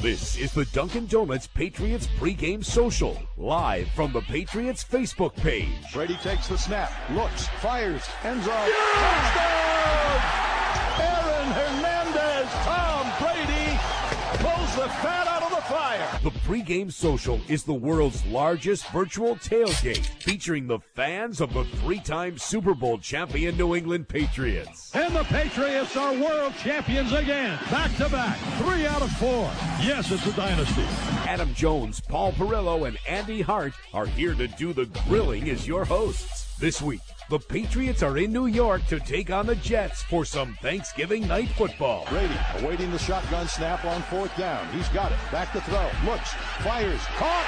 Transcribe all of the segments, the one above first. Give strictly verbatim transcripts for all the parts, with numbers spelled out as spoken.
This is the Dunkin' Donuts Patriots pregame social, live from the Patriots Facebook page. Brady takes the snap, looks, fires, end zone. Yeah! Touchdown! Aaron Hernandez, Tom Brady pulls the fat out of the fire. The pregame social is the world's largest virtual tailgate, featuring the fans of the three-time Super Bowl champion New England Patriots. And the Patriots are world champions again, back-to-back, three out of four. Yes, it's a dynasty. Adam Jones, Paul Perillo, and Andy Hart are here to do the grilling as your hosts. This week, the Patriots are in New York to take on the Jets for some Thanksgiving night football. Brady awaiting the shotgun snap on fourth down. He's got it. Back to throw. Looks. Fires. Caught.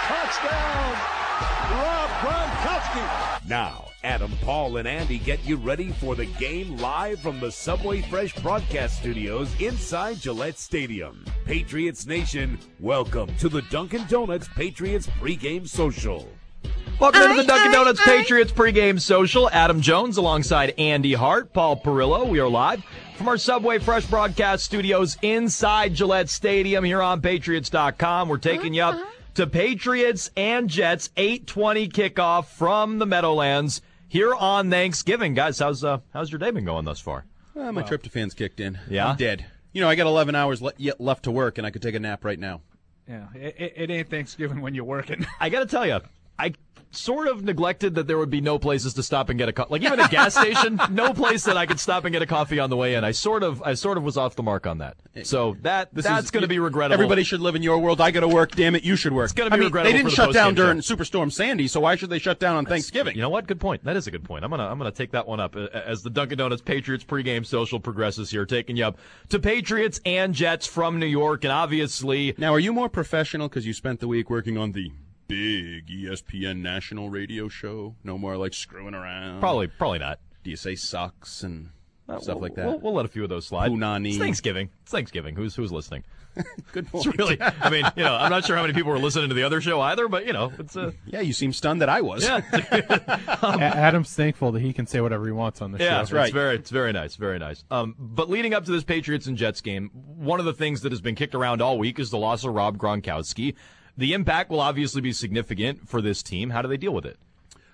Touchdown. Rob Gronkowski. Now, Adam, Paul, and Andy get you ready for the game live from the Subway Fresh broadcast studios inside Gillette Stadium. Patriots Nation, welcome to the Dunkin' Donuts Patriots pregame social. Welcome into the Dunkin' Donuts Patriots pregame social. Adam Jones alongside Andy Hart, Paul Perillo. We are live from our Subway Fresh broadcast studios inside Gillette Stadium here on Patriots dot com. We're taking you up to Patriots and Jets, eight twenty kickoff from the Meadowlands here on Thanksgiving. Guys, how's uh, how's your day been going thus far? Uh, my wow. tryptophan's kicked in. Yeah? I'm dead. You know, I got eleven hours le- yet left to work, and I could take a nap right now. Yeah, it, it ain't Thanksgiving when you're working. I got to tell you, I sort of neglected that there would be no places to stop and get a coffee. Like even a gas station, no place that I could stop and get a coffee on the way in. I sort of, I sort of was off the mark on that. So that this that's going to be regrettable. Everybody should live in your world. I got to work. Damn it, you should work. It's going to be I mean, regrettable. They didn't for the shut down during show. Superstorm Sandy, so why should they shut down on that's, Thanksgiving? You know what? Good point. That is a good point. I'm gonna, I'm gonna take that one up as the Dunkin' Donuts Patriots pregame social progresses here, taking you up to Patriots and Jets from New York, and obviously. Now, are you more professional because you spent the week working on the big E S P N national radio show? No more like screwing around? Probably probably not. Do you say sucks and uh, stuff we'll, like that? We'll, we'll let a few of those slide. Punani. It's Thanksgiving. It's Thanksgiving. Who's who's listening? Good point. It's really, I mean, you know, I'm not sure how many people were listening to the other show either, but, you know, it's a... Uh, yeah, you seem stunned that I was. Yeah. um, Adam's thankful that he can say whatever he wants on the yeah, show. That's right. It's very, it's very nice, very nice. Um, but leading up to this Patriots and Jets game, one of the things that has been kicked around all week is the loss of Rob Gronkowski. The impact will obviously be significant for this team. How do they deal with it?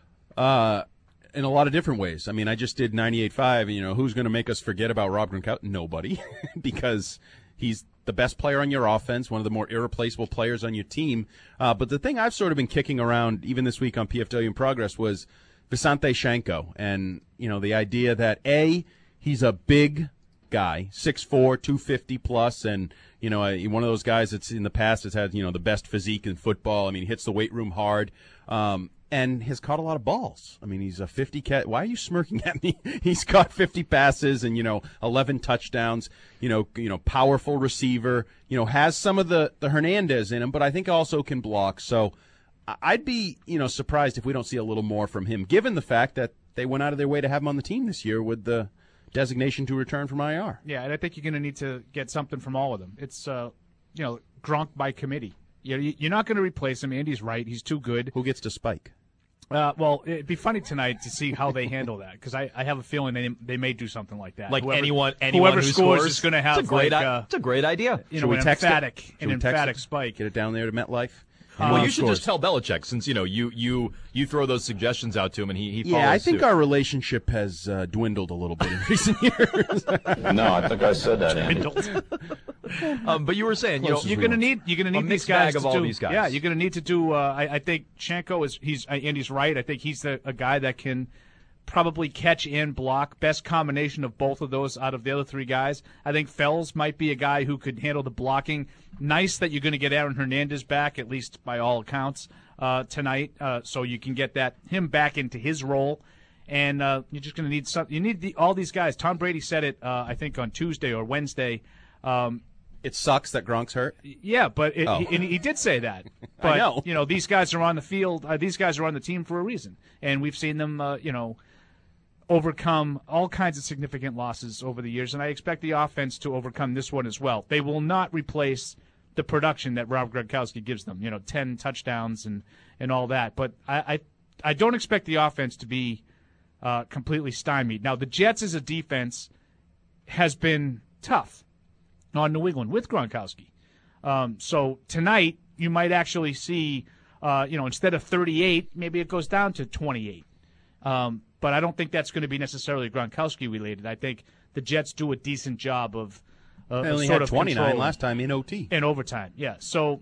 Uh, in a lot of different ways. I mean, I just did ninety-eight point five. You know, who's going to make us forget about Rob Gronkowski? Nobody, because he's the best player on your offense, one of the more irreplaceable players on your team. Uh, but the thing I've sort of been kicking around even this week on P F W in Progress was Visanthe Shiancoe. And, you know, the idea that, A, he's a big guy, six four, two fifty plus, and, you know, one of those guys that's in the past has had, you know, the best physique in football. I mean, he hits the weight room hard. Um, and has caught a lot of balls. I mean, he's a fifty cat. Why are you smirking at me? He's caught fifty passes and, you know, eleven touchdowns, you know, you know, powerful receiver, you know, has some of the, the Hernandez in him, but I think also can block. So I'd be, you know, surprised if we don't see a little more from him, given the fact that they went out of their way to have him on the team this year with the designation to return from I R. Yeah, and I think you're going to need to get something from all of them. It's, uh, you know, Gronk by committee. You're not going to replace him. Andy's right. He's too good. Who gets to spike? Uh, well, it'd be funny tonight to see how they handle that, because I, I have a feeling they they may do something like that. Like whoever, anyone, anyone whoever who scores, scores is going to have it's a great, like, uh, it's a great idea. You Should know, we an text emphatic, it? an we text emphatic it? spike. Get it down there to MetLife. Well, Um, you should scores. just tell Belichick, since you know you you you throw those suggestions out to him, and he he follows Yeah, I think suit. our relationship has uh, dwindled a little bit in recent years. No, I think I said that, Andy. um, but you were saying, you know, you're going to need you're going to a need these mixed guys bag of to all do, these guys. Yeah, you're going to need to do. Uh, I, I think Shiancoe is he's uh, Andy's right. I think he's the, a guy that can probably catch and block. Best combination of both of those out of the other three guys. I think Fells might be a guy who could handle the blocking. Nice that you're going to get Aaron Hernandez back, at least by all accounts, uh, tonight, uh, so you can get that him back into his role. And uh, you're just going to need some. You need the, all these guys. Tom Brady said it, uh, I think, on Tuesday or Wednesday. Um, It sucks that Gronk's hurt. Yeah, but it, Oh. he, and he did say that. But, I know. you know, these guys are on the field. Uh, these guys are on the team for a reason, and we've seen them, uh, you know, overcome all kinds of significant losses over the years, and I expect the offense to overcome this one as well. They will not replace the production that Rob Gronkowski gives them, you know, ten touchdowns and, and all that. But I, I, I don't expect the offense to be uh, completely stymied. Now, the Jets as a defense has been tough on New England with Gronkowski. Um, so tonight you might actually see, uh, you know, instead of thirty-eight, maybe it goes down to twenty-eight. Um, but I don't think that's going to be necessarily Gronkowski related. I think the Jets do a decent job of uh, they only sort had of twenty-nine control last time in O T. in overtime. Yeah, so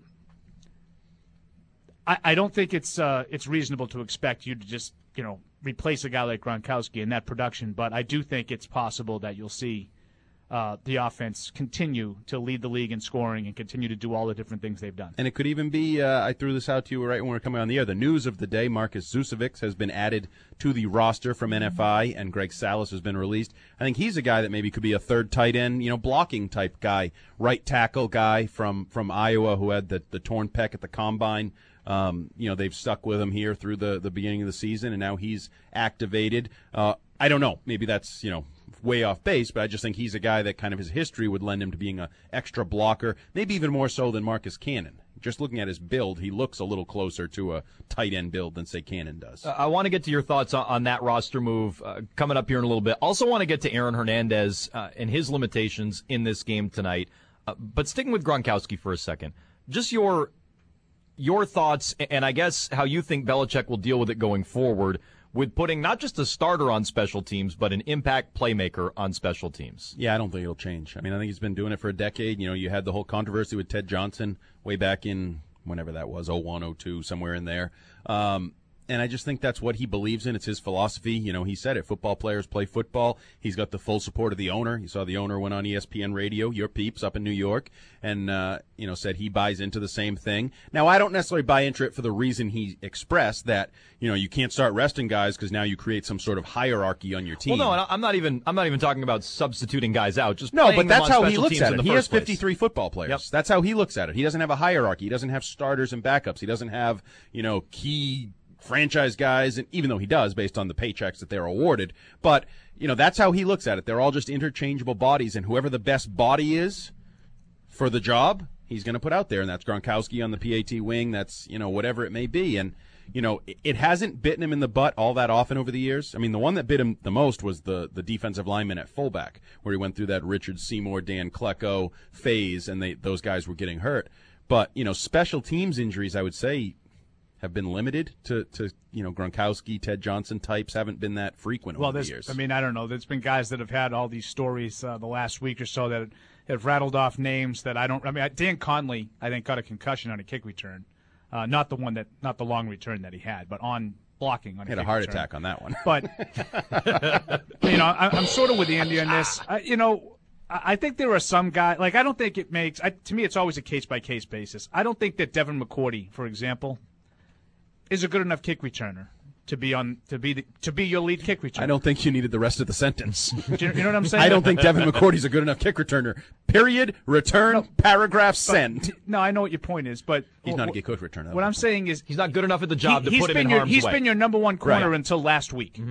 I, I don't think it's uh, it's reasonable to expect you to just you know replace a guy like Gronkowski in that production. But I do think it's possible that you'll see uh, the offense continue to lead the league in scoring and continue to do all the different things they've done. And it could even be, uh, I threw this out to you right when we were coming on the air, the news of the day, Marcus Zusevic has been added to the roster from N F I, and Greg Salas has been released. I think he's a guy that maybe could be a third tight end, you know, blocking type guy, right tackle guy from, from Iowa who had the, the torn pec at the combine. Um, you know, they've stuck with him here through the, the beginning of the season, and now he's activated. Uh, I don't know. Maybe that's, you know, way off base, but I just think he's a guy that kind of his history would lend him to being an extra blocker, maybe even more so than Marcus Cannon. Just looking at his build, he looks a little closer to a tight end build than, say, Cannon does. Uh, I want to get to your thoughts on, on that roster move uh, coming up here in a little bit. Also want to get to Aaron Hernandez uh, and his limitations in this game tonight. Uh, but sticking with Gronkowski for a second, just your your thoughts and I guess how you think Belichick will deal with it going forward with putting not just a starter on special teams, but an impact playmaker on special teams. Yeah, I don't think it'll change. I mean, I think he's been doing it for a decade. You know, you had the whole controversy with Ted Johnson way back in whenever that was, oh one, oh two, somewhere in there. Um, and I just think that's what he believes in. It's his philosophy. You know, he said it. Football players play football. He's got the full support of the owner. You saw the owner went on E S P N radio, your peeps up in New York, and, uh, you know, said he buys into the same thing. Now, I don't necessarily buy into it for the reason he expressed that, you know, you can't start resting guys because now you create some sort of hierarchy on your team. Well, no, I'm not even I'm not even talking about substituting guys out. Just no, but that's how he special looks teams at it. He has fifty-three place. football players. Yep. That's how he looks at it. He doesn't have a hierarchy. He doesn't have starters and backups. He doesn't have, you know, key franchise guys, and even though he does based on the paychecks that they're awarded. But, you know, that's how he looks at it. They're all just interchangeable bodies, and whoever the best body is for the job, he's going to put out there, and that's Gronkowski on the P A T wing. That's, you know, whatever it may be. And, you know, it, it hasn't bitten him in the butt all that often over the years. I mean, the one that bit him the most was the, the defensive lineman at fullback, where he went through that Richard Seymour, Dan Klecko phase, and they those guys were getting hurt. But, you know, special teams injuries, I would say, have been limited to, to, you know, Gronkowski, Ted Johnson types haven't been that frequent well, over the years. I mean, I don't know. There's been guys that have had all these stories uh, the last week or so that have rattled off names that I don't. I mean, Dan Conley, I think, got a concussion on a kick return, uh, not the one that, not the long return that he had, but on blocking on a he had kick a heart return. attack on that one. But you know, I, I'm sort of with Andy on this. I, you know. I think there are some guys, like, I don't think it makes, I, to me, it's always a case-by-case basis. I don't think that Devin McCourty, for example, is a good enough kick returner to be on to be the, to be your lead kick returner. I don't think you needed the rest of the sentence. Do you, you know what I'm saying? I don't think Devin McCourty's a good enough kick returner. Period. Return. No, paragraph. But, send. No, I know what your point is, but he's not a good kick returner. What I'm saying is he's not good enough at the job he, to put him in your, harm's he's way. He's been your number one corner right. until last week. Mm-hmm.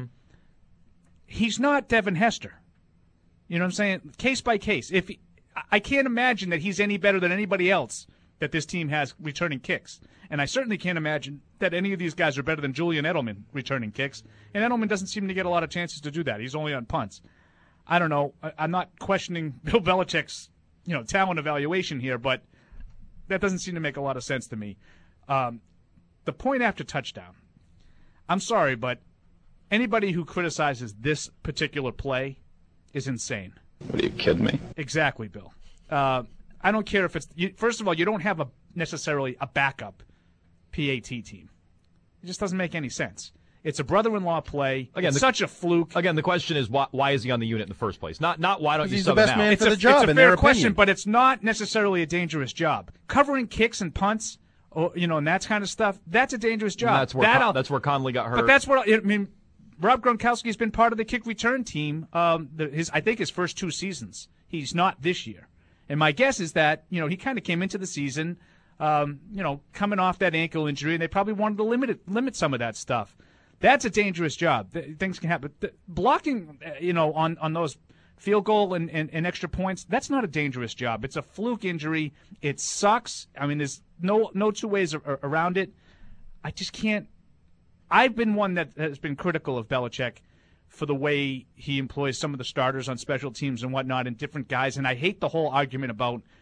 He's not Devin Hester. You know what I'm saying? Case by case. If he, I can't imagine that he's any better than anybody else that this team has returning kicks. And I certainly can't imagine that any of these guys are better than Julian Edelman returning kicks. And Edelman doesn't seem to get a lot of chances to do that. He's only on punts. I don't know. I, I'm not questioning Bill Belichick's, you know, talent evaluation here, but that doesn't seem to make a lot of sense to me. Um, the point after touchdown, I'm sorry, but anybody who criticizes this particular play is insane. What, are you kidding me? Exactly, Bill. Uh, I don't care if it's you, – first of all, you don't have a necessarily a backup P A T team. It just doesn't make any sense. It's a brother-in-law play. Again, it's the, such a fluke. Again, the question is why, why is he on the unit in the first place? Not not why don't you he's sub the best him man out? for it's the a, job, it's a in fair their question, opinion. but it's not necessarily a dangerous job. Covering kicks and punts, or, you know, and that kind of stuff, that's a dangerous job. And that's where that Con- that's where Conley got hurt. But that's what I mean. Rob Gronkowski's been part of the kick return team. Um, the, his I think his first two seasons. He's not this year. And my guess is that, you know, he kind of came into the season, um, you know, coming off that ankle injury, and they probably wanted to limit it, limit some of that stuff. That's a dangerous job. Things can happen. Blocking, you know, on, on those field goal and, and, and extra points, that's not a dangerous job. It's a fluke injury. It sucks. I mean, there's no no two ways around it. I just can't. I've been one that has been critical of Belichick for the way he employs some of the starters on special teams and whatnot and different guys. And I hate the whole argument about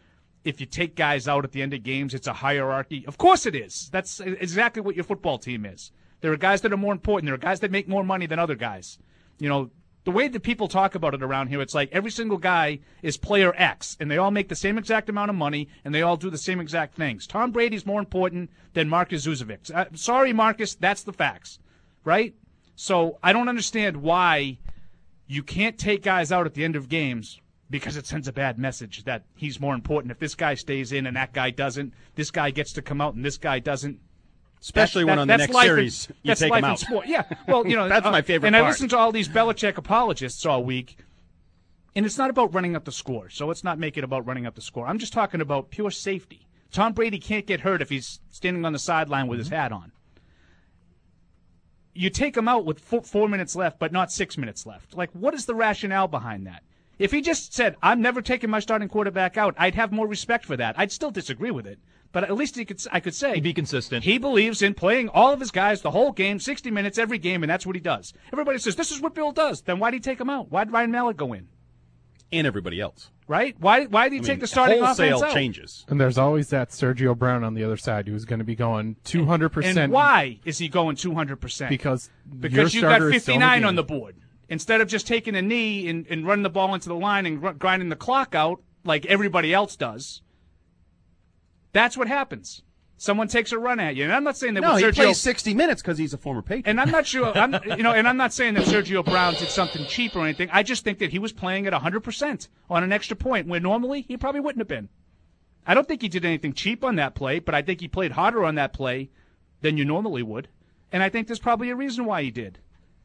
if you take guys out at the end of games, it's a hierarchy. Of course it is. That's exactly what your football team is. There are guys that are more important. There are guys that make more money than other guys. You know, the way that people talk about it around here, it's like every single guy is player X, and they all make the same exact amount of money, and they all do the same exact things. Tom Brady's more important than Marcus Zuzovic. Uh, sorry, Marcus, that's the facts, right? So I don't understand why you can't take guys out at the end of games because it sends a bad message that he's more important. If this guy stays in and that guy doesn't, this guy gets to come out and this guy doesn't. Especially that, when that, on the next series in, you that's take life him in out. Sport. Yeah, well, you know, that's uh, my favorite and part. I listen to all these Belichick apologists all week, and it's not about running up the score. So let's not make it about running up the score. I'm just talking about pure safety. Tom Brady can't get hurt if he's standing on the sideline with his hat on. You take him out with four, four minutes left, but not six minutes left. Like, what is the rationale behind that? If he just said, I'm never taking my starting quarterback out, I'd have more respect for that. I'd still disagree with it. But at least he could, I could say. He'd be consistent. He believes in playing all of his guys the whole game, sixty minutes every game, and that's what he does. Everybody says, this is what Bill does. Then why'd he take him out? Why'd Ryan Mallett go in? And everybody else. Right? Why Why did he I take mean, the starting wholesale offense out? changes. And there's always that Sergio Brown on the other side who's going to be going two hundred percent. And why is he going two hundred percent? Because Because your you got starter is still in fifty-nine the on the game. board. Instead of just taking a knee and, and running the ball into the line and gr- grinding the clock out like everybody else does, that's what happens. Someone takes a run at you. And I'm not saying that No, with he Sergio plays sixty minutes because he's a former Patriot. And I'm not sure, I'm, you know, and I'm not saying that Sergio Brown did something cheap or anything. I just think that he was playing at one hundred percent on an extra point, where normally he probably wouldn't have been. I don't think he did anything cheap on that play, but I think he played harder on that play than you normally would. And I think there's probably a reason why he did.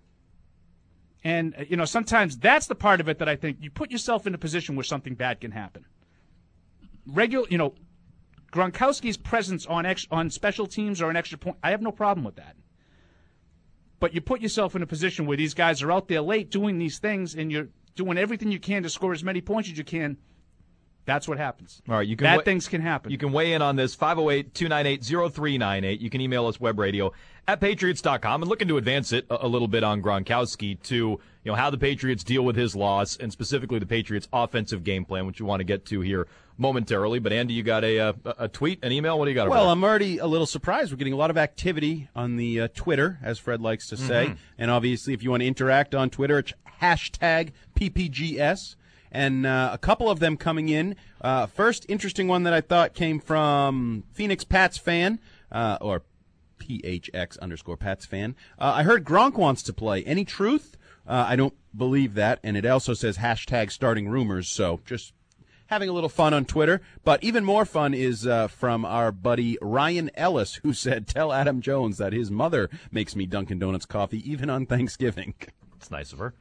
And, you know, sometimes that's the part of it that I think you put yourself in a position where something bad can happen. Regular, you know, Gronkowski's presence on ex- on special teams or an extra point, I have no problem with that. But you put yourself in a position where these guys are out there late doing these things, and you're doing everything you can to score as many points as you can. That's what happens. All right, you can Bad wa- things can happen. You can weigh in on this, five oh eight, two nine eight, oh three nine eight. You can email us, webradio at patriots dot com, and looking to advance it a, a little bit on Gronkowski to, you know, how the Patriots deal with his loss, and specifically the Patriots' offensive game plan, which we want to get to here momentarily. But, Andy, you got a, a, a tweet, an email? What do you got over Well, there? I'm already a little surprised. We're getting a lot of activity on the uh, Twitter, as Fred likes to say. Mm-hmm. And obviously, if you want to interact on Twitter, it's hashtag P P G S. And uh, a couple of them coming in. Uh, first interesting one that I thought came from Phoenix Pats fan, uh, or P H X underscore Pats fan. Uh, I heard Gronk wants to play. Any truth? Uh, I don't believe that. And it also says hashtag starting rumors. So just having a little fun on Twitter. But even more fun is uh, from our buddy Ryan Ellis, who said, tell Adam Jones that his mother makes me Dunkin' Donuts coffee even on Thanksgiving. It's nice of her.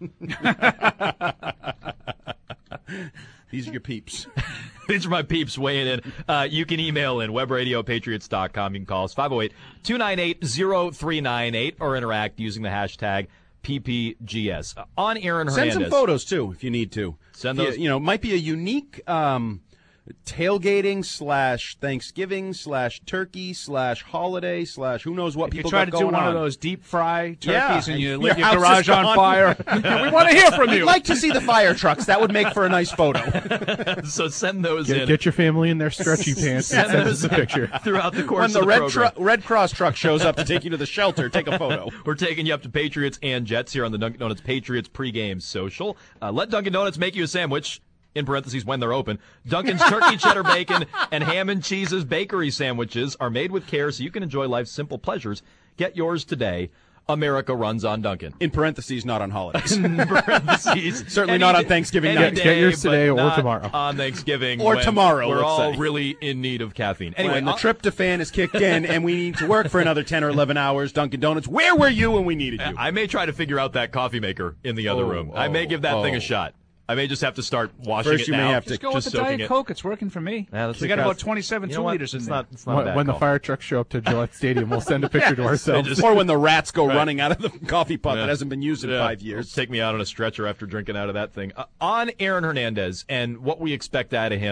These are your peeps. These are my peeps weighing in. Uh, you can email in, webradio patriots dot com. You can call us, five oh eight, two nine eight, oh three nine eight, or interact using the hashtag P P G S. Uh, on Aaron Hernandez. Send some photos, too, if you need to. Send You- those. You know, it might be a unique um, tailgating slash Thanksgiving slash turkey slash holiday slash who knows what if you people try got to do going one on. of those deep fry turkeys Yeah, and and you your lit your house is garage on gone. fire, we want to hear from We'd you. like to see the fire trucks. That would make for a nice photo. So send those Get, in get your family in their stretchy pants and send us a picture. throughout the course When the, of the Red, program. tru- Red Cross truck shows up to take you to the shelter, take a photo. We're taking you up to Patriots and Jets here on the Dunkin' Donuts Patriots pregame social. Uh, let Dunkin' Donuts make you a sandwich, in parentheses, when they're open. Dunkin's turkey, cheddar bacon, and ham and cheese's bakery sandwiches are made with care so you can enjoy life's simple pleasures. Get yours today. America runs on Dunkin'. In parentheses, not on holidays. In parentheses. Certainly Any not on day- Thanksgiving any night. Get day, yours today but or not tomorrow. On Thanksgiving. Or when tomorrow, We're let's all say. really in need of caffeine. Anyway, When the uh, tryptophan is kicked in and we need to work for another ten or eleven hours, Dunkin' Donuts, where were you when we needed you? I may try to figure out that coffee maker in the other Oh, room. I may oh, give that thing oh. a shot. I may just have to start washing First it you may now. have to- Just go with the soaking Diet it. Coke. It's working for me. Yeah, that's we a got good- about twenty-seven You two know what? liters in It's there. not, it's not a When, bad when the call. fire trucks show up to Gillette Stadium, we'll send a picture to ourselves. just- Or when the rats go Right. running out of the coffee pot Yeah. that hasn't been used in Yeah. five years. Take me out on a stretcher after drinking out of that thing. Uh, on Aaron Hernandez and what we expect out of him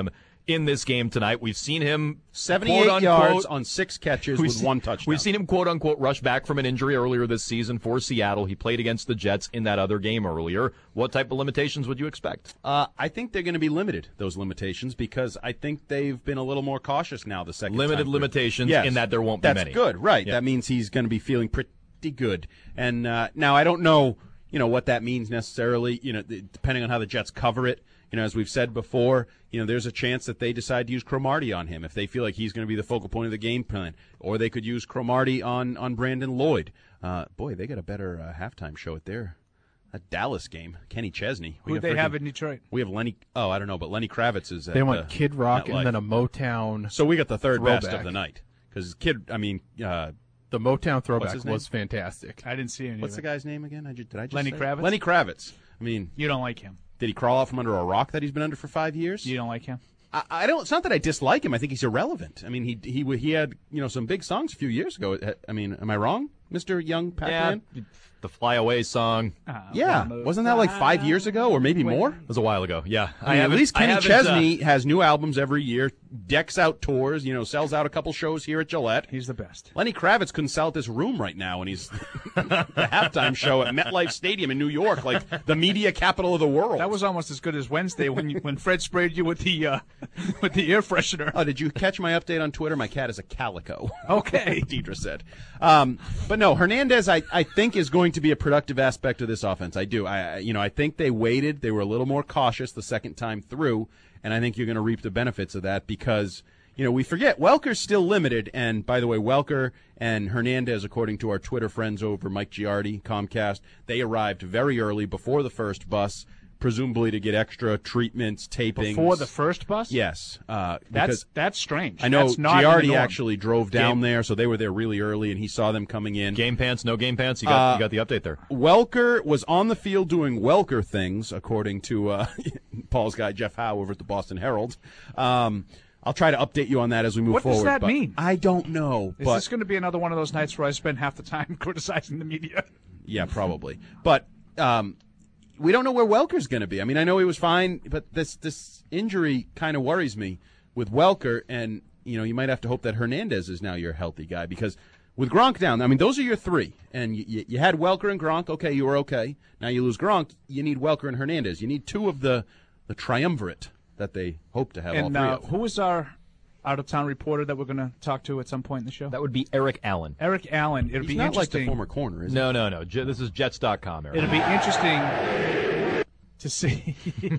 in this game tonight. We've seen him seventy-eight quote, yards unquote, on six catches with seen, one touchdown. We've seen him, quote-unquote, rush back from an injury earlier this season for Seattle. He played against the Jets in that other game earlier. What type of limitations would you expect? Uh, I think they're going to be limited, those limitations, because I think they've been a little more cautious now the second Limited time limitations yes. in that there won't be That's many. That's good, right. Yeah. That means he's going to be feeling pretty good. And uh, now I don't know, you know, what that means necessarily, you know, depending on how the Jets cover it. You know, as we've said before, you know, there's a chance that they decide to use Cromartie on him if they feel like he's going to be the focal point of the game plan. Or they could use Cromartie on, on Brandon Lloyd. Uh, boy, they got a better uh, halftime show at their a Dallas game. Kenny Chesney. Who they freaking, have in Detroit? We have Lenny. Oh, I don't know, but Lenny Kravitz is. They at, went uh, Kid Rock MetLife. and then a Motown. So we got the third throwback. best of the night because Kid. I mean, uh, the Motown throwback was name? fantastic. I didn't see any. What's of the it. guy's name again? I just, did I just Lenny say Kravitz. It? Lenny Kravitz. I mean, you don't like him. Did he crawl out from under a rock that he's been under for five years? You don't like him. I, I don't. It's not that I dislike him. I think he's irrelevant. I mean, he he he had you know some big songs a few years ago. I mean, am I wrong, Mister Young Pac-Man? Yeah, the Fly Away song. Uh, yeah, wasn't that like five years ago or maybe more? It was a while ago. Yeah, I mean, at least Kenny uh, Chesney uh, has new albums every year, decks out tours, you know, sells out a couple shows here at Gillette. He's the best. Lenny Kravitz couldn't sell at this room right now, and he's the halftime show at MetLife Stadium in New York, like the media capital of the world. That was almost as good as Wednesday when you, when Fred sprayed you with the uh, with the air freshener. Oh, did you catch my update on Twitter? My cat is a calico. Okay, Deidre said. Um, but no, Hernandez, I, I think is going to be a productive aspect of this offense. I do. I you know I think they waited. They were a little more cautious the second time through, and I think you're going to reap the benefits of that because. You know, we forget Welker's still limited, and by the way, Welker and Hernandez, according to our Twitter friends over Mike Giardi, Comcast, they arrived very early before the first bus, presumably to get extra treatments, tapings. Before the first bus? Yes. Uh, that's that's strange. I know that's not Giardi actually drove down game. there, so they were there really early, and he saw them coming in. Game pants, no game pants? You got, uh, you got the update there. Welker was on the field doing Welker things, according to uh, Paul's guy, Jeff Howe, over at the Boston Herald. Um I'll try to update you on that as we move what forward. What does that but mean? I don't know. Is but, this going to be another one of those nights where I spend half the time criticizing the media? Yeah, probably. But um, we don't know where Welker's going to be. I mean, I know he was fine, but this this injury kind of worries me with Welker. And, you know, you might have to hope that Hernandez is now your healthy guy because with Gronk down, I mean, those are your three. And you, you, you had Welker and Gronk. Okay, you were okay. Now you lose Gronk. You need Welker and Hernandez. You need two of the, the triumvirate that they hope to have and, all three uh, of. Who is our out-of-town reporter that we're going to talk to at some point in the show? That would be Eric Allen. Eric Allen. It'll He's be not like the interesting. former corner, is he? No, no, no. J- this is Jets dot com, Eric. It'll be interesting to see.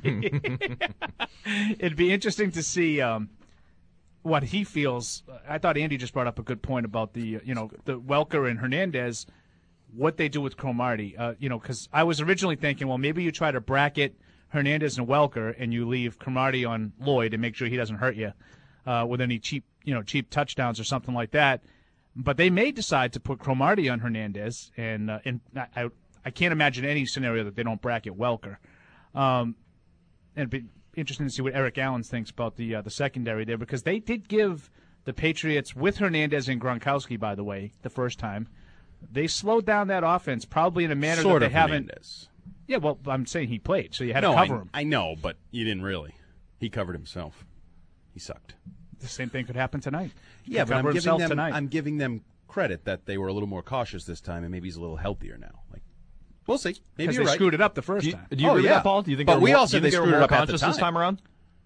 It'd be interesting to see um, what he feels. I thought Andy just brought up a good point about the, you know, the Welker and Hernandez, what they do with Cromartie. Uh, you know, because I was originally thinking, well, maybe you try to bracket Hernandez and Welker, and you leave Cromartie on Lloyd and make sure he doesn't hurt you uh, with any cheap, you know, cheap touchdowns or something like that. But they may decide to put Cromartie on Hernandez, and uh, and I I can't imagine any scenario that they don't bracket Welker. Um, and it'd be interesting to see what Eric Allen thinks about the uh, the secondary there because they did give the Patriots with Hernandez and Gronkowski, by the way, the first time. They slowed down that offense probably in a manner sort that they of haven't. Hernandez. Yeah, well, I'm saying he played, so you had no, to cover I, him. I know, but you didn't really. He covered himself. He sucked. The same thing could happen tonight. He Yeah, could but I'm cover giving himself them. tonight. I'm giving them credit that they were a little more cautious this time, and maybe he's a little healthier now. Like, we'll see. Maybe because you're they right. screwed it up the first Do you, time. do you Oh, agree with yeah. that, Paul? Do you think? But they were we more, all do said you they think screwed were it more up at the conscious this time. time around?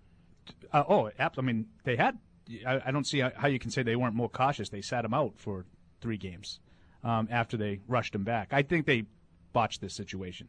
Uh, oh, I mean, they had. I, I don't see how you can say they weren't more cautious. They sat him out for three games um, after they rushed him back. I think they botched this situation.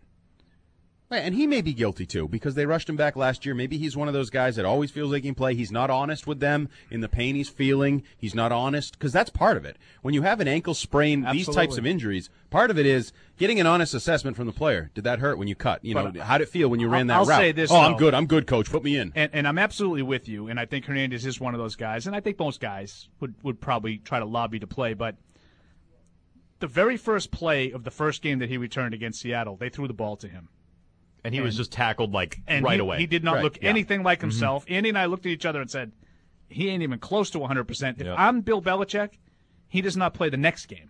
And he may be guilty, too, because they rushed him back last year. Maybe he's one of those guys that always feels like he can play. He's not honest with them in the pain he's feeling. He's not honest, because that's part of it. When you have an ankle sprain, Absolutely. these types of injuries, part of it is getting an honest assessment from the player. Did that hurt when you cut? You know, But, how did it feel when you ran that I'll route? say this, oh, I'm though. good. I'm good, coach. Put me in. And, and I'm absolutely with you, and I think Hernandez is one of those guys, and I think most guys would, would probably try to lobby to play, but the very first play of the first game that he returned against Seattle, they threw the ball to him. And he And- was just tackled like And right he, away. he did not Right, look yeah. anything like himself. Andy and I looked at each other and said, he ain't even close to one hundred percent. If Yeah. I'm Bill Belichick, he does not play the next game.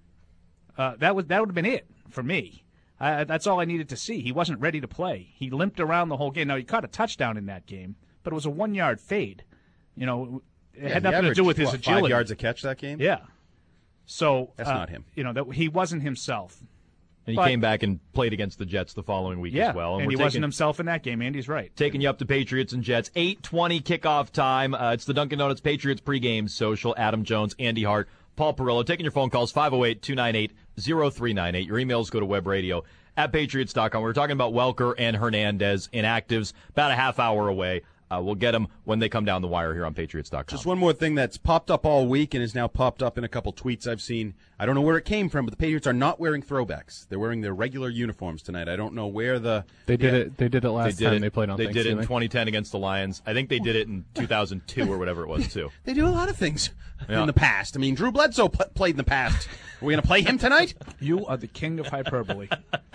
Uh, that was that would have been it for me. Uh, that's all I needed to see. He wasn't ready to play. He limped around the whole game. Now, he caught a touchdown in that game, but it was a one-yard fade. You know, it Yeah, had he nothing to averaged, do with his what, agility. Five yards a catch that game? Yeah. So That's uh, not him. You know, that he wasn't himself. And he But- came back and played against the Jets the following week Yeah, as well. and, we're he taking, wasn't himself in that game. Andy's right. Taking you up to Patriots and Jets. eight twenty kickoff time. Uh, it's the Dunkin' Donuts Patriots pregame social. Adam Jones, Andy Hart, Paul Perillo. Taking your phone calls, five oh eight, two nine eight, oh three nine eight. Your emails go to webradio at patriots dot com. We were talking about Welker and Hernandez inactives, about a half hour away. Uh, we'll get them when they come down the wire here on patriots dot com. Just one more thing that's popped up all week and is now popped up in a couple tweets I've seen. I don't know where it came from, but the Patriots are not wearing throwbacks. They're wearing their regular uniforms tonight. I don't know where the They did yeah. it. They did it last They did time it. they played on They did it in Thanksgiving. twenty ten against the Lions. I think they did it in two thousand two or whatever it was, too. They do a lot of things Yeah. in the past. I mean, Drew Bledsoe pl- played in the past. Are we going to play him tonight? You are the king of hyperbole.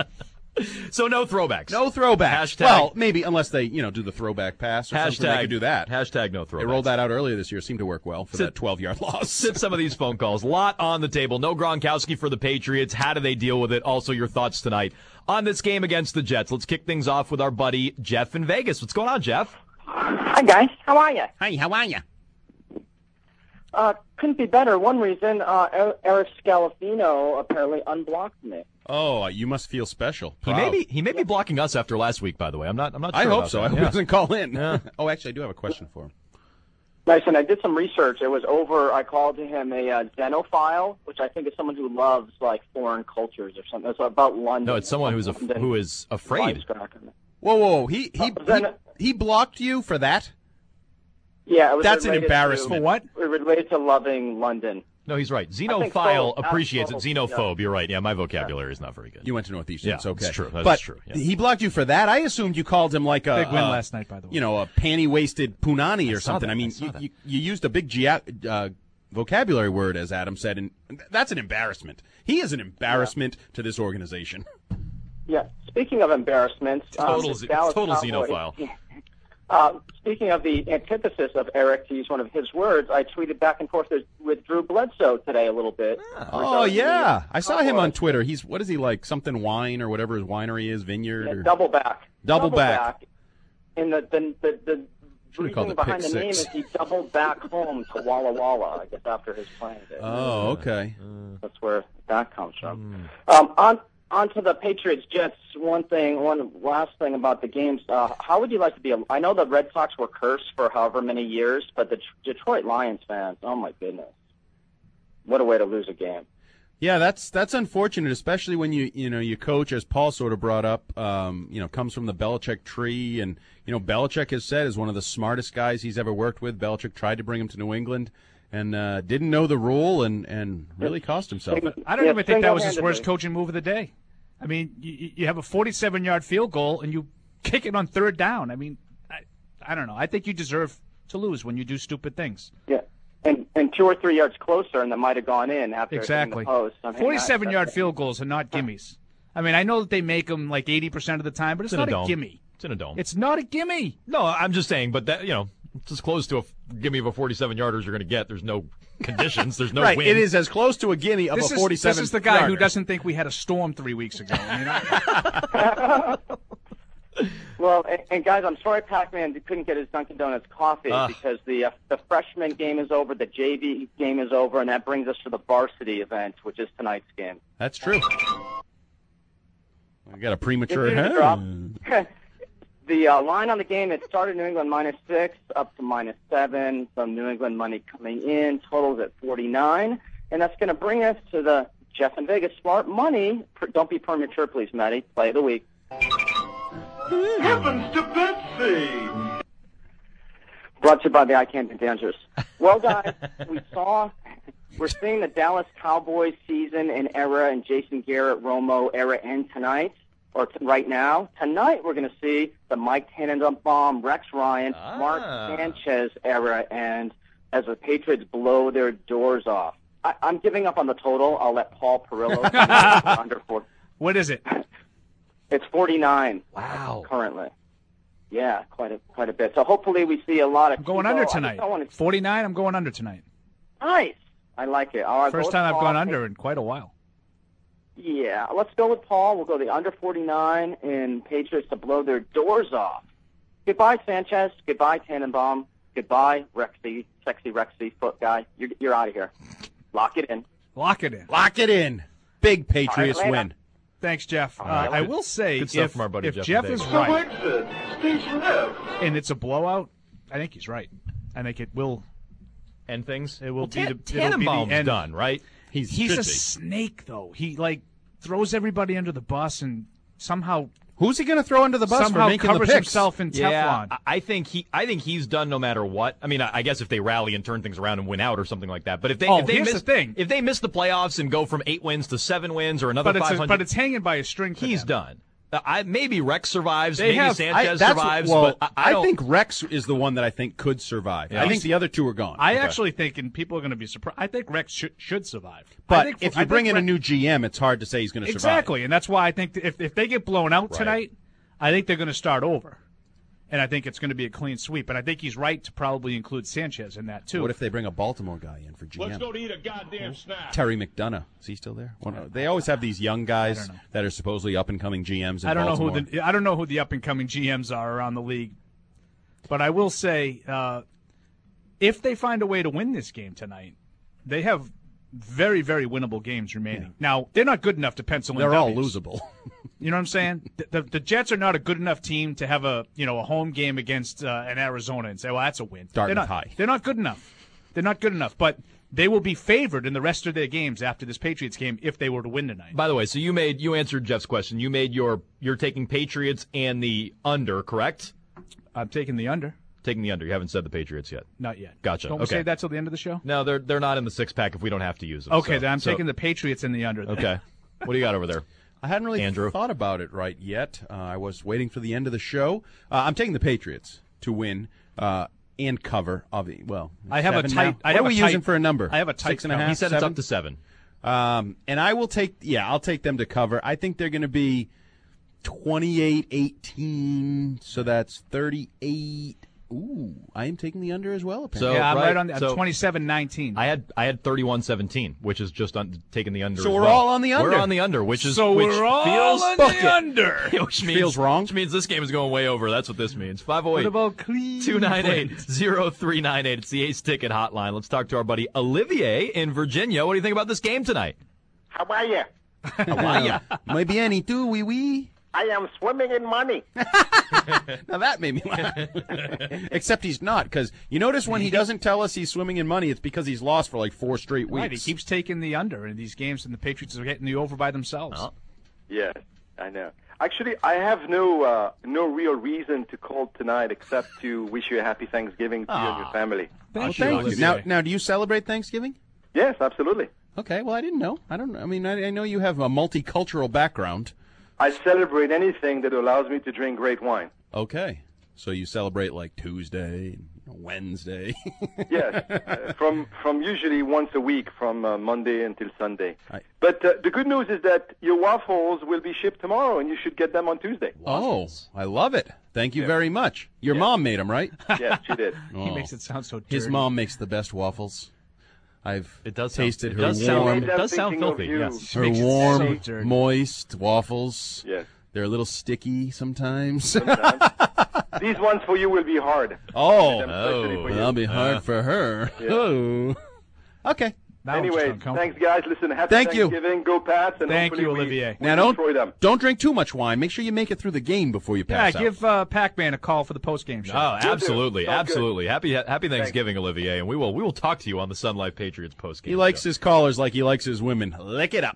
So no throwbacks. No throwbacks. Hashtag- Well, maybe unless they, you know, do the throwback pass or something. They Hashtag, could do that. Hashtag no throwbacks. They rolled that out earlier this year. Seemed to work well for Sit- that twelve-yard loss. Sit some of these phone calls. Lot on the table. No Gronkowski for the Patriots. How do they deal with it? Also, your thoughts tonight on this game against the Jets. Let's kick things off with our buddy Jeff in Vegas. What's going on, Jeff? Hi, guys. How are you? Hi, how are you? Uh, couldn't be better. One reason, uh, Er- Eric Scalafino apparently unblocked me. Oh, you must feel special. He Proud. may be he may be blocking us after last week. By the way, I'm not I'm not. Sure I hope about so. that. I hope Yeah. he doesn't call in. Yeah. Oh, actually, I do have a question for him. Nice, and I did some research. It was over, I called him a uh, xenophile, which I think is someone who loves, like, foreign cultures or something. It's about London. No, it's someone who's a, London. who is afraid. Wisecracker. Whoa, whoa, he he, Uh, then- he he blocked you for that? Yeah, it was That's an related embarrassment. To, For what? Related to loving London. No, he's right. think Xenophile phobe. appreciates it. Uh, Xenophobe. You're right. Yeah, my vocabulary is not very good. You went to Northeastern. Yeah, it's okay. it's true. That but is true, yeah. he blocked you for that. I assumed you called him like a Big win uh, last night, by the way. You know, a panty-waisted punani or saw something. that. I mean, I saw you, that. you you used a big ge- uh, vocabulary word, as Adam said, and that's an embarrassment. He is an embarrassment to this organization. Yeah. Speaking of embarrassments, Total um, ze- the Dallas total Cowboys- xenophile. Uh, speaking of the antithesis of Eric, to use one of his words, I tweeted back and forth with, with Drew Bledsoe today a little bit. Oh regarding yeah, the I saw him on Cowboys. Twitter. He's what is he like? Something wine or whatever his winery is, vineyard. Yeah, or... double back. Double back. And the the the, the Should've called reasoning it behind the pick name six. is he doubled back home to Walla Walla, I guess, after his playing day. Oh, okay. That's where that comes from. Hmm. Um, on on to the Patriots Jets. One thing, one last thing about the games. Uh, how would you like to be? A, I know the Red Sox were cursed for however many years, but the Tr- Detroit Lions fans, oh my goodness, what a way to lose a game. Yeah, that's that's unfortunate, especially when you you know you coach, as Paul sort of brought up, um, you know, comes from the Belichick tree, and you know Belichick has said is one of the smartest guys he's ever worked with. Belichick tried to bring him to New England, and uh, didn't know the rule, and, and really cost himself. I don't Yeah, even think that was his single-handedly. worst coaching move of the day. I mean, you, you have a forty-seven-yard field goal, and you kick it on third down. I mean, I, I don't know. I think you deserve to lose when you do stupid things. Yeah, and and two or three yards closer, and that might have gone in after hitting Exactly. the post. I mean, forty-seven-yard that's- field goals are not gimmies. I mean, I know that they make them like eighty percent of the time, but it's, It's in not a a, dome. gimme. It's in a dome. It's not a gimme. No, I'm just saying, but that you know, it's as close to a gimme of a forty-seven yarder as you're going to get. There's no conditions. There's no right, wind. it is as close to a gimme of This a is, forty-seven. this is the guy who yarder. doesn't think we had a storm three weeks ago. I mean, I, Well, and, and guys, I'm sorry Pac-Man couldn't get his Dunkin' Donuts coffee Ah. because the uh, the freshman game is over, the J V game is over, and that brings us to the varsity event, which is tonight's game. That's true. I got a premature. Did you Huh? drop? The uh, line on the game, it started New England minus six, up to minus seven. Some New England money coming in, totals at forty-nine. And that's going to bring us to the Jeff and Vegas smart money. Pr- Don't be premature, please, Matty. Play of the week. Heavens to Betsy! Brought to you by the I Can't Be Dangerous. Well, guys, we saw, we're seeing the Dallas Cowboys season and era and Jason Garrett, Romo era end tonight, or t- right now. Tonight, we're going to see the Mike Tannenbaum, Rex Ryan, Ah. Mark Sanchez era end as the Patriots blow their doors off. I- I'm giving up on the total. I'll let Paul Perillo under four. what is it? It's forty-nine wow. currently. Yeah, quite a quite a bit. So hopefully we see a lot of. I'm going Tebow. under I just tonight. don't wanna- forty-nine, I'm going under tonight. Nice. I like it. All right, First both time I've Paul- gone under in quite a while. Yeah, let's go with Paul. We'll go the under forty-nine and Patriots to blow their doors off. Goodbye, Sanchez. Goodbye, Tannenbaum. goodbye, Rexy, sexy Rexy foot guy. You're, you're out of here. Lock it in. Lock it in. Lock it in. Big Patriots All right, win. Thanks, Jeff. Uh, right. I will say, Good stuff if, from our buddy if Jeff Jeff in is Vegas. right, and it's a blowout, I think he's right. I think it will. End things. It will well, be Tan- the- it'll be the Tannenbaum's end. done, right? He's, He's should a be. snake, though. He like throws everybody under the bus and somehow Who's he going to throw under the bus somehow for making covers the picks? himself in Yeah, Teflon. I- I think he. I think he's done no matter what. I mean, I I guess if they rally and turn things around and win out or something like that. But if they, Oh, if they here's miss the thing. if they miss the playoffs and go from eight wins to seven wins or another but it's five a, hundred, but it's hanging by a string. For he's them. done. Uh, I, maybe Rex survives. They maybe have- Sanchez I, that's, survives. well, but I, I, don't, think Rex is the one that I think could survive. Yeah. I think the other two are gone. I Okay. actually think, and people are going to be surprised. I think Rex should, should survive. I but think, if I you bring think in a Rex- new G M, it's hard to say he's going to survive. exactly, and that's why I think if if they get blown out Right. tonight, I think they're going to start over, and I think it's going to be a clean sweep. And I think he's right to probably include Sanchez in that too. What if they bring a Baltimore guy in for G M? Let's go to eat a goddamn snack. Terry McDonough. Is he still there? Well, no, they always have these young guys know. that are supposedly up and coming G Ms in I don't Baltimore. know who the I don't know who the up and coming G Ms are around the league, but I will say, uh, if they find a way to win this game tonight, they have very very winnable games remaining. Now they're not good enough to pencil in. They're all W's. losable. You know what I'm saying? The, the, the Jets are not a good enough team to have a you know a home game against uh, an Arizona and say, well, that's a win. Dartmouth they're not, High. They're not good enough. They're not good enough. But they will be favored in the rest of their games after this Patriots game if they were to win tonight. By the way, so you made you answered Jeff's question. You made your you're taking Patriots and the under, correct? I'm taking the under. Taking the under. You haven't said the Patriots yet. Not yet. Gotcha. Don't we Okay. say that till the end of the show? No, they're they're not in the six pack if we don't have to use them. Okay, so- then I'm so- taking the Patriots in the under. Then. Okay. What do you got over there? I hadn't really Andrew? thought about it right yet. Uh, I was waiting for the end of the show. Uh, I'm taking the Patriots to win uh, and cover. Obvi- well, I have a seven tight. now. I what have are we a tight, using for a number? I have a tight Six and a count. half. He said it's seven? up to seven. Um, and I will take, yeah, I'll take them to cover. I think they're going to be twenty-eight eighteen, so that's thirty-eight. Ooh, I am taking the under as well, apparently. So- Yeah, I'm right, right on the so- twenty-seven nineteen. I had I had thirty-one seventeen, which is just on, taking the under. So as we're well. all on the under. We're on the under, which is So which we're all feels on Book the it. under. which means, Feels wrong. Which means this game is going way over. That's what this means. five oh What eight about Cleveland? two nine eight oh three nine eight. It's the Ace Ticket Hotline. Let's talk to our buddy Olivier in Virginia. What do you think about this game tonight? How are you? Hawaii. Muy bien, y tú, oui, oui. I am swimming in money. Now that made me laugh. Except he's not, because you notice when he doesn't tell us he's swimming in money, it's because he's lost for like four straight weeks. Right, he keeps taking the under in these games, and the Patriots are getting the over by themselves. Oh. Yes, I know. Actually, I have no uh, no real reason to call tonight except to wish you a happy Thanksgiving to you and your family. Thank Well, you, thank you. Olivier. Now, now, do you celebrate Thanksgiving? Yes, absolutely. Okay, well, I didn't know. I don't. I mean, I, I know you have a multicultural background. I celebrate anything that allows me to drink great wine. Okay, so you celebrate like Tuesday, Wednesday. Yes, uh, from from usually once a week, from uh, Monday until Sunday. I- But uh, the good news is that your waffles will be shipped tomorrow, and you should get them on Tuesday. Oh, I love it. Thank you very much. Your mom made them, right? Yes, she did. He makes it sound so dirty. His mom makes the best waffles. I've It does sound- tasted it her does sound- warm, it does sound Thinking of filthy. you. Yes. her makes it warm, so dirty. moist waffles. Yes. They're a little sticky sometimes. These ones for you will be hard. oh, Especially for you. that'll be hard Uh. for her. Yeah. Oh. Okay. Now I'm just Anyway, uncomfortable. thanks, guys. Listen, happy Thank you. Thanksgiving. Go Pats. And Thank hopefully you, we- Olivier. we Now don't destroy them. don't drink too much wine. Make sure you make it through the game before you Yeah, pass out. give uh, Pac-Man a call for the post-game show. Oh, absolutely, Sounds good. absolutely. Happy Happy Thanksgiving, Olivier, and we will we will talk to you on the Sun Life Patriots post game. He likes his callers like he likes his women. Lick it up.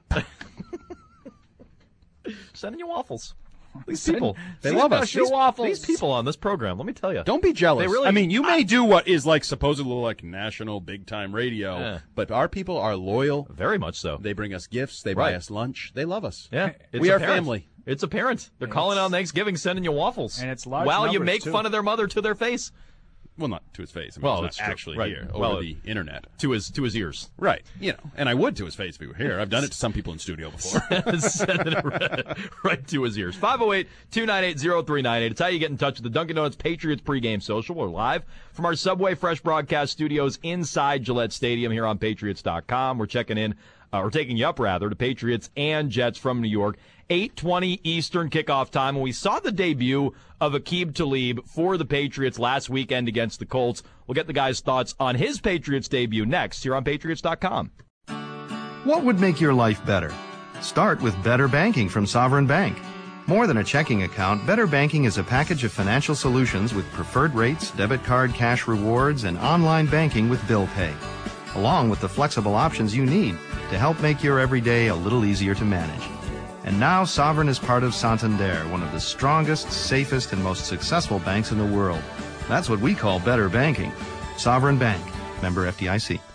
sending you waffles. These people, They these love us. special These- waffles. These people on this program, let me tell you, Don't be jealous. They really- I mean, you may do what is like supposedly like national big time radio, Yeah. but our people are loyal. very much so. They bring us gifts. They buy Right. us lunch. They love us. Yeah, it's we are apparent. family. It's apparent. They're calling on Thanksgiving, sending you waffles, And it's large while you numbers, make too. fun of their mother to their face, Well, not to his face. I mean, Well, it's it's not true. actually Right. here over Well, the internet. to his to his ears. Right. You know, and I would to his face if he were here. I've done it to some people in studio before. Sending it right, right to his ears. five oh eight, two nine eight, oh three nine eight. It's how you get in touch with the Dunkin' Donuts Patriots pregame social. We're live from our Subway Fresh broadcast studios inside Gillette Stadium here on Patriots dot com. We're checking in uh, or taking you up rather, to Patriots and Jets from New York. eight twenty Eastern kickoff time. And we saw the debut of Aqib Talib for the Patriots last weekend against the Colts. We'll get the guy's thoughts on his Patriots debut next here on Patriots dot com. What would make your life better? Start with Better Banking from Sovereign Bank. More than a checking account, Better Banking is a package of financial solutions with preferred rates, debit card cash rewards, and online banking with bill pay, along with the flexible options you need to help make your everyday a little easier to manage. And now Sovereign is part of Santander, one of the strongest, safest, and most successful banks in the world. That's what we call Better Banking. Sovereign Bank. Member F D I C.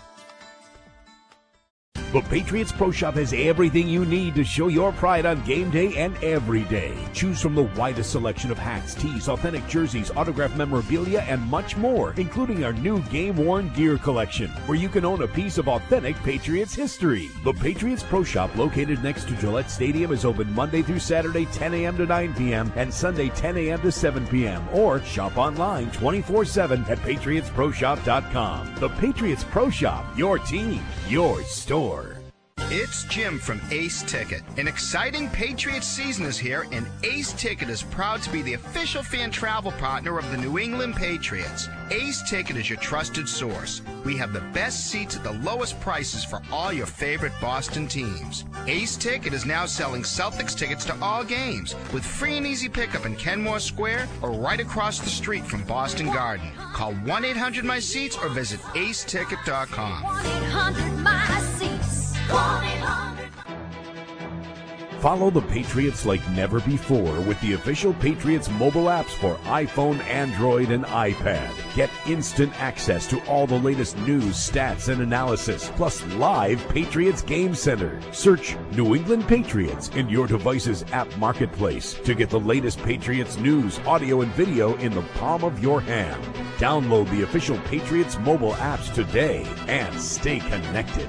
The Patriots Pro Shop has everything you need to show your pride on game day and every day. Choose from the widest selection of hats, tees, authentic jerseys, autographed memorabilia, and much more, including our new game-worn gear collection, where you can own a piece of authentic Patriots history. The Patriots Pro Shop, located next to Gillette Stadium, is open Monday through Saturday, ten a.m. to nine p.m., and Sunday, ten a.m. to seven p.m., or shop online twenty-four seven at patriots pro shop dot com. The Patriots Pro Shop, your team, your store. It's Jim from Ace Ticket. An exciting Patriots season is here, and Ace Ticket is proud to be the official fan travel partner of the New England Patriots. Ace Ticket is your trusted source. We have the best seats at the lowest prices for all your favorite Boston teams. Ace Ticket is now selling Celtics tickets to all games with free and easy pickup in Kenmore Square or right across the street from Boston Garden. Call one eight hundred my seats or visit ace ticket dot com. one eight hundred my seats. one eight hundred Follow the Patriots like never before with the official Patriots mobile apps for iPhone, Android, and iPad. Get instant access to all the latest news, stats, and analysis, plus live Patriots Game Center. Search New England Patriots in your device's app marketplace to get the latest Patriots news, audio, and video in the palm of your hand. Download the official Patriots mobile apps today and stay connected.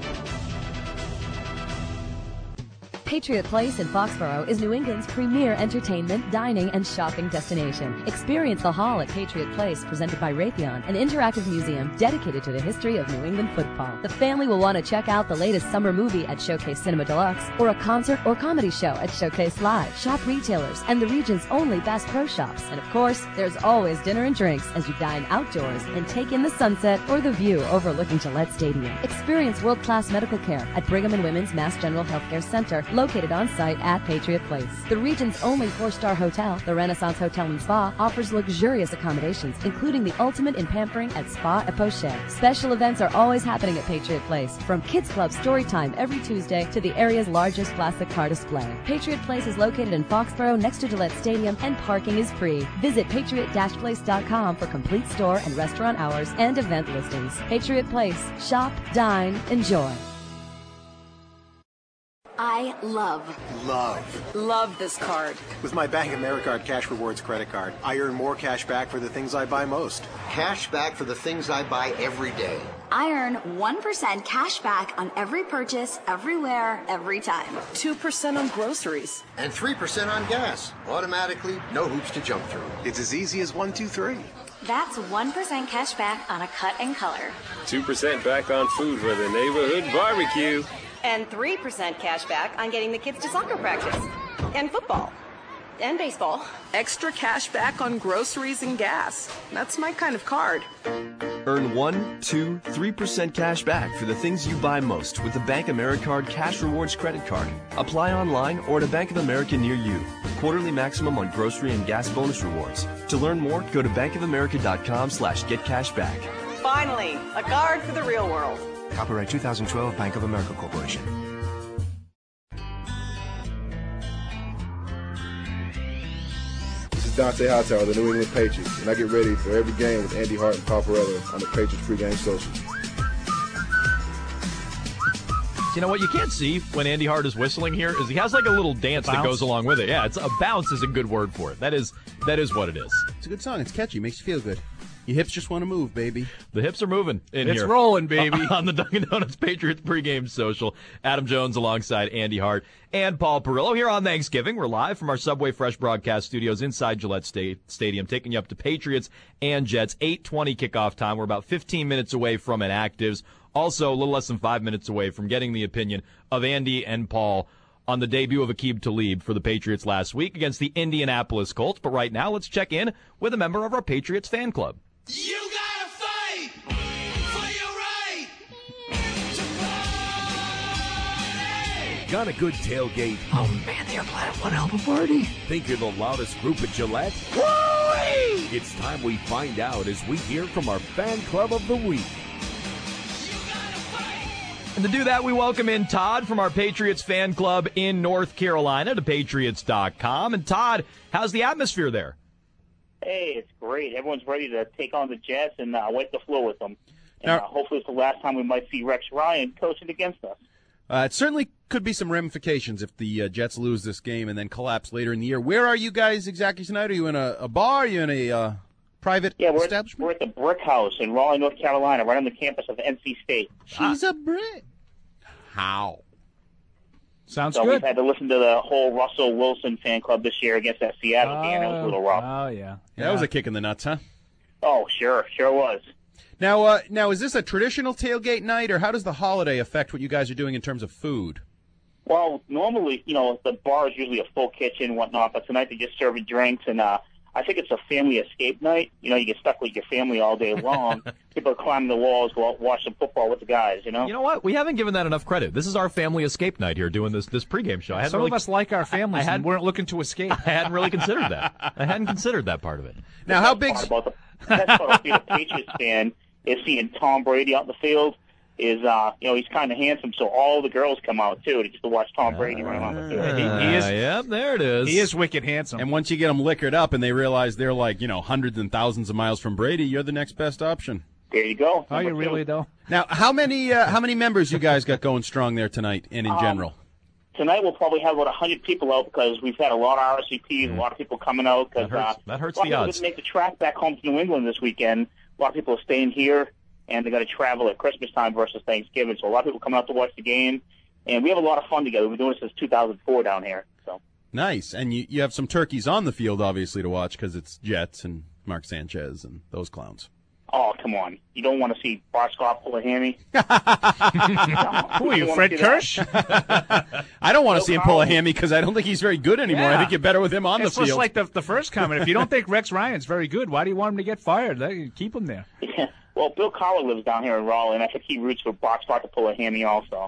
Patriot Place in Foxborough is New England's premier entertainment, dining, and shopping destination. Experience the Hall at Patriot Place, presented by Raytheon, an interactive museum dedicated to the history of New England football. The family will want to check out the latest summer movie at Showcase Cinema Deluxe, or a concert or comedy show at Showcase Live. Shop retailers and the region's only Bass Pro Shops. And of course, there's always dinner and drinks as you dine outdoors and take in the sunset or the view overlooking Gillette Stadium. Experience world-class medical care at Brigham and Women's Mass General Healthcare Center, located on site at Patriot Place. The region's only four-star hotel, the Renaissance Hotel and Spa, offers luxurious accommodations, including the ultimate in pampering at Spa et Poche. Special events are always happening at Patriot Place, from Kids Club Story Time every Tuesday to the area's largest classic car display. Patriot Place is located in Foxborough next to Gillette Stadium, and parking is free. Visit patriot place dot com for complete store and restaurant hours and event listings. Patriot Place. Shop, dine, enjoy. I love, Love. love this card. With my Bank of America Cash Rewards credit card, I earn more cash back for the things I buy most. Cash back for the things I buy every day. I earn one percent cash back on every purchase, everywhere, every time. two percent on groceries. And three percent on gas. Automatically, no hoops to jump through. It's as easy as one, two, three. That's one percent cash back on a cut and color. two percent back on food for the neighborhood barbecue. And three percent cash back on getting the kids to soccer practice. And football. And baseball. Extra cash back on groceries and gas. That's my kind of card. Earn one, two, three percent cash back for the things you buy most with the Bank Americard Cash Rewards credit card. Apply online or at a Bank of America near you. Quarterly maximum on grocery and gas bonus rewards. To learn more, go to bankofamerica.com slash get cash back. Finally, a card for the real world. Copyright two thousand twelve Bank of America Corporation. This is Dante Hightower of the New England Patriots, and I get ready for every game with Andy Hart and Paul Perello on the Patriots pregame social. You know what you can't see when Andy Hart is whistling here is he has like a little dance Bounce. that goes along with it. Yeah, it's a bounce is a good word for it. That is that is what it is. It's a good song. It's catchy. Makes you feel good. Your hips just want to move, baby. The hips are moving in It's here. rolling, baby. On the Dunkin' Donuts Patriots pregame social. Adam Jones alongside Andy Hart and Paul Perillo here on Thanksgiving. We're live from our Subway Fresh broadcast studios inside Gillette Sta- Stadium, taking you up to Patriots and Jets. eight twenty kickoff time. We're about fifteen minutes away from inactives. Also, a little less than five minutes away from getting the opinion of Andy and Paul on the debut of Aqib Talib for the Patriots last week against the Indianapolis Colts. But right now, let's check in with a member of our Patriots fan club. You gotta fight for your right to play. Got a good tailgate? Oh man, they're planning one hell of a party. Think you're the loudest group at Gillette? Woo-wee! It's time we find out as we hear from our fan club of the week. And to do that, we welcome in Todd from our Patriots fan club in North Carolina to Patriots dot com. And Todd, how's the atmosphere there? Hey, it's great. Everyone's ready to take on the Jets and uh, wipe the floor with them. And Now- uh, hopefully it's the last time we might see Rex Ryan coaching against us. Uh, it certainly could be some ramifications if the uh, Jets lose this game and then collapse later in the year. Where are you guys exactly tonight? Are you in a, a bar? Are you in a uh, private Yeah, we're at, establishment? we're at the Brick House in Raleigh, North Carolina, right on the campus of N C State. She's a Brit. How? Sounds so good. we've had to listen to the whole Russell Wilson fan club this year against that Seattle game. It was a little rough. Oh, yeah. Yeah, that was a kick in the nuts, huh? Oh, sure. Sure was. Now, uh, now, is this a traditional tailgate night, or how does the holiday affect what you guys are doing in terms of food? Well, normally, you know, the bar is usually a full kitchen and whatnot, but tonight they're just serving drinks, and uh, I think it's a family escape night. You know, you get stuck with your family all day long. People are climbing the walls, go out and watch some football with the guys, you know? You know what? We haven't given that enough credit. This is our family escape night here doing this this pregame show. I hadn't Some really, of us like our families I had- and weren't looking to escape. I hadn't really considered that. I hadn't considered that part of it. Now, how big? Part about the best part about being a Patriots fan is seeing Tom Brady out in the field. Is uh, you know, he's kind of handsome, so all the girls come out too to just to watch Tom Brady run around the field. He, he is. Uh, yep, there it is. He is wicked handsome. And once you get them liquored up and they realize they're like, you know, hundreds and thousands of miles from Brady, you're the next best option. There you go. Are you Number really two. though? Now, how many uh, how many members you guys got going strong there tonight and in Um, general? Tonight we'll probably have about one hundred people out because we've had a lot of R S V Ps, a lot of people coming out. Cause, That hurts- uh, that hurts a lot the of people odds. didn't make the track back home to New England this weekend. A lot of people are staying here, and they're going to travel at Christmas time versus Thanksgiving. So a lot of people coming out to watch the game, and we have a lot of fun together. We've been doing this since two thousand four down here. So Nice. And you, you have some turkeys on the field, obviously, to watch because it's Jets and Mark Sanchez and those clowns. Oh, come on. You don't want to see Bart Scott pull a hammy? Who are you, wanna Fred see Kirsch? I don't want to No see him pull a problem. hammy because I don't think he's very good anymore. I Yeah. think you're better with him on It's the just field. like the, the first comment. If you don't think Rex Ryan's very good, why do you want him to get fired? Let- Keep him there. Yeah. Well, Bill Collar lives down here in Raleigh, and I think he roots for Bart Scott to pull a hammy also.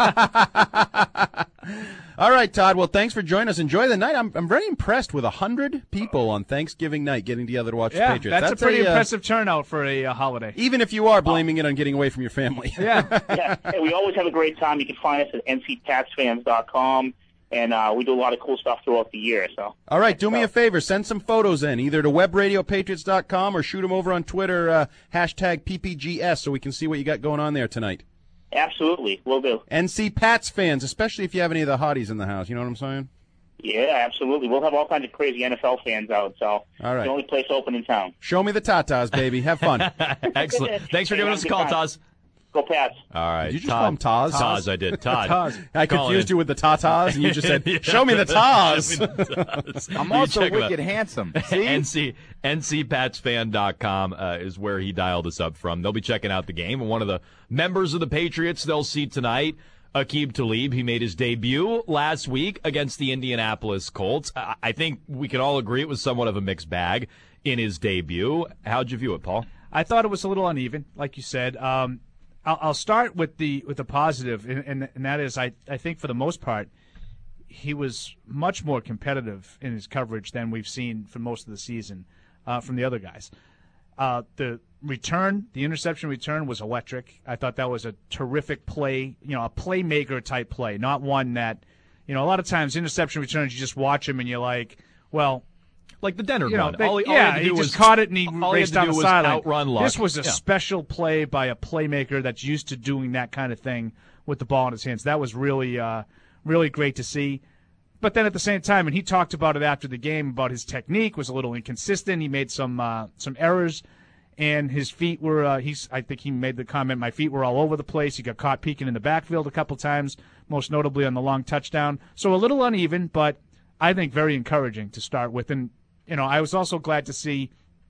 All right, Todd. Well, thanks for joining us. Enjoy the night. I'm I'm very impressed with a hundred people on Thanksgiving night getting together to watch Yeah, the Patriots. that's, a pretty uh, impressive turnout for a uh, holiday. even if you are blaming it on getting away from your family. Yeah. Yeah, hey, we always have a great time. You can find us at N C Pats fans dot com, and uh, we do a lot of cool stuff throughout the year. So, All right, do me a favor. Send some photos in, either to web radio patriots dot com or shoot them over on Twitter, uh, hashtag P P G S, so we can see what you got going on there tonight. absolutely, we'll do. N C Pats fans, especially if you have any of the hotties in the house. You know what I'm saying? Yeah, absolutely. We'll have all kinds of crazy N F L fans out. So, All right. it's the only place open in town. Show me the tatas, baby. Have fun. Excellent. Thanks for giving us a call, Taz. Go Pats. All right. Did you just Todd. call him Taz? Taz, I did. Todd. Taz. I Calling confused in. you with the tatas, and you just said, Yeah. show me the Taz. Show me the Taz. I'm You also check him out. wicked handsome. See? N C N C Pats fan dot com uh, is where he dialed us up from. They'll be checking out the game. And one of the members of the Patriots they'll see tonight, Aqib Talib. He made his debut last week against the Indianapolis Colts. I, I think we can all agree it was somewhat of a mixed bag in his debut. How'd you view it, Paul? I thought it was a little uneven, like you said. Um, I'll, I'll start with the with the positive, and, and, and that is, I, I think for the most part, he was much more competitive in his coverage than we've seen for most of the season uh, from the other guys. Uh, the return, the interception return was electric. I thought that was a terrific play, you know, a playmaker type play, not one that, you know, a lot of times interception returns, you just watch them and you're like, well, like the Denner you know, one. they, all he, all yeah, he, had to he do just was, caught it and he all he had raced to down do the was sideline. outrun luck. This was a Yeah. special play by a playmaker that's used to doing that kind of thing with the ball in his hands. That was really, uh, really great to see. But then at the same time, and he talked about it after the game, about his technique was a little inconsistent. He made some uh, some errors. and his feet were, uh, he's, I think he made the comment, my feet were all over the place. He got caught peeking in the backfield a couple times, most notably on the long touchdown. So a little uneven, but I think very encouraging to start with. And, you know, I was also glad to see,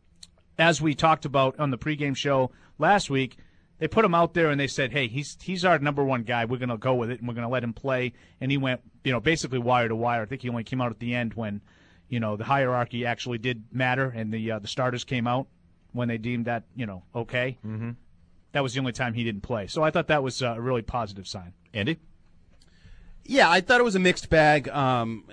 as we talked about on the pregame show last week, they put him out there and they said, hey, he's he's our number one guy. We're going to go with it, and we're going to let him play. And he went, you know, basically wire to wire. I think he only came out at the end when, you know, the hierarchy actually did matter and the uh, the starters came out when they deemed that, you know, okay. Mm-hmm. That was the only time he didn't play. So I thought that was a really positive sign. Andy? Yeah, I thought it was a mixed bag. Um,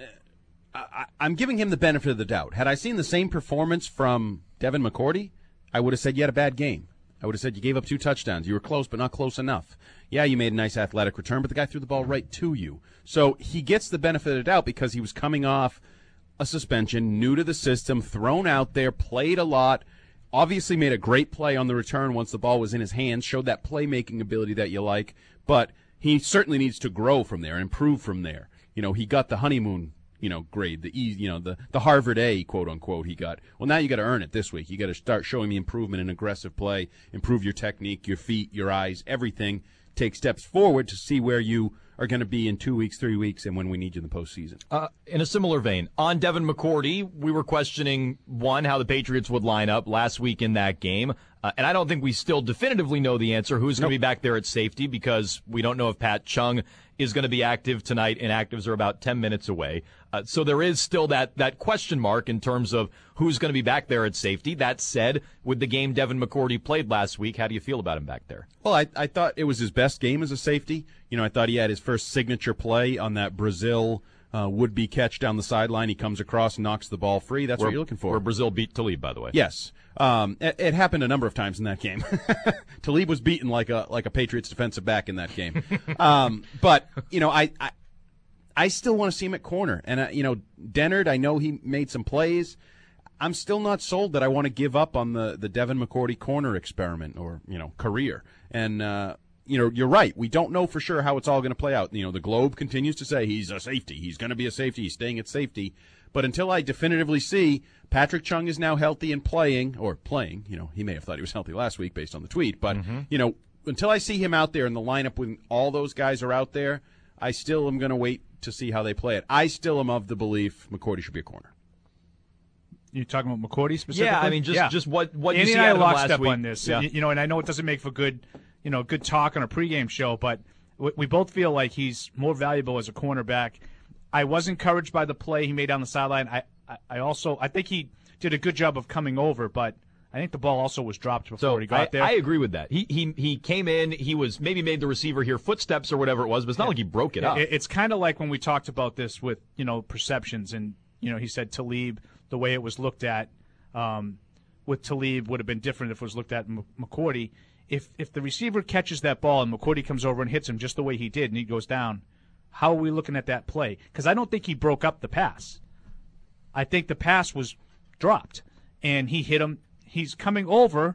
I, I'm giving him the benefit of the doubt. Had I seen the same performance from Devin McCourty, I would have said you had a bad game. I would have said you gave up two touchdowns. You were close, but not close enough. Yeah, you made a nice athletic return, but the guy threw the ball right to you. So he gets the benefit of the doubt because he was coming off a suspension, new to the system, thrown out there, played a lot, obviously made a great play on the return once the ball was in his hands, showed that playmaking ability that you like, but he certainly needs to grow from there, improve from there. You know, he got the honeymoon you know, grade, the E, you know, the, the Harvard A, quote unquote, he got. Well, now you got to earn it this week. You got to start showing the improvement in aggressive play, improve your technique, your feet, your eyes, everything. Take steps forward to see where you are going to be in two weeks, three weeks, and when we need you in the postseason. Uh, in a similar vein, on Devin McCourty, we were questioning, one, how the Patriots would line up last week in that game. Uh, and I don't think we still definitively know the answer, who's going to nope. be back there at safety, because we don't know if Pat Chung is going to be active tonight, and actives are about ten minutes away. Uh, so there is still that, that question mark in terms of who's going to be back there at safety. That said, with the game Devin McCourty played last week, how do you feel about him back there? Well, I, I thought it was his best game as a safety. You know, I thought he had his first signature play on that Brazil uh, would-be catch down the sideline. He comes across and knocks the ball free. That's where, what you're looking for. Where Brazil beat Talib, by the way. Yes. Um, it, it happened a number of times in that game. Talib was beaten like a like a Patriots defensive back in that game. um, but, you know, I, I I still want to see him at corner. And, uh, you know, Dennard, I know he made some plays. I'm still not sold that I want to give up on the, the Devin McCourty corner experiment or, you know, career. And, uh, you know, you're right. We don't know for sure how it's all going to play out. You know, the Globe continues to say he's a safety. He's going to be a safety. He's staying at safety. But until I definitively see Patrick Chung is now healthy and playing, or playing, you know, he may have thought he was healthy last week based on the tweet. But, mm-hmm. you know, until I see him out there in the lineup when all those guys are out there, I still am going to wait to see how they play it. I still am of the belief McCourty should be a corner. You talking about McCourty specifically? Yeah, I mean, just yeah. just what what Andy you see and I out of him lockstep last week. on this. Yeah. You know, and I know it doesn't make for good, you know, good talk on a pregame show, but we, we both feel like he's more valuable as a cornerback. I was encouraged by the play he made on the sideline. I, I, I also I think he did a good job of coming over, but I think the ball also was dropped before so he got I, there. I agree with that. He he he came in. He was maybe made the receiver hear footsteps or whatever it was, but it's not yeah. like he broke it yeah, up. It, it's kind of like when we talked about this with, you know, perceptions, and, you know, he said Talib, the way it was looked at um, with Talib would have been different if it was looked at M- McCourty. If if the receiver catches that ball and McCourty comes over and hits him just the way he did and he goes down, how are we looking at that play? Because I don't think he broke up the pass. I think the pass was dropped, and he hit him. He's coming over,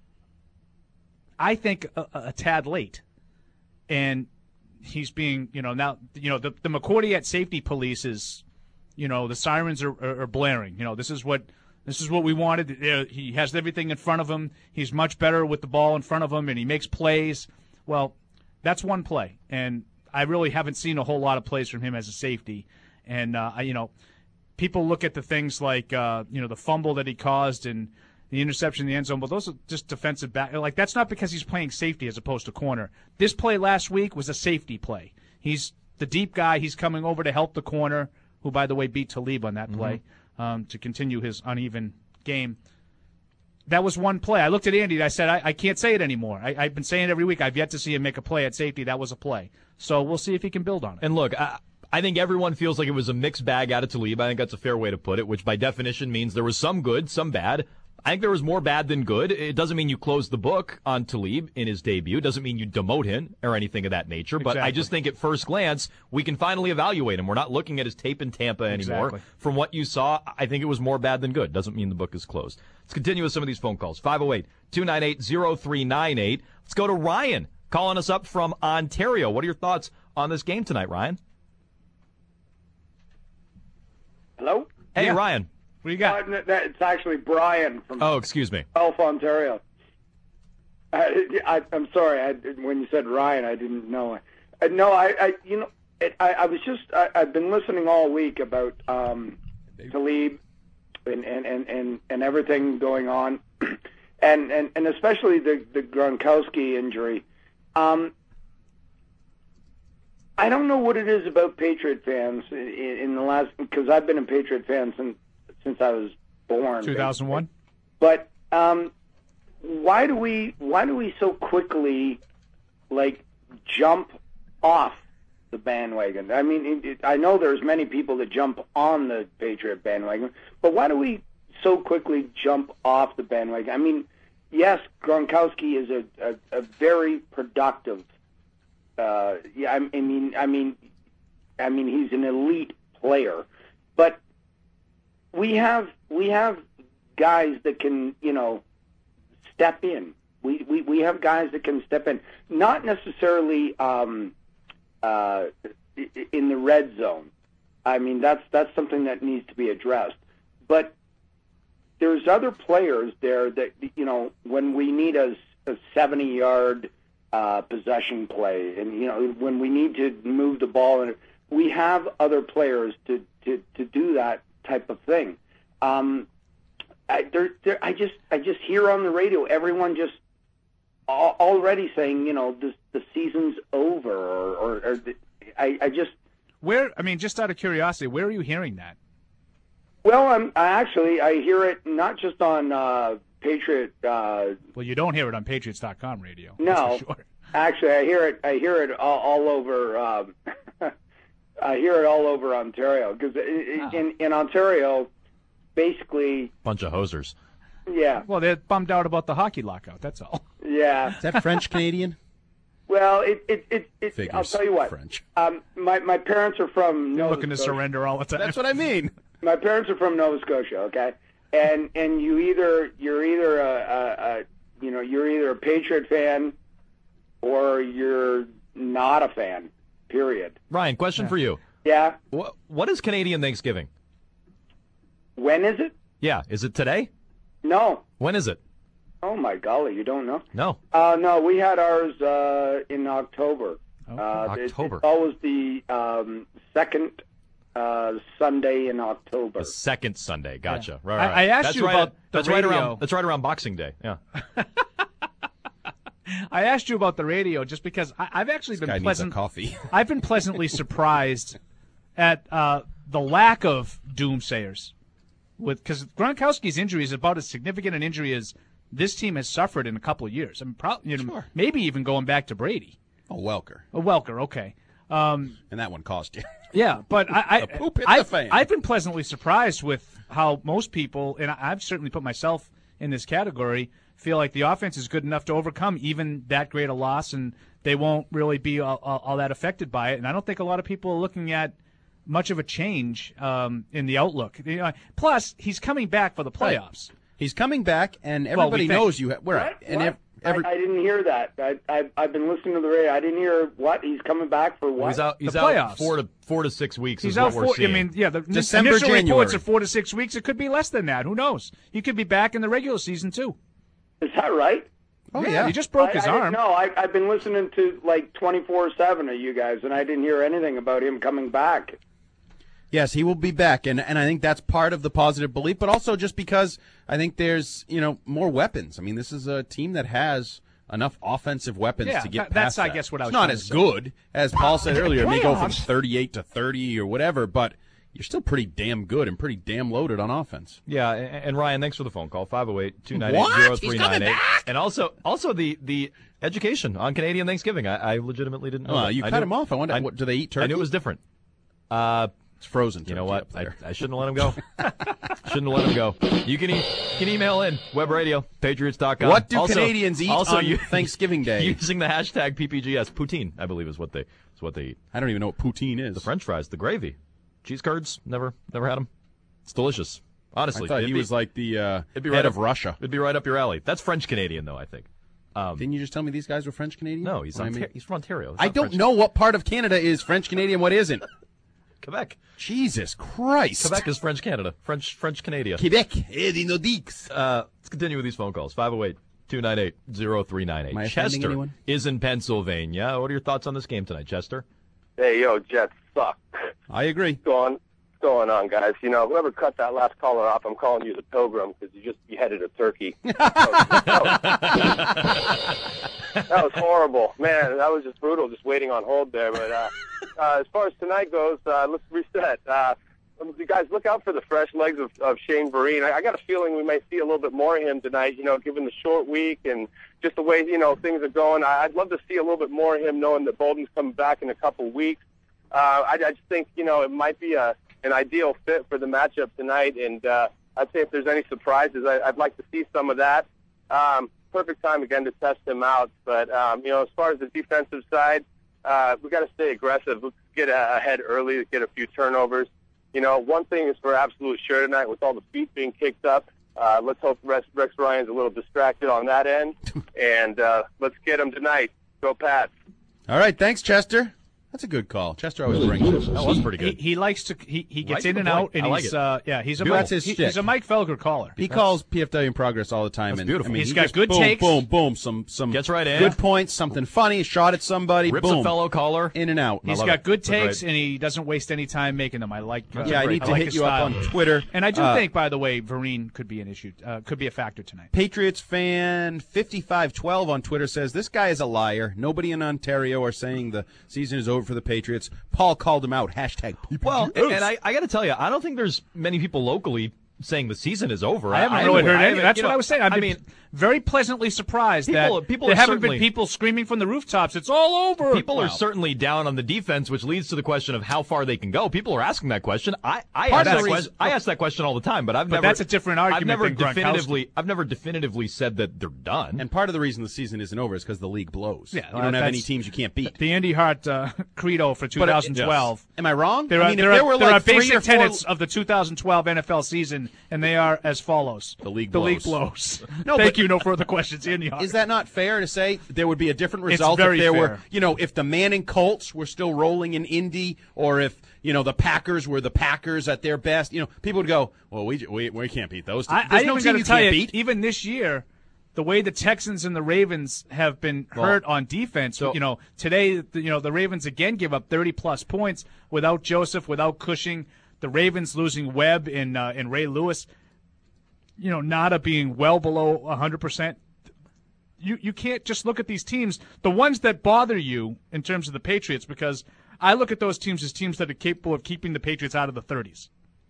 I think, a, a tad late. And he's being, you know, now, you know, the, the McCourty at safety police is, you know, the sirens are, are, are blaring. You know, this is what this is what we wanted. He has everything in front of him. He's much better with the ball in front of him, and he makes plays. Well, that's one play. And I really haven't seen a whole lot of plays from him as a safety. And, uh, I, you know, people look at the things like, uh, you know, the fumble that he caused and the interception in the end zone, but those are just defensive back. Like, that's not because he's playing safety as opposed to corner. This play last week was a safety play. He's the deep guy. He's coming over to help the corner, who, by the way, beat Talib on that mm-hmm. play um, to continue his uneven game. That was one play. I looked at Andy and I said, I, I can't say it anymore. I, I've been saying it every week. I've yet to see him make a play at safety. That was a play. So we'll see if he can build on it. And look, I, I think everyone feels like it was a mixed bag out of Talib. I think that's a fair way to put it, which by definition means there was some good, some bad. I think there was more bad than good. It doesn't mean you close the book on Talib in his debut. It doesn't mean you demote him or anything of that nature. But exactly. I just think at first glance, we can finally evaluate him. We're not looking at his tape in Tampa anymore. Exactly. From what you saw, I think it was more bad than good. Doesn't mean the book is closed. Let's continue with some of these phone calls. five oh eight, two nine eight, oh three nine eight. Let's go to Ryan calling us up from Ontario. What are your thoughts on this game tonight, Ryan? Hello? Hey, yeah. Ryan. What do you got? Uh, that, it's actually Brian from Oh, excuse me. Elf, Ontario. I, I, I'm sorry. I, when you said Ryan, I didn't know. Uh, no, I, I, you know, it, I, I was just. I, I've been listening all week about um, Talib and, and, and, and, and everything going on, and, and, and especially the the Gronkowski injury. Um, I don't know what it is about Patriot fans in, in the last, because I've been a Patriot fan since since I was born. two thousand one. But um, why do we why do we so quickly like jump off the bandwagon? I mean, it, it, I know there's many people that jump on the Patriot bandwagon, but why do we so quickly jump off the bandwagon? I mean, yes, Gronkowski is a, a, a very productive. Uh, yeah, I, I mean, I mean, I mean, he's an elite player, but we have we have guys that can, you know, step in. We we, we have guys that can step in, not necessarily um, uh, in the red zone. I mean, that's that's something that needs to be addressed. But there's other players there that, you know, when we need a, a seventy-yard uh, possession play, and, you know, when we need to move the ball, and we have other players to, to, to do that type of thing. Um, I, there, there, I just I just hear on the radio everyone just al- already saying, you know, this, the season's over, or, or, or the, I, I just where I mean, just out of curiosity, where are you hearing that? Well, I'm I actually I hear it not just on uh, Patriot. Uh, well, you don't hear it on Patriots dot com radio. No, sure. Actually, I hear it. I hear it all, all over. Um, I hear it all over Ontario, because oh. in in Ontario, basically, bunch of hosers. Yeah. Well, they're bummed out about the hockey lockout. That's all. Yeah. Is that French Canadian? Well, it it it. it Figures. I'll tell you what. French. Um, my my parents are from Nova looking to Scotia. surrender all the time. That's what I mean. My parents are from Nova Scotia. Okay, and and you either you're either a, a, a you know you're either a Patriot fan or you're not a fan. Period. Ryan, question yeah. for you. Yeah. What what is Canadian Thanksgiving? When is it? Yeah, is it today? No. When is it? Oh my golly, you don't know? No. Uh, no, we had ours uh, in October. Okay. Uh, October. It's always the um, second uh, Sunday in October. The second Sunday. Gotcha. Yeah. Right, right. I, I asked that's you right, about the that's radio. Right around, that's right around Boxing Day. Yeah. I asked you about the radio just because I, I've actually this been guy pleasant. Needs a coffee. I've been pleasantly surprised at uh, the lack of doomsayers, with because Gronkowski's injury is about as significant an injury as this team has suffered in a couple of years. I mean, pro- you know, Sure. maybe even going back to Brady. Oh, Welker. Oh, Welker. Okay. Um, and that one cost you. Yeah, but I, I, The poop hit I've, the fan. I've been pleasantly surprised with how most people, and I've certainly put myself in this category, feel like the offense is good enough to overcome even that great a loss, and they won't really be all, all, all that affected by it. And I don't think a lot of people are looking at much of a change um, in the outlook. You know, plus, he's coming back for the playoffs. Right. He's coming back, and Well, we everybody think- knows you. Ha- we're What? and What? ev- every- I, I didn't hear that. I, I, I've been listening to the radio. I didn't hear what he's coming back for. What? He's out. He's The out playoffs. four to four to six weeks. He's is out what we're four. seeing. I mean, yeah, the December, initial reports January. are four to six weeks. It could be less than that. Who knows? He could be back in the regular season too. Is that right? Oh, yeah, yeah. he just broke I, his I arm. didn't know. I, I've been listening to like twenty-four seven of you guys, and I didn't hear anything about him coming back. Yes, he will be back, and and I think that's part of the positive belief, but also just because I think there's you know more weapons. I mean, this is a team that has enough offensive weapons Yeah, to get that- past that's, I that. guess, what I was It's not trying as to say. good as Paul said earlier. It may go from Playoffs. thirty-eight to thirty or whatever, but you're still pretty damn good and pretty damn loaded on offense. Yeah, and, and Ryan, thanks for the phone call. five oh eight, two nine eight, What? oh He's three coming nine eight. back? And also, also the the education on Canadian Thanksgiving. I, I legitimately didn't know. Oh, that. you I cut knew- him off. I wonder, what, do they eat turkey? I knew it was different. Uh, It's frozen. You know turkey what? up there. I, I shouldn't have let him go. Shouldn't have let him go. You can e- can email in web radio patriots dot com. What do also, Canadians eat also on you- Thanksgiving Day? Using the hashtag P P G S, poutine, I believe is what they is what they eat. I don't even know what poutine is. The French fries, the gravy, cheese curds. Never never had them. It's delicious. Honestly, I thought it'd he be- was like the uh, it'd be head right of up- Russia. It'd be right up your alley. That's French Canadian, though. I think. Um, Didn't you just tell me these guys were French Canadian? no, he's What I Ontar- mean- he's from Ontario. It's I not don't French- know what part of Canada is French Canadian, what isn't. Quebec. Jesus Christ. Quebec is French Canada. French French Canada. Quebec. Eddie Nodix. Uh, let's continue with these phone calls. five oh eight, two nine eight, oh three nine eight. Am I offending Chester anyone? is in Pennsylvania. What are your thoughts on this game tonight, Chester? Hey, yo, Jets suck. I agree. What's going, what's going on, guys? You know, whoever cut that last caller off, I'm calling you the Pilgrim because you just beheaded a turkey. that, was, that was horrible. Man, that was just brutal, just waiting on hold there. But uh, uh, as far as tonight goes, uh, let's reset. Uh, you guys, look out for the fresh legs of, of Shane Vereen. I, I got a feeling we might see a little bit more of him tonight, you know, given the short week and just the way, you know, things are going. I, I'd love to see a little bit more of him knowing that Bolden's coming back in a couple weeks. Uh, I, I just think, you know, it might be a an ideal fit for the matchup tonight, and uh, I'd say if there's any surprises, I, I'd like to see some of that. Um, perfect time, again, to test him out. But, um, you know, as far as the defensive side, uh, we got to stay aggressive. Let's get ahead early, get a few turnovers. You know, one thing is for absolute sure tonight, with all the feet being kicked up, uh, let's hope Rex, Rex Ryan's a little distracted on that end, and uh, let's get him tonight. Go Pats. All right, thanks, Chester. That's a good call. Chester always brings it. That was pretty good. He, he likes to. He, he gets Right in to and the out, point. and I like he's it. uh, yeah, he's a That's Mike, his he- shtick. he's a Mike Felger caller. He That's- calls P F W in progress all the time. That's and beautiful. I mean, He's he got just good boom, takes. Boom, boom, some some Gets right in. good points, something funny, shot at somebody, Rips boom, a fellow caller. in and out. He's love got it. good Look great. takes, and he doesn't waste any time making them. I like. Uh, Yeah, I need to like hit his you up style. on Twitter. And I do Uh, think, by the way, Vereen could be an issue. Uh, could be a factor tonight. Patriots fan fifty-five twelve on Twitter says, this guy is a liar. Nobody in Ontario are saying the season is over for the Patriots. Paul called him out. Hashtag Well, and, and I, I got to tell you, I don't think there's many people locally saying the season is over. I haven't really heard I any. haven't- That's you what know, I was saying. I've I been mean, very pleasantly surprised People- that people there are haven't certainly- been people screaming from the rooftops. It's all over. people are Wow. certainly down on the defense, which leads to the question of how far they can go. People are asking that question. I, I, Part ask, of that the que- reason- I ask that question all the time, but I've But never. that's a different argument I've never than Gronkowski. definitively. I've never definitively said that they're done. And part of the reason the season isn't over is because the league blows. Yeah, you well, don't have any that's- teams you can't beat. The Andy Hart uh, credo for But, uh, twenty twelve. Am I wrong? There are, I mean, there if are, there were there like are three basic or four, tenets of the two thousand twelve N F L season, and they are as follows. The league The blows. league blows. No, Thank but- you. No further questions, Andy Hart. Is that not fair to say there would be a different It's result very if there were, fair. you know, if the Manning Colts were still rolling in Indy, or if you know the Packers were the Packers at their best? You know, people would go, "Well, we we, we can't beat those." I, There's I no even team got to you tell can't you, beat. even this year, the way the Texans and the Ravens have been Well, hurt on defense. so- you know, today, the- you know, the Ravens again give up thirty plus points without Joseph, without Cushing. The Ravens losing Webb and uh, and Ray Lewis. You know, Nada being well below one hundred percent. You you can't just look at these teams, the ones that bother you in terms of the Patriots, because I look at those teams as teams that are capable of keeping the Patriots out of the thirties.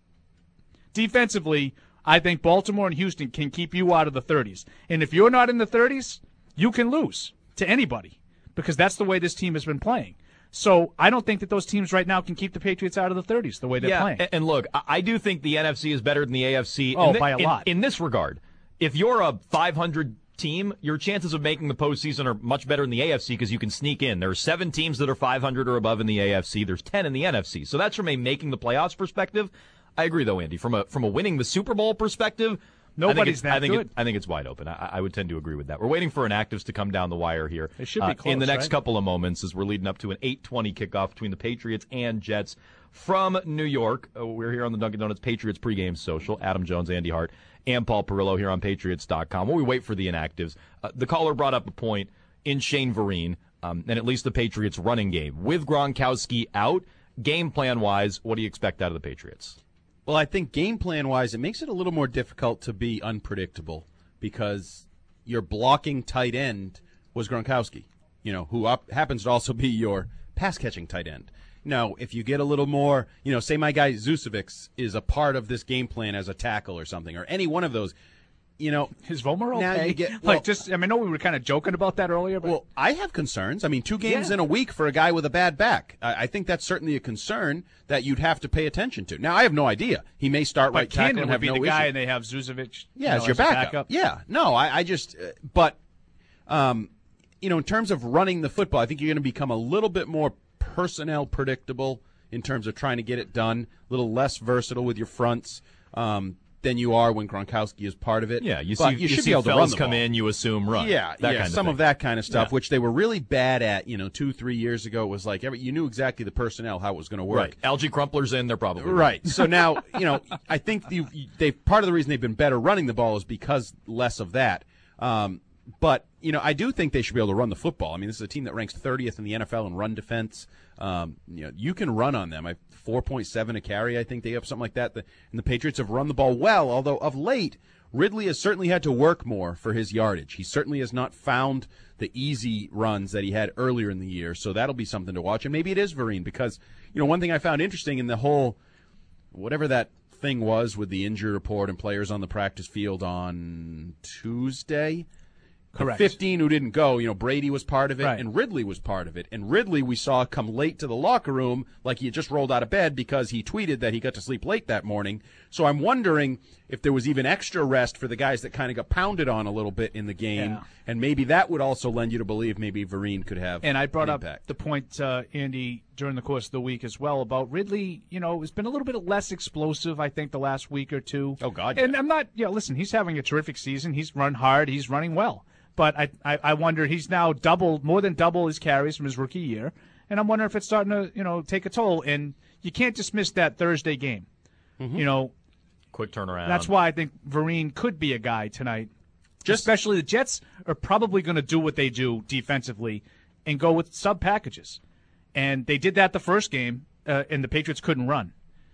Defensively, I think Baltimore and Houston can keep you out of the thirties. And if you're not in the thirties, you can lose to anybody, because that's the way this team has been playing. So I don't think that those teams right now can keep the Patriots out of the thirties the way they're yeah, playing. a- and look, I, I do think the N F C is better than the A F C. Oh, in thi- by a in- lot. In this regard, if you're a five hundred team, your chances of making the postseason are much better in the A F C because you can sneak in. There are seven teams that are five hundred or above in the A F C. There's ten in the N F C. So that's from a making the playoffs perspective. I agree, though, Andy. From a from a winning the Super Bowl perspective, Nobody's I think it's, that I think good. It, I think it's wide open. I, I would tend to agree with that. We're waiting for inactives to come down the wire here. It should be uh, close, in the next right? couple of moments as we're leading up to an eight twenty kickoff between the Patriots and Jets from New York. Uh, we're here on the Dunkin' Donuts Patriots pregame social. Adam Jones, Andy Hart, and Paul Perillo here on Patriots dot com. While we wait for the inactives, uh, the caller brought up a point in Shane Vereen, um, and at least the Patriots running game. With Gronkowski out, game plan-wise, what do you expect out of the Patriots? Well, I think game plan wise, it makes it a little more difficult to be unpredictable because your blocking tight end was Gronkowski, you know, who up, happens to also be your pass catching tight end. Now, if you get a little more, you know, say my guy Zusevic is a part of this game plan as a tackle or something, or any one of those, you know, Is Vollmer okay? now you get well, like just, I mean, I know we were kind of joking about that earlier, but well, I have concerns. I mean, two games Yeah. in a week for a guy with a bad back. I, I think that's certainly a concern that you'd have to pay attention to. Now, I have no idea. He may start but right tackle Cannon and would have be no the guy, issue. and they have Zuzovic. Yeah, you as know, your as a backup. backup. Yeah, no, I, I just, uh, but, um, you know, in terms of running the football, I think you're going to become a little bit more personnel predictable in terms of trying to get it done, a little less versatile with your fronts. Um, than you are when Gronkowski is part of it. Yeah, you but see, you, you should see be able to Fells run the come ball. in, you assume run. Yeah, that yeah, kind of some thing. of that kind of stuff, Yeah. which they were really bad at. You know, two, three years ago, it was like every, you knew exactly the personnel, how it was going to work. Right. Algie Crumpler's in, they're probably Right. So now, you know, I think you, they part of the reason they've been better running the ball is because less of that. Um, but, you know, I do think they should be able to run the football. I mean, this is a team that ranks thirtieth in the N F L in run defense. Um, you know, you can run on them. I four point seven a carry, I think they have something like that. The, and the Patriots have run the ball well, although of late, Ridley has certainly had to work more for his yardage. He certainly has not found the easy runs that he had earlier in the year, so that'll be something to watch. And maybe it is Vereen, because, you know, one thing I found interesting in the whole, whatever that thing was with the injury report and players on the practice field on Tuesday. Correct. The fifteen who didn't go, you know, Brady was part of it, Right. and Ridley was part of it. And Ridley we saw come late to the locker room like he had just rolled out of bed because he tweeted that he got to sleep late that morning. So I'm wondering if there was even extra rest for the guys that kind of got pounded on a little bit in the game. Yeah. And maybe that would also lend you to believe maybe Vereen could have And I brought an up impact. the point, uh, Andy, during the course of the week as well about Ridley. You know, has been a little bit less explosive, I think, the last week or two. Oh, God. And yeah. I'm not, you know, listen, he's having a terrific season. He's run hard. He's running well. But I, I, I wonder, he's now double, more than double his carries from his rookie year. And I'm wondering if it's starting to, you know, take a toll. And you can't dismiss that Thursday game. Mm-hmm. You know, Quick turnaround. that's why I think Vereen could be a guy tonight. Just- Especially the Jets are probably going to do what they do defensively and go with sub packages. And they did that the first game, uh, and the Patriots couldn't run.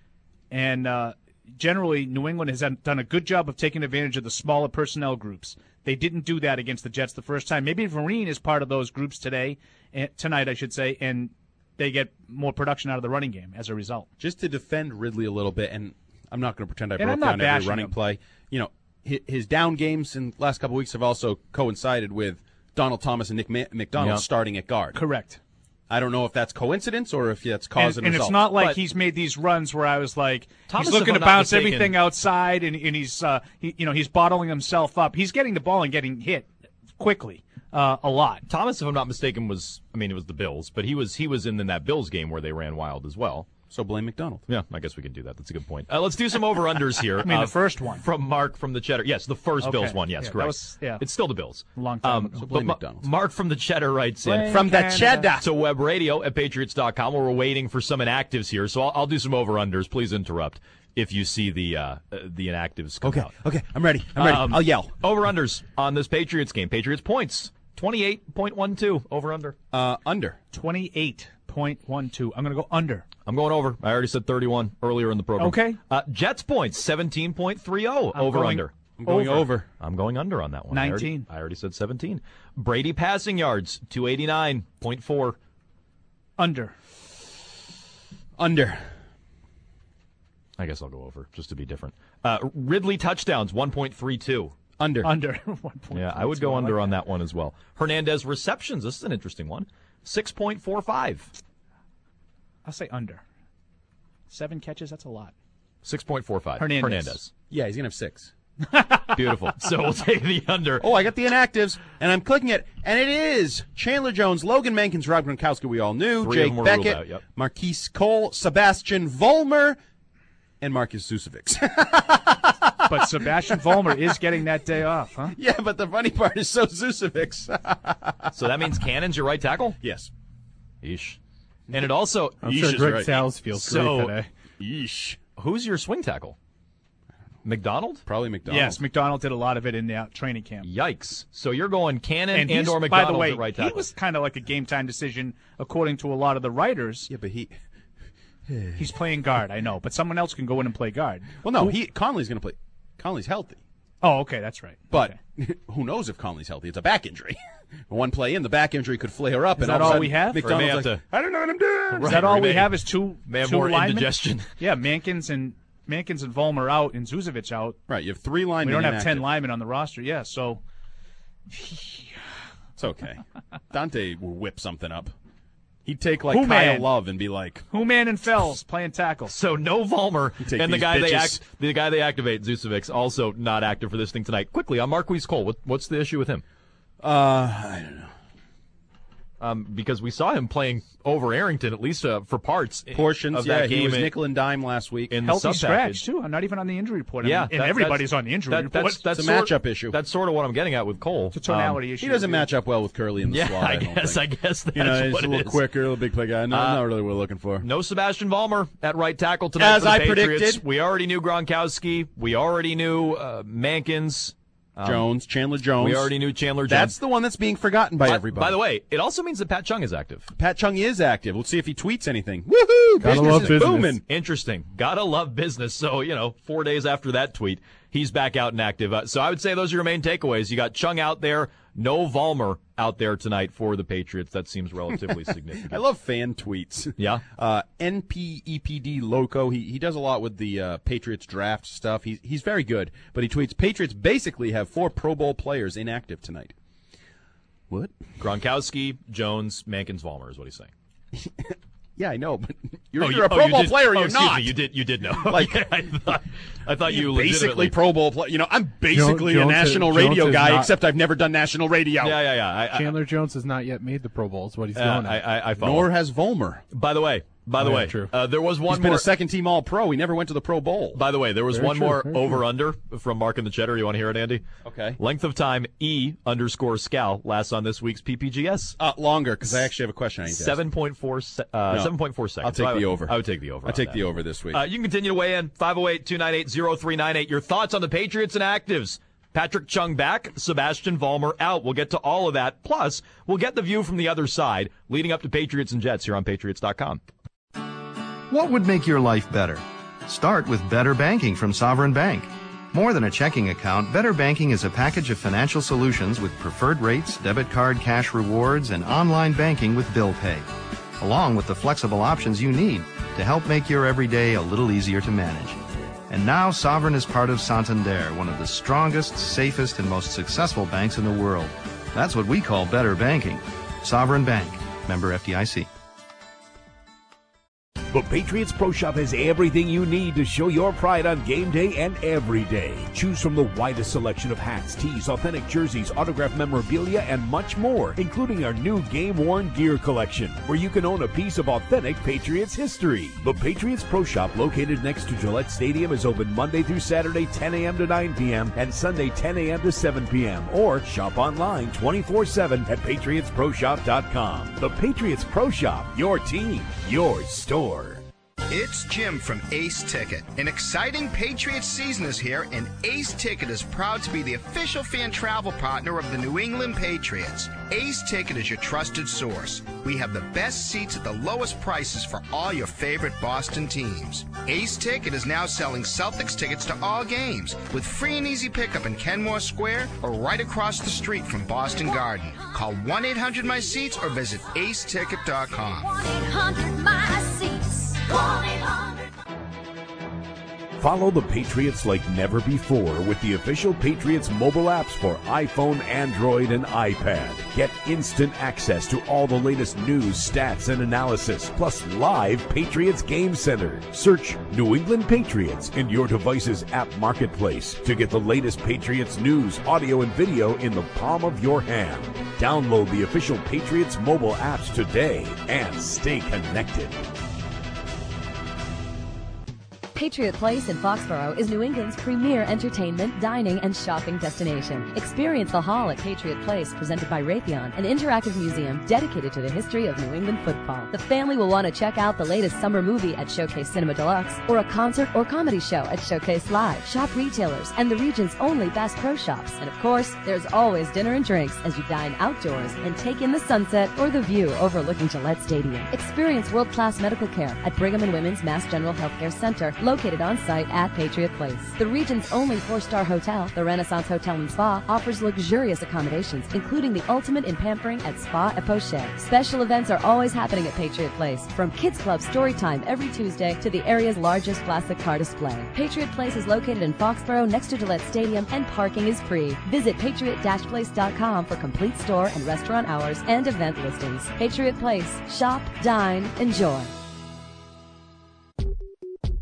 And uh, generally, New England has done a good job of taking advantage of the smaller personnel groups. They didn't do that against the Jets the first time. Maybe Vereen is part of those groups today, uh, tonight, I should say, and they get more production out of the running game as a result. Just to defend Ridley a little bit, and I'm not going to pretend I And broke I'm not down every bashing running him. play. You know, hi- his down games in the last couple of weeks have also coincided with Donald Thomas and Nick Ma- McDonald Yep. starting at guard. Correct. I don't know if that's coincidence or if that's cause and, and, and it's result. not like But- he's made these runs where I was like, Thomas, he's if looking I'm to not bounce mistaken- everything outside, and, and he's, uh, he, you know, he's bottling himself up. He's getting the ball and getting hit quickly, uh, a lot. Thomas, if I'm not mistaken, was I mean it was the Bills, but he was he was in, in that Bills game where they ran wild as well. So blame McDonald. Yeah, I guess we can do that. That's a good point. Uh, let's do some over-unders here. I mean, Uh, the first one. From Mark from the Cheddar. Yes, the first Okay. Bills one. Yes, Yeah, that correct. was- yeah. It's still the Bills. A long time Um, ago. So but blame Ma- McDonald's. Mark from the Cheddar writes in. Blame From the Canada. cheddar. To web radio at patriots dot com, where we're waiting for some inactives here. So I'll, I'll do some over-unders. Please interrupt if you see the uh, uh, the inactives come Okay, out. okay, I'm ready. I'm ready. Um, I'll yell. Over-unders on this Patriots game. Patriots points, twenty-eight point one two. Over-under. Uh, under. twenty-eight point one two. I'm going to go under. I'm going over. I already said thirty-one earlier in the program. Okay. Uh, Jets points, seventeen point three oh. I'm Over going under. I'm going Over. over. I'm going under on that one. I already- nineteen. I already, said seventeen. Brady passing yards, two eighty-nine point four. Under. Under. I guess I'll go over, just to be different. Uh, Ridley touchdowns, one point three two. Under. Under. one point Yeah, I would go two. under like on that one as well. Hernandez receptions, this is an interesting one. six point four five. I'll say under. Seven catches, that's a lot. six point four five. Hernandez. Hernandez. Yeah, he's going to have six. Beautiful. So we'll take the under. Oh, I got the inactives, and I'm clicking it, and it is Chandler Jones, Logan Mankins, Rob Gronkowski, we all knew, Three of Jake them were ruled Beckett, out, yep. Marquise Cole, Sebastian Vollmer, and Marcus Zusovic. But Sebastian Vollmer is getting that day off, huh? Yeah, but the funny part is so Zusovic. So that means Cannon's your right tackle? Yes. Yeesh. And it also... I'm Yeesh sure is Greg right. Sal's feels So- great today. Yeesh. Who's your swing tackle? McDonald? Probably McDonald. Yes, McDonald did a lot of it in the uh, training camp. Yikes. So you're going Cannon and, he's- or by McDonald the way, at right he tackle. was kind of like a game time decision, according to a lot of the writers. Yeah, but he... He's playing guard, I know, but someone else can go in and play guard. Well, no, he Conley's going to play. Conley's healthy. Oh, okay, that's right. But Okay. who knows if Conley's healthy? It's a back injury. One play in, the back injury could flare up. Is and that all, of a all we sudden, have? McDonald's Or may have like, to- I don't know what I'm doing. Is that all Right, we may- have? Is two may have two more linemen? indigestion. Yeah, Mankins and Mankins and Vollmer out, and Zuzovic out. Right, you have three linemen. We don't have inactive. ten linemen on the roster. Yeah, so It's okay. Dante will whip something up. He'd take like Who Kyle man? Love and be like, Who-Man and Fells playing tackle. So no Vollmer, take and the these guy they bitches. act, the guy they activate, Zusovic, also not active for this thing tonight. Quickly on Marquise Cole, what, what's the issue with him? uh, I don't know. um, because we saw him playing over Arrington, at least uh, for parts. Portions, of yeah, that game. he was in, nickel and dime last week. In Healthy the scratch, too. I'm not even on the injury report. I yeah, mean, and that, everybody's on the injury that, report. That's, that's it's a sort, matchup issue. That's sort of what I'm getting at with Cole. It's a tonality um, issue. He doesn't match up well with Curley in the yeah, slot. I, I don't guess. think. I guess that's you know, he's what a little it is. quicker, a little big play guy. No, Uh, not really what we're looking for. No Sebastian Vollmer at right tackle tonight. As for the I Patriots. predicted. We already knew Gronkowski. We already knew uh, Mankins. Um, Jones, Chandler Jones. We already knew Chandler Jones. That's the one that's being forgotten by, by everybody. By the way, it also means that Pat Chung is active. Pat Chung is active. Let's see if he tweets anything. Woohoo! Gotta business love is business. booming. Interesting. Gotta love business. So, you know, four days after that tweet, he's back out and active. Uh, so I would say those are your main takeaways. You got Chung out there. No Vollmer out there tonight for the Patriots. That seems relatively significant. I love fan tweets. Yeah. Uh, N P E P D Loco. He he does a lot with the uh, Patriots draft stuff. He's he's very good. But he tweets, Patriots basically have four Pro Bowl players inactive tonight. What? Gronkowski, Jones, Mankins, Vollmer is what he's saying. Yeah, I know, but you're oh, either you, a Pro oh, you Bowl did, player or oh, you're excuse not. Me, you did you did know. Like I thought I thought you basically legitimately Pro Bowl player. You know, I'm basically Jones a national is- radio Jones is guy, not- except I've never done national radio. Yeah, yeah, yeah. I, I, Chandler Jones has not yet made the Pro Bowl. Is what he's uh, going I, at. I, I follow. Nor has Vollmer. By the way, by the Oh, yeah, way, true. Uh, there was one He's more. been a second team All Pro. He never went to the Pro Bowl. By the way, there was Very one true, more very true. over under from Mark and the Cheddar. You want to hear it, Andy? Okay. Length of time E underscore Scal lasts on this week's P P G S. Uh, longer, because I actually have a question I need to ask. Seven point four. Se- uh, No. seven point four seconds. I'll take So I the would- over. I would take the over. I'll on take that. the over this week. Uh, you can continue to weigh in five oh eight, two nine eight, oh three nine eight. Your thoughts on the Patriots and actives. Patrick Chung back, Sebastian Vollmer out. We'll get to all of that. Plus, we'll get the view from the other side leading up to Patriots and Jets here on Patriots dot com. What would make your life better? Start with Better Banking from Sovereign Bank. More than a checking account, Better Banking is a package of financial solutions with preferred rates, debit card cash rewards, and online banking with bill pay, along with the flexible options you need to help make your everyday a little easier to manage. And now Sovereign is part of Santander, one of the strongest, safest, and most successful banks in the world. That's what we call Better Banking. Sovereign Bank. Member F D I C. The Patriots Pro Shop has everything you need to show your pride on game day and every day. Choose from the widest selection of hats, tees, authentic jerseys, autographed memorabilia, and much more, including our new game-worn gear collection, where you can own a piece of authentic Patriots history. The Patriots Pro Shop, located next to Gillette Stadium, is open Monday through Saturday, ten a.m. to nine p.m., and Sunday, ten a.m. to seven p.m., or shop online twenty-four seven at patriots pro shop dot com. The Patriots Pro Shop, your team, your store. It's Jim from Ace Ticket. An exciting Patriots season is here, and Ace Ticket is proud to be the official fan travel partner of the New England Patriots. Ace Ticket is your trusted source. We have the best seats at the lowest prices for all your favorite Boston teams. Ace Ticket is now selling Celtics tickets to all games with free and easy pickup in Kenmore Square or right across the street from Boston Garden. Call one eight hundred my seats or visit ace ticket dot com. one eight hundred my seats. one eight hundred Follow the Patriots like never before with the official Patriots mobile apps for iPhone, Android, and iPad. Get instant access to all the latest news, stats, and analysis, plus live Patriots Game Center. Search New England Patriots in your device's app marketplace to get the latest Patriots news, audio, and video in the palm of your hand. Download the official Patriots mobile apps today and stay connected. Patriot Place in Foxborough is New England's premier entertainment, dining, and shopping destination. Experience the Hall at Patriot Place, presented by Raytheon, an interactive museum dedicated to the history of New England football. The family will want to check out the latest summer movie at Showcase Cinema Deluxe, or a concert or comedy show at Showcase Live. Shop retailers and the region's only Bass Pro Shops. And of course, there's always dinner and drinks as you dine outdoors and take in the sunset or the view overlooking Gillette Stadium. Experience world-class medical care at Brigham and Women's Mass General Healthcare Center, located on site at Patriot Place. The region's only four-star hotel, the Renaissance Hotel and Spa, offers luxurious accommodations, including the ultimate in pampering at Spa et Poche. Special events are always happening at Patriot Place, from Kids Club story time every Tuesday to the area's largest classic car display. Patriot Place is located in Foxborough next to Gillette Stadium, and parking is free. Visit patriot place dot com for complete store and restaurant hours and event listings. Patriot Place. Shop, dine, enjoy.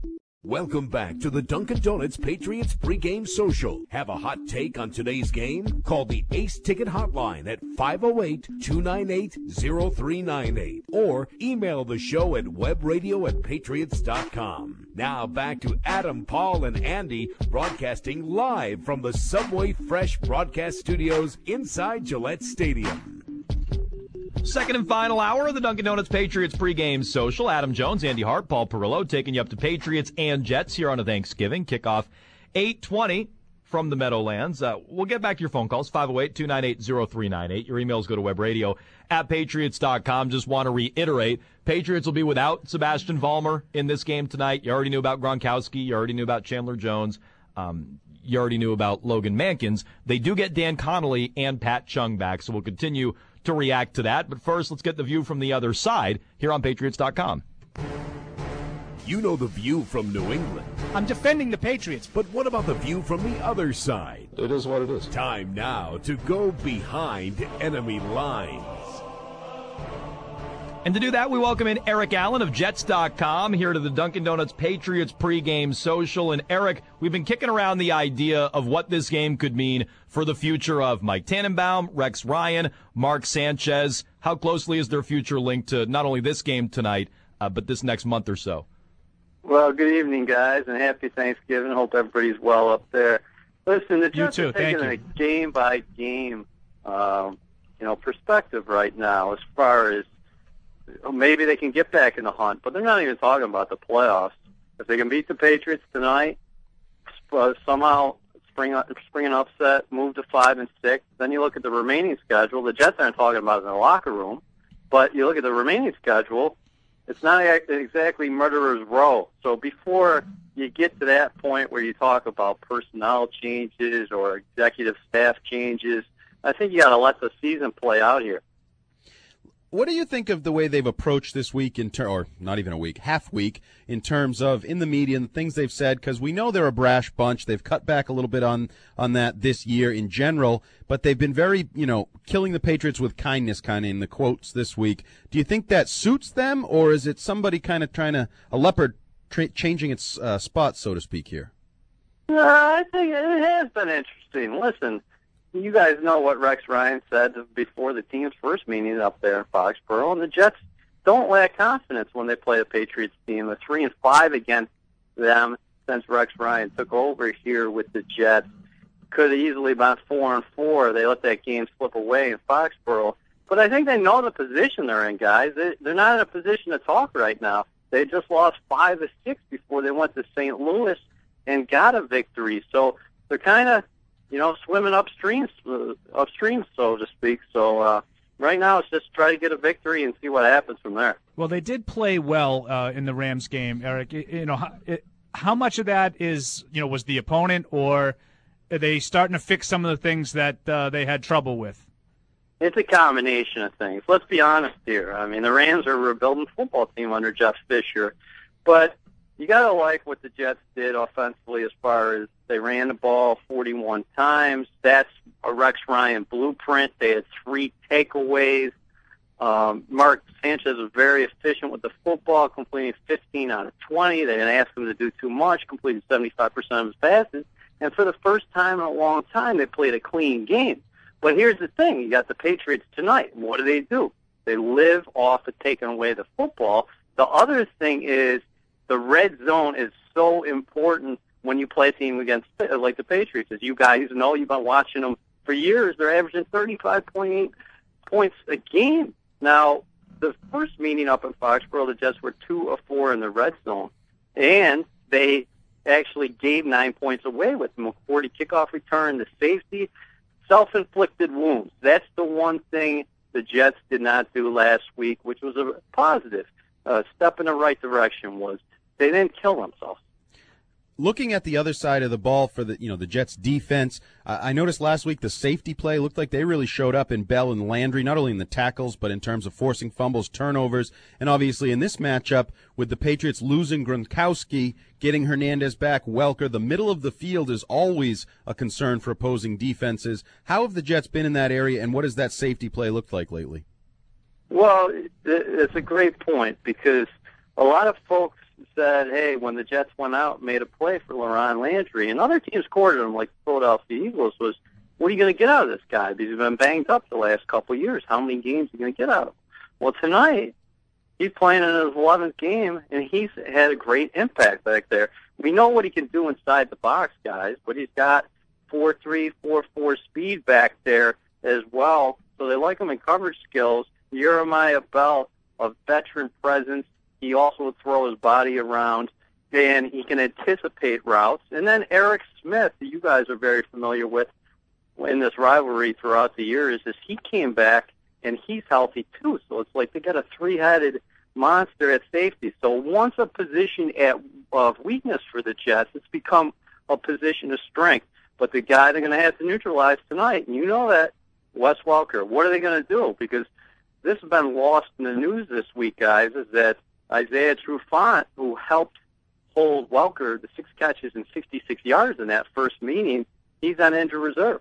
Welcome back to the Dunkin' Donuts Patriots pregame social. Have a hot take on today's game? Call the Ace Ticket hotline at five oh eight, two nine eight, oh three nine eight or email the show at webradio at patriots dot com. Now back to Adam, Paul, and Andy broadcasting live from the Subway Fresh broadcast studios inside Gillette Stadium. Second and final hour of the Dunkin' Donuts Patriots pregame social. Adam Jones, Andy Hart, Paul Perillo taking you up to Patriots and Jets here on a Thanksgiving. Kickoff eight twenty from the Meadowlands. Uh, we'll get back to your phone calls, five oh eight, two nine eight, oh three nine eight. Your emails go to webradio at patriots dot com. Just want to reiterate, Patriots will be without Sebastian Vollmer in this game tonight. You already knew about Gronkowski. You already knew about Chandler Jones. Um, you already knew about Logan Mankins. They do get Dan Connolly and Pat Chung back, so we'll continue to react to that. But first, let's get the view from the other side here on patriots dot com. You know the view from New England. I'm defending the Patriots. But what about the view from the other side? It is what it is. Time now to go behind enemy lines. And to do that, we welcome in Eric Allen of Jets dot com here to the Dunkin' Donuts Patriots pregame social. And Eric, we've been kicking around the idea of what this game could mean for the future of Mike Tannenbaum, Rex Ryan, Mark Sanchez. How closely is their future linked to not only this game tonight, uh, but this next month or so? Well, good evening, guys, and happy Thanksgiving. Hope everybody's well up there. Listen, the Jets are taking a game-by-game, um, you know, perspective right now as far as maybe they can get back in the hunt, but they're not even talking about the playoffs. If they can beat the Patriots tonight, uh, somehow spring spring an upset, move to five and six, then you look at the remaining schedule. The Jets aren't talking about it in the locker room, but you look at the remaining schedule, it's not exactly murderer's row. So before you get to that point where you talk about personnel changes or executive staff changes, I think you got to let the season play out here. What do you think of the way they've approached this week, in ter- or not even a week, half week, in terms of in the media and the things they've said? Because we know they're a brash bunch. They've cut back a little bit on, on that this year in general, but they've been very, you know, killing the Patriots with kindness kind of in the quotes this week. Do you think that suits them, or is it somebody kind of trying to, a leopard tra- changing its uh, spot, so to speak, here? Uh, I think it has been interesting. Listen, you guys know what Rex Ryan said before the team's first meeting up there in Foxborough, and the Jets don't lack confidence when they play a Patriots team. They're three and five against them since Rex Ryan took over here with the Jets. Could have easily been four and four. They let that game slip away in Foxborough. But I think they know the position they're in, guys. They, they're not in a position to talk right now. They just lost five or six before they went to Saint Louis and got a victory. So they're kind of, you know, swimming upstream, uh, upstream, so to speak. So uh, right now it's just try to get a victory and see what happens from there. Well, they did play well uh, in the Rams game, Eric. You know, how, it, how much of that is, you know, was the opponent, or are they starting to fix some of the things that uh, they had trouble with? It's a combination of things. Let's be honest here. I mean, the Rams are a rebuilding football team under Jeff Fisher, but you got to like what the Jets did offensively as far as they ran the ball forty-one times. That's a Rex Ryan blueprint. They had three takeaways. Um, Mark Sanchez was very efficient with the football, completing fifteen out of twenty. They didn't ask him to do too much, completed seventy-five percent of his passes. And for the first time in a long time, they played a clean game. But here's the thing. You got the Patriots tonight. What do they do? They live off of taking away the football. The other thing is the red zone is so important when you play a team against like the Patriots. As you guys know, you've been watching them for years. They're averaging thirty-five point eight points a game. Now, the first meeting up in Foxborough, the Jets were two of four in the red zone, and they actually gave nine points away with the McCourty kickoff return, the safety, self-inflicted wounds. That's the one thing the Jets did not do last week, which was a positive uh, step in the right direction. Was they didn't kill themselves. Looking at the other side of the ball for the you know the Jets defense, uh, I noticed last week the safety play looked like they really showed up in Bell and Landry, not only in the tackles but in terms of forcing fumbles, turnovers, and obviously in this matchup with the Patriots losing Gronkowski, getting Hernandez back, Welker, the middle of the field is always a concern for opposing defenses. How have the Jets been in that area, and what does that safety play look like lately? Well, it's a great point because a lot of folks said, hey, when the Jets went out and made a play for LaRon Landry, and other teams courted him, like the Philadelphia Eagles, was, what are you going to get out of this guy? Because he's been banged up the last couple of years. How many games are you going to get out of him? Well, tonight, he's playing in his eleventh game, and he's had a great impact back there. We know what he can do inside the box, guys, but he's got four three, four four speed back there as well. So they like him in coverage skills. Jeremiah Bell, a veteran presence. He also will throw his body around, and he can anticipate routes. And then Eric Smith, who you guys are very familiar with in this rivalry throughout the years, is he came back, and he's healthy too. So it's like they got a three-headed monster at safety. So once a position at, of weakness for the Jets, it's become a position of strength. But the guy they're going to have to neutralize tonight, and you know that, Wes Welker, what are they going to do? Because this has been lost in the news this week, guys, is that Isaiah Trufant, who helped hold Welker to six catches and sixty-six yards in that first meeting, he's on injured reserve.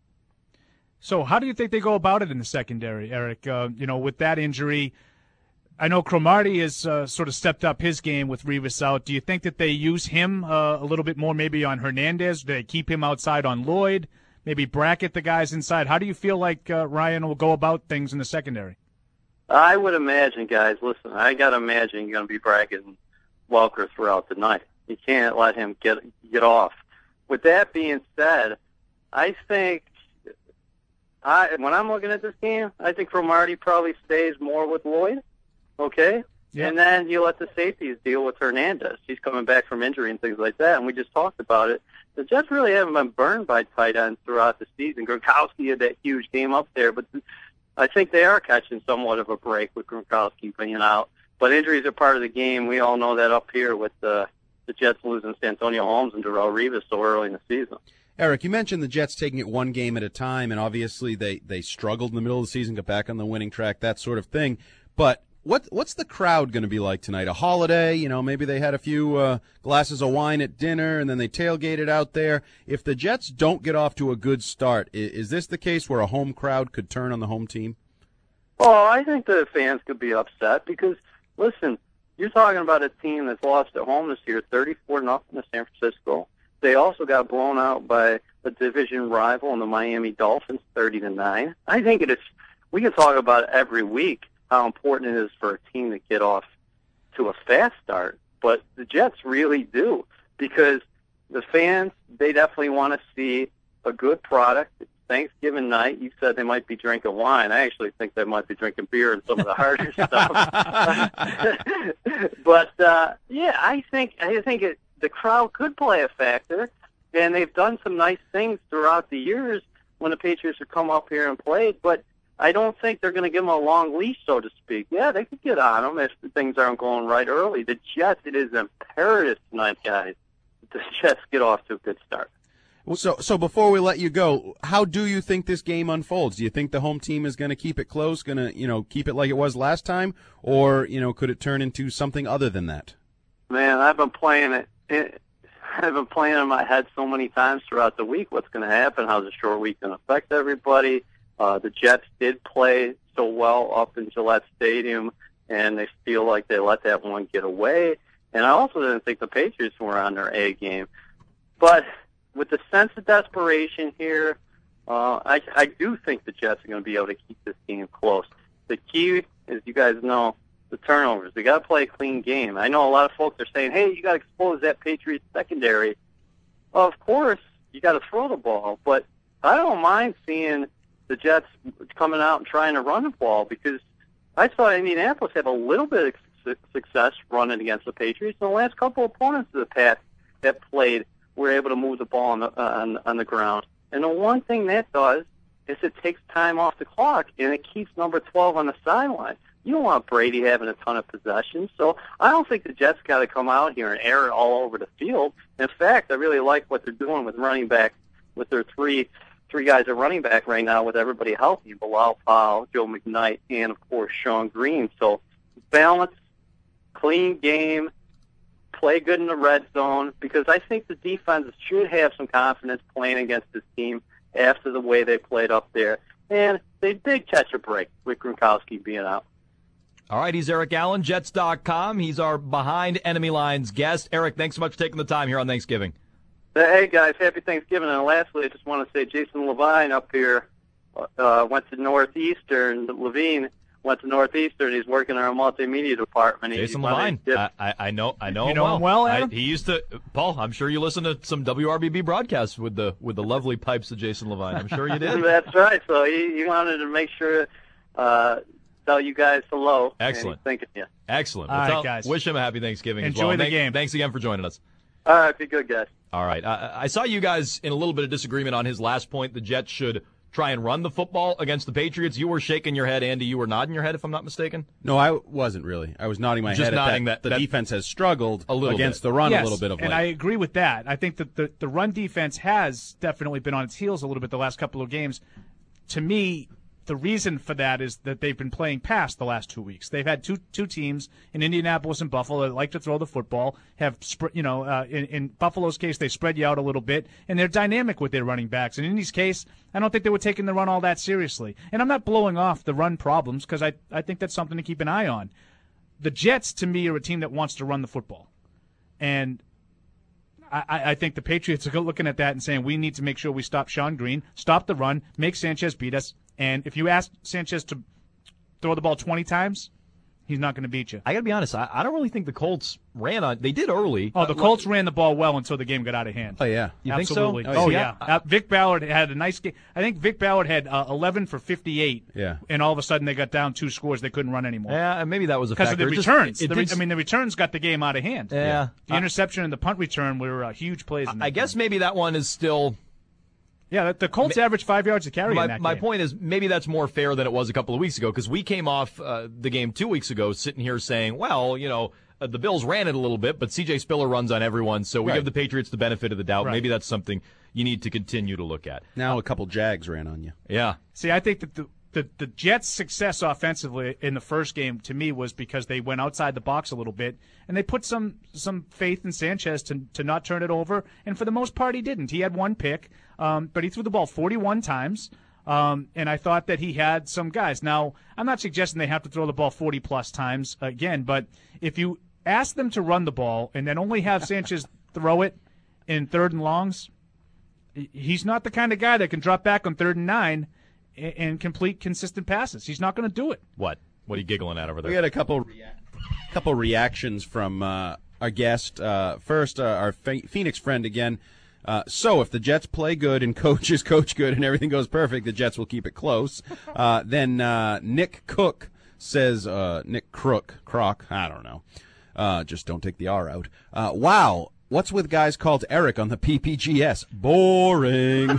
So how do you think they go about it in the secondary, Eric? Uh, you know, with that injury, I know Cromartie has uh, sort of stepped up his game with Revis out. Do you think that they use him uh, a little bit more maybe on Hernandez? Do they keep him outside on Lloyd? Maybe bracket the guys inside? How do you feel like uh, Ryan will go about things in the secondary? I would imagine, guys, listen, I got to imagine you're going to be bracketing Welker throughout the night. You can't let him get get off. With that being said, I think I when I'm looking at this game, I think Cromartie probably stays more with Lloyd, okay? Yeah. And then you let the safeties deal with Hernandez. He's coming back from injury and things like that, and we just talked about it. The Jets really haven't been burned by tight ends throughout the season. Gronkowski had that huge game up there, but I think they are catching somewhat of a break with Gronkowski being out. But injuries are part of the game. We all know that up here with the, the Jets losing Santonio Holmes and Darrelle Revis so early in the season. Eric, you mentioned the Jets taking it one game at a time, and obviously they, they struggled in the middle of the season, got back on the winning track, that sort of thing. But what what's the crowd going to be like tonight? A holiday? You know, maybe they had a few uh, glasses of wine at dinner, and then they tailgated out there. If the Jets don't get off to a good start, is, is this the case where a home crowd could turn on the home team? Well, I think the fans could be upset because, listen, you're talking about a team that's lost at home this year, thirty-four nothing to San Francisco. They also got blown out by a division rival in the Miami Dolphins, thirty to nine. I think it is. We can talk about it every week how important it is for a team to get off to a fast start, but the Jets really do because the fans, they definitely want to see a good product. It's Thanksgiving night. You said they might be drinking wine. I actually think they might be drinking beer and some of the harder stuff. But uh, yeah, I think I think it, the crowd could play a factor, and they've done some nice things throughout the years when the Patriots have come up here and played. But I don't think they're going to give them a long leash, so to speak. Yeah, they could get on them if things aren't going right early. The Jets, it is imperative tonight, guys, that the Jets get off to a good start. So, so before we let you go, how do you think this game unfolds? Do you think the home team is going to keep it close, going to, you know, keep it like it was last time, or, you know, could it turn into something other than that? Man, I've been playing it. it I've been playing in my head so many times throughout the week. What's going to happen? How's the short week going to affect everybody? Uh, the Jets did play so well up in Gillette Stadium, and they feel like they let that one get away. And I also didn't think the Patriots were on their A game. But with the sense of desperation here, uh, I, I do think the Jets are going to be able to keep this game close. The key, as you guys know, the turnovers. They got to play a clean game. I know a lot of folks are saying, hey, you got to expose that Patriots secondary. Well, of course, you got to throw the ball, but I don't mind seeing the Jets coming out and trying to run the ball because I saw Indianapolis have a little bit of success running against the Patriots. And the last couple of opponents of the past that played were able to move the ball on the, on, on the ground. And the one thing that does is it takes time off the clock, and it keeps number twelve on the sideline. You don't want Brady having a ton of possessions. So I don't think the Jets got to come out here and air it all over the field. In fact, I really like what they're doing with running back, with their three three guys at running back right now with everybody healthy, Bilal Powell, Joe McKnight, and, of course, Sean Green. So balance, clean game, play good in the red zone, because I think the defense should have some confidence playing against this team after the way they played up there. And they did catch a break with Gronkowski being out. All right, he's Eric Allen, Jets dot com. He's our Behind Enemy Lines guest. Eric, thanks so much for taking the time here on Thanksgiving. Hey, guys, happy Thanksgiving. And lastly, I just want to say Jason Levine up here uh, went to Northeastern. Levine went to Northeastern. He's working in our multimedia department. Jason He- Levine, I, I, I know, I know You him know well. him well, I, Adam? he used to, Paul. I'm sure you listen to some W R B B broadcasts with the with the lovely pipes of Jason Levine. I'm sure you did. That's right. So he, he wanted to make sure uh, tell you guys hello. Excellent. And he's thinking of you. Excellent. All Well, right, tell- guys. Wish him a happy Thanksgiving as Enjoy well. the Thank- game. Thanks again for joining us. All right, be good, guys. All right. I, I saw you guys in a little bit of disagreement on his last point. The Jets should try and run the football against the Patriots. You were shaking your head, Andy. You were nodding your head, if I'm not mistaken. No, I wasn't really. I was nodding my Just head nodding at that. that- The that- defense has struggled A little against bit. the run yes, a little bit of late. and I agree with that. I think that the, the run defense has definitely been on its heels a little bit the last couple of games. To me, the reason for that is that they've been playing past the last two weeks. They've had two two teams in Indianapolis and Buffalo that like to throw the football. Have sp- you know, uh, in, in Buffalo's case, they spread you out a little bit, and they're dynamic with their running backs. In Indy's case, I don't think they were taking the run all that seriously. And I'm not blowing off the run problems because I I think that's something to keep an eye on. The Jets, to me, are a team that wants to run the football, and I, I think the Patriots are looking at that and saying we need to make sure we stop Sean Green, stop the run, make Sanchez beat us. And if you ask Sanchez to throw the ball twenty times, he's not going to beat you. I got to be honest. I, I don't really think the Colts ran on. They did early. Oh, the Uh, Colts ran the ball well until the game got out of hand. Oh, yeah. You think so? Absolutely. Oh, Oh, yeah. yeah. Uh, Vic Ballard had a nice game. I think Vic Ballard had uh, eleven for fifty-eight. Yeah. And all of a sudden they got down two scores. They couldn't run anymore. Yeah, and maybe that was a Because of factor. the It just- returns. it The did- re- I mean, the returns got the game out of hand. Yeah. The Uh, interception and the punt return were uh, huge plays. In that I guess maybe that one is still. Yeah, the- the Colts averaged five yards a carry My, in that my game. point is maybe that's more fair than it was a couple of weeks ago because we came off uh, the game two weeks ago sitting here saying, well, you know, uh, the Bills ran it a little bit, but C J Spiller runs on everyone, so we Right. give the Patriots the benefit of the doubt. Right. Maybe that's something you need to continue to look at. Now a couple Jags ran on you. Yeah. See, I think that the, the the Jets' success offensively in the first game to me was because they went outside the box a little bit and they put some some faith in Sanchez to to not turn it over. And for the most part, he didn't. He had one pick, um, but he threw the ball forty-one times. Um, and I thought that he had some guys. Now, I'm not suggesting they have to throw the ball forty plus times again, but if you ask them to run the ball and then only have Sanchez throw it in third and longs, he's not the kind of guy that can drop back on third and nine and, and complete consistent passes. He's not going to do it. What? What are you giggling at over there? We had a couple rea- couple reactions from uh, our guest. Uh, first, uh, our Phe- Phoenix friend again. Uh, so if the Jets play good and coaches coach good and everything goes perfect, the Jets will keep it close. Uh, then uh, Nick Cook says, uh, Nick Crook, Croc, I don't know. Uh, just don't take the R out. Uh, wow. What's with guys called Eric on the P P G S? Boring.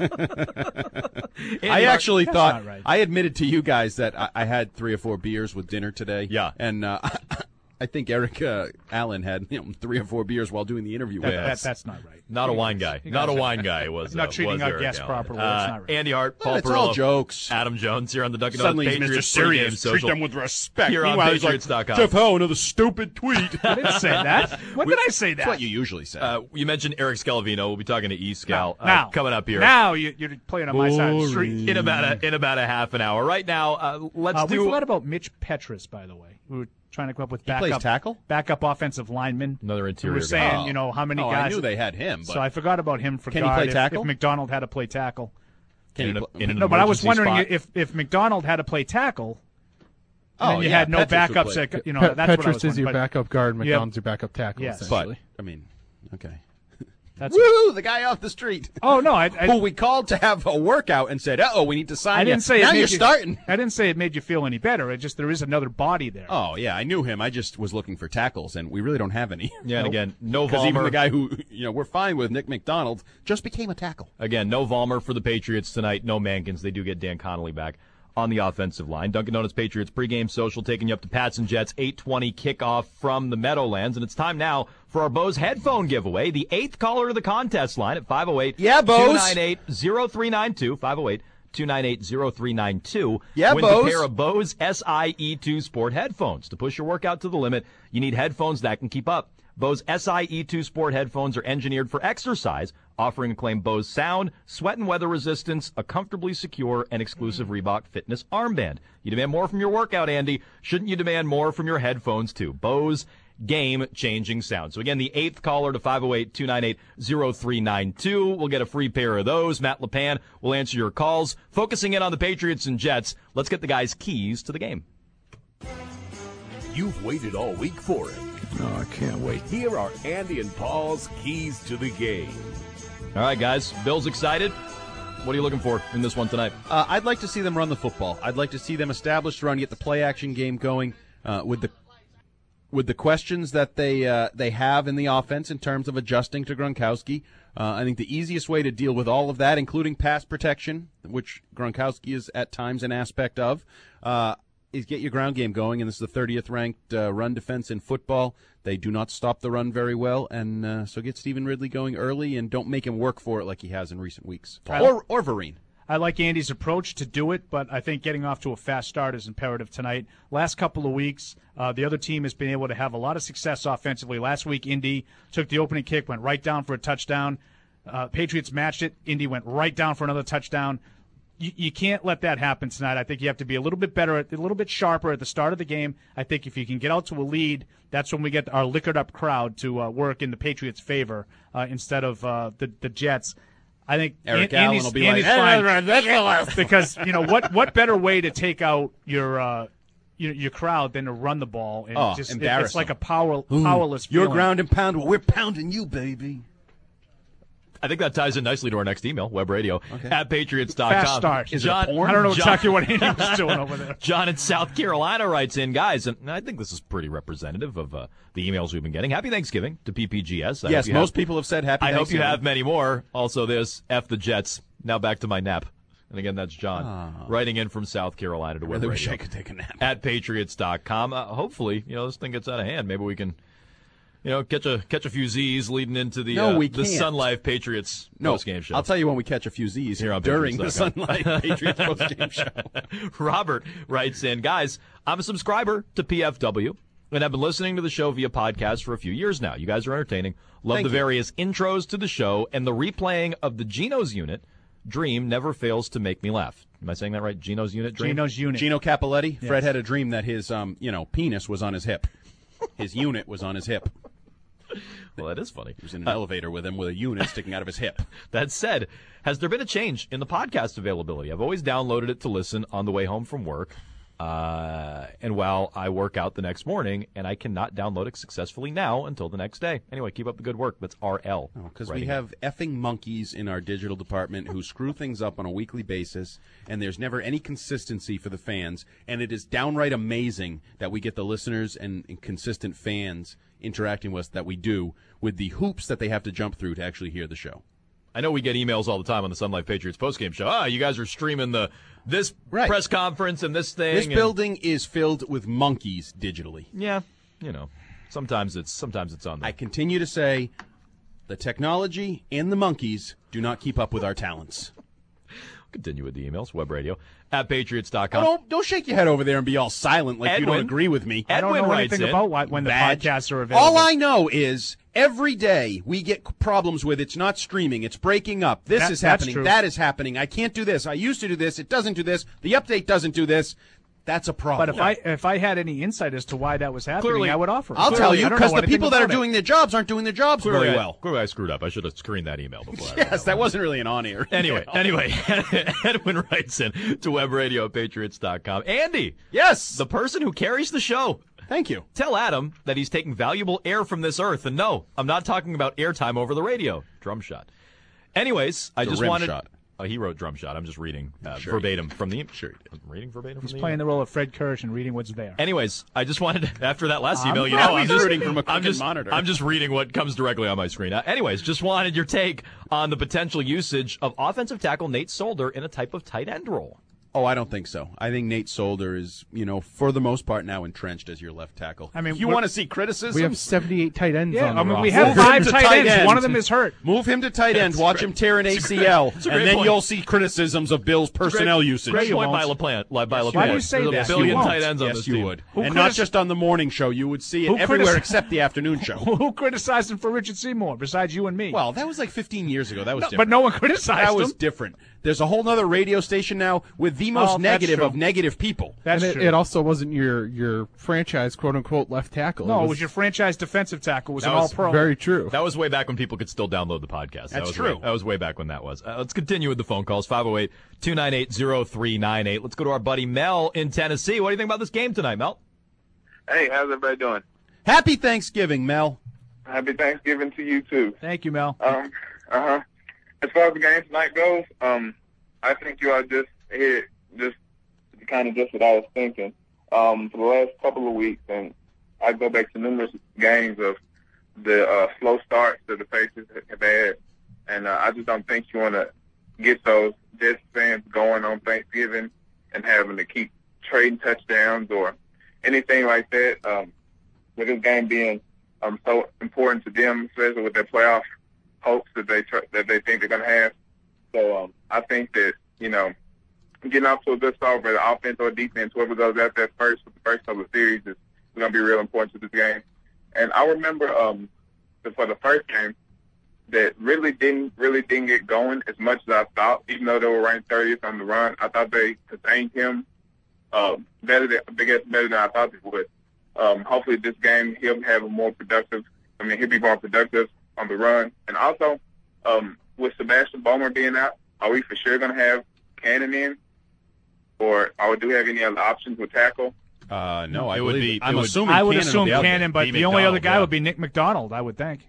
I actually That's thought, not right. I admitted to you guys that I, I had three or four beers with dinner today. Yeah. And uh, I think Eric uh, Allen had you know, three or four beers while doing the interview with That, us. that, that's not right. Not a wine guy. You Not a guys are- wine guy. Was Not uh, treating was our Eric guests Allen. properly. That's Uh, not right. Andy Hart, Paul It's all Perillo, jokes. Adam Jones here on the Dunkin' Suddenly Donuts he's Patriots Mister pregame Serious. social. Treat them with respect. Here on Meanwhile, he's like, Patriots dot com. Jeff Ho, another stupid tweet. I didn't say that. When did I say that? That's what you usually say. Uh, you mentioned Eric Scalavino. We'll be talking to E. Scal uh, now, coming up here. Now you, you're playing on my side of the street. in about a in about a half an hour. Right now, uh, let's Uh, we do forgot about Mitch Petrus, by the way. We were trying to come up with He plays backup tackle? backup offensive lineman. another We interior were saying, guy. you know, how many Oh, guys. I knew they had him. But So I forgot about him for Can he guard play if- tackle? If, McDonald had to play tackle. Can he in, a, pl- in an No, but I was emergency wondering spot. if if McDonald had to play tackle. Oh, And then you yeah, had no Petrus would backups. play. At, you know, Pe- that's what I Petrus was is your wondering, but- backup guard. Yeah. McDonald's your backup tackle. Yes. But, essentially. I mean, okay. That's Woo! The guy off the street. Oh no, I, I, who we called to have a workout and said, "Uh-oh, we need to sign I didn't you." say it now made you're you, starting. I didn't say it made you feel any better. It just there is another body there. Oh yeah, I knew him. I just was looking for tackles, and we really don't have any. Yeah, and again, no Because even Vollmer. the guy who you know we're fine with, Nick McDonald, just became a tackle. Again, no Vollmer for the Patriots tonight. No Mankins. They do get Dan Connolly back on the offensive line. Dunkin' Donuts Patriots pregame social taking you up to Pats and Jets. eight twenty kickoff from the Meadowlands. And it's time now for our Bose headphone giveaway. The eighth caller to the contest line at five oh eight, Yeah, Bose. two nine eight, oh three nine two. five oh eight, two nine eight, oh three nine two. Yeah, Wins Bose. a pair of Bose S I E two Sport headphones. To push your workout to the limit, you need headphones that can keep up Bose S I E two Sport headphones are engineered for exercise, offering acclaimed Bose sound, sweat and weather resistance, a comfortably secure and exclusive Reebok fitness armband. You demand more from your workout, Andy. Shouldn't you demand more from your headphones, too? Bose, game-changing sound. So, again, the eighth caller to five oh eight, two nine eight, oh three nine two will get a free pair of those. Matt LePan will answer your calls. Focusing in on the Patriots and Jets, let's get the guys' keys to the game. You've waited all week for it. No, I can't wait. Here are Andy and Paul's keys to the game. All right, guys. Bill's excited. What are you looking for in this one tonight? Uh, I'd like to see them run the football. I'd like to see them establish run, get the play-action game going uh, with the with the questions that they uh, they have in the offense in terms of adjusting to Gronkowski. Uh, I think the easiest way to deal with all of that, including pass protection, which Gronkowski is at times an aspect of, uh, is get your ground game going, and this is the thirtieth ranked uh, run defense in football. They do not stop the run very well, and uh, so get Stephen Ridley going early and don't make him work for it like he has in recent weeks. Or, or Vereen. I like Andy's approach to do it, but I think getting off to a fast start is imperative tonight. Last couple of weeks, uh, the other team has been able to have a lot of success offensively. Last week, Indy took the opening kick, went right down for a touchdown. Uh, Patriots matched it. Indy went right down for another touchdown. You, you can't let that happen tonight. I think you have to be a little bit better, a little bit sharper at the start of the game. I think if you can get out to a lead, that's when we get our liquored-up crowd to uh, work in the Patriots' favor uh, instead of uh, the, the Jets. I think Eric An- Allen Andy's, will be Andy's like, fine ridiculous. because you know what? What better way to take out your uh, your, your crowd than to run the ball? And Oh, just, it- embarrass it's like them. a power Ooh, powerless. You're feeling. ground and pound. Well, we're pounding you, baby. I think that ties in nicely to our next email, web radio Okay. at patriots dot com. Fast start. Is John, I don't know John, exactly what Andy was doing over there. John in South Carolina writes in, guys, and I think this is pretty representative of uh, the emails we've been getting. Happy Thanksgiving to P P G S. I Yes, hope you most have, people have said happy I hope you Thanksgiving. have many more. Also, this, F the Jets. Now back to my nap. And again, that's John Oh. writing in from South Carolina to I web really wish radio I could take a nap. at patriots dot com. Uh, hopefully, you know, this thing gets out of hand. Maybe we can, you know, catch a catch a few Z's leading into the No, uh, we the can't. Sun Life Patriots No, postgame show. I'll tell you when we catch a few Z's Here on during the Patriots dot com. Sunlight Patriots postgame show. Robert writes in, guys, I'm a subscriber to P F W, and I've been listening to the show via podcast for a few years now. You guys are entertaining. Love Thank the you. various intros to the show, and the replaying of the Geno's Unit Dream never fails to make me laugh. Am I saying that right? Geno's Unit Dream? Geno's unit. Gino Capoletti. Yes. Fred had a dream that his, um, you know, penis was on his hip. His unit was on his hip. Well, that is funny. He was in an Uh, elevator with him with a unit sticking out of his hip. That said, has there been a change in the podcast availability? I've always downloaded it to listen on the way home from work, uh, and while I work out the next morning, and I cannot download it successfully now until the next day. Anyway, keep up the good work. That's R L. Because we writing have effing monkeys in our digital department who screw things up on a weekly basis, and there's never any consistency for the fans. And it is downright amazing that we get the listeners and, and consistent fans interacting with us that we do with the hoops that they have to jump through to actually hear the show. I know we get emails all the time on the Sun Life Patriots postgame show. Ah, you guys are streaming the this Right. press conference and this thing. This and- building is filled with monkeys digitally. Yeah, you know, sometimes it's sometimes it's on the I continue to say the technology and the monkeys do not keep up with our talents. Continue with the emails, web radio at patriots dot Oh, com. don't, don't shake your head over there and be all silent like you don't Edwin. agree with me. I don't Edwin know writes anything in, about why, when the Badge. podcasts are available. All I know is every day we get problems with it's not streaming, it's breaking up. This That- is that's happening, true. that is happening. I can't do this. I used to do this. It doesn't do this. The update doesn't do this. That's a problem. But if I if I had any insight as to why that was happening, Clearly- I would offer. it. I'll tell I you don't because know the anything people that are about it. doing their jobs aren't doing their jobs Clearly very I- well. Clearly I screwed up. I should have screened that email before I read Yes, that wasn't really an on-air. Anyway, anyway, Edwin writes in to web radio at patriots dot com. Andy, Yes. the person who carries the show, Thank you. tell Adam that he's taking valuable air from this earth. And no, I'm not talking about airtime over the radio. Drum shot. Anyways, I It's a just rim wanted. shot. Oh, he wrote drum shot. I'm just reading uh, Sure verbatim from the. Sure. I'm reading verbatim He's from the. playing email. the role of Fred Kirsch and reading what's there. Anyways, I just wanted to, after that last I'm email, you not know, I'm He's just rooting from a I'm crooked just, monitor. I'm just reading what comes directly on my screen. Uh, anyways, just wanted your take on the potential usage of offensive tackle Nate Solder in a type of tight end role. Oh, I don't think so. I think Nate Solder is, you know, for the most part now entrenched as your left tackle. I mean, if you want to see criticism, We have seventy-eight tight ends Yeah, on I the mean, we roster. have five to tight, tight ends. end. One of them is hurt. Move him to tight end. That's Watch great. him tear an It's a A C L, great- it's a and great then point. you'll see criticisms of Bill's personnel great, usage. Great you point won't. by LaPlante. By LaPlante. Why do you say There's a that? Yes, you billion won't. tight ends on yes, this you team. would. Who And not critis- just on the morning show. You would see it Who everywhere critis- except the afternoon show. Who criticized him for Richard Seymour besides you and me? Well, that was like fifteen years ago. That was No, different. but no one criticized That was him. different. There's a whole other radio station now with the most Oh, that's negative true. of negative people. That's and it, true. it also wasn't your your franchise quote unquote left tackle. no, it was your franchise defensive tackle. Was That an was all-pro. very true. That was way back when people could still download the podcast. That That's was true. Way, that was way back when that was. Uh, let's continue with the phone calls. five oh eight, two nine eight, oh three nine eight. Let's go to our buddy Mel in Tennessee. What do you think about this game tonight, Mel? Hey, how's everybody doing? Happy Thanksgiving, Mel. Happy Thanksgiving to you too. Thank you, Mel. Um, uh huh. As far as the game tonight goes, um, I think you all just hit just kind of just what I was thinking. Um, for the last couple of weeks, and I go back to numerous games of the uh, slow starts that the Patriots have had, and uh, I just don't think you want to get those Jets fans going on Thanksgiving and having to keep trading touchdowns or anything like that. Um, with this game being um, so important to them, especially with their playoff hopes that they tr- that they think they're going to have. So um, I think that, you know, getting off to a good start, whether offense or defense, whoever goes out there first with the first couple of series is going to be real important to this game. And I remember um, for the first game that really didn't really didn't get going as much as I thought, even though they were ranked thirtieth on the run. I thought they contained him uh, better than better than I thought they would. Um, hopefully this game he'll have a more productive, I mean, he'll be more productive on the run. And also, um, with Sebastian Bomer being out, are we for sure going to have Cannon in? Or or do we have any other options with tackle? Uh, no, I It would believe- be- I'm it would- assuming I would Cannon assume will be out there. Cannon, but B. the only other McDonald, guy yeah. would be Nick McDonald, I would think.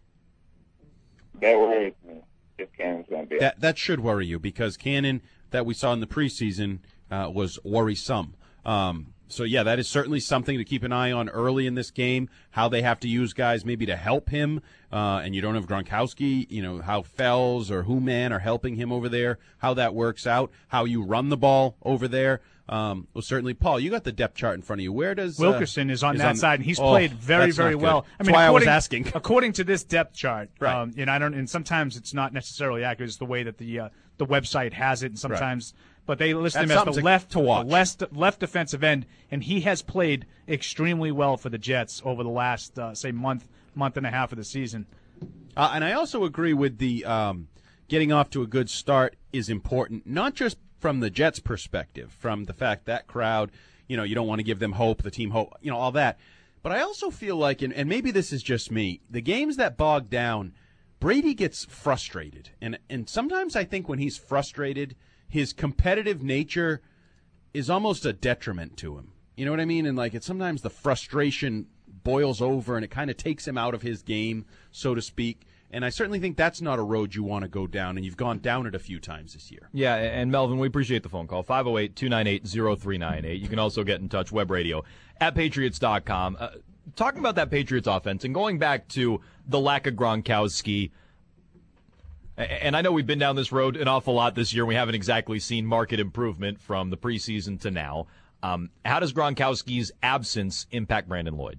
That worries me if Cannon's going to be out. That that should worry you because Cannon that we saw in the preseason uh, was worrisome. Um, so yeah, that is certainly something to keep an eye on early in this game. How they have to use guys maybe to help him, uh, and you don't have Gronkowski. You know how Fells or Who-Man are helping him over there. How that works out. How you run the ball over there. Um, well, certainly, Paul, you got the depth chart in front of you. Where does uh, Wilkerson is on that side, and he's oh, played very, that's not very good. well. I That's mean, why I was according- asking. According to this depth chart, Right. um, and I don't, and sometimes it's not necessarily accurate. It's the way that the uh, the website has it, and sometimes, but they list That's him as something the to- left to watch. the left left defensive end, and he has played extremely well for the Jets over the last uh, say month month and a half of the season. Uh, and I also agree with the um, getting off to a good start is important, not just from the Jets' perspective, from the fact that crowd, you know, you don't want to give them hope, the team hope, you know, all that. But I also feel like, and, and maybe this is just me, the games that bog down, Brady gets frustrated. And, and sometimes I think when he's frustrated, his competitive nature is almost a detriment to him. You know what I mean? And like, it's sometimes the frustration boils over and it kind of takes him out of his game, so to speak. And I certainly think that's not a road you want to go down, and you've gone down it a few times this year. Yeah, and Melvin, we appreciate the phone call. five oh eight, two nine eight, oh three nine eight. You can also get in touch, web radio at patriots dot com. Uh, talking about that Patriots offense and going back to the lack of Gronkowski, and I know we've been down this road an awful lot this year. We haven't exactly seen market improvement from the preseason to now. Um, how does Gronkowski's absence impact Brandon Lloyd?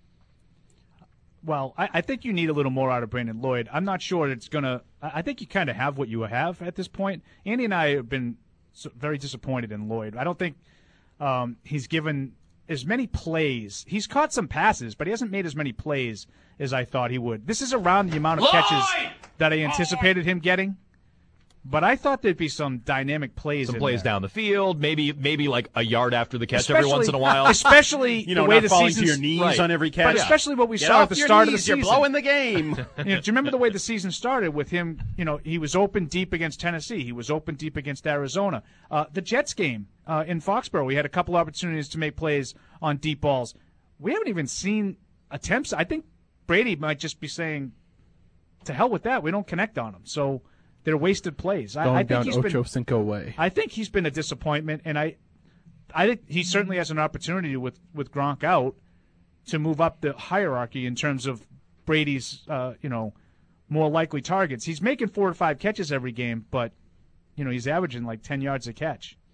Well, I, I think you need a little more out of Brandon Lloyd. I'm not sure it's going to – I think you kind of have what you have at this point. Andy and I have been so, very disappointed in Lloyd. I don't think um, he's given as many plays. He's caught some passes, but he hasn't made as many plays as I thought he would. This is around the amount of Lloyd! catches that I anticipated him getting. But I thought there'd be some dynamic plays Some in plays there. down the field, maybe maybe like a yard after the catch every Especially- once in a while. Especially You know, the way not the falling to season's your knees right. on every catch. But especially what we Get saw off at the your start knees, of the you're season. blowing the game. You know, do you remember the way the season started with him? You know, he was open deep against Tennessee. He was open deep against Arizona. Uh, the Jets game uh, in Foxborough, we had a couple opportunities to make plays on deep balls. We haven't even seen attempts. I think Brady might just be saying, "To hell with that. We don't connect on them." So they're wasted plays. I, Going I think down he's Ocho been. Cinco way. I think he's been a disappointment, and I, I think he certainly has an opportunity with with Gronk out to move up the hierarchy in terms of Brady's, uh, you know, more likely targets. He's making four or five catches every game, but you know he's averaging like ten yards a catch.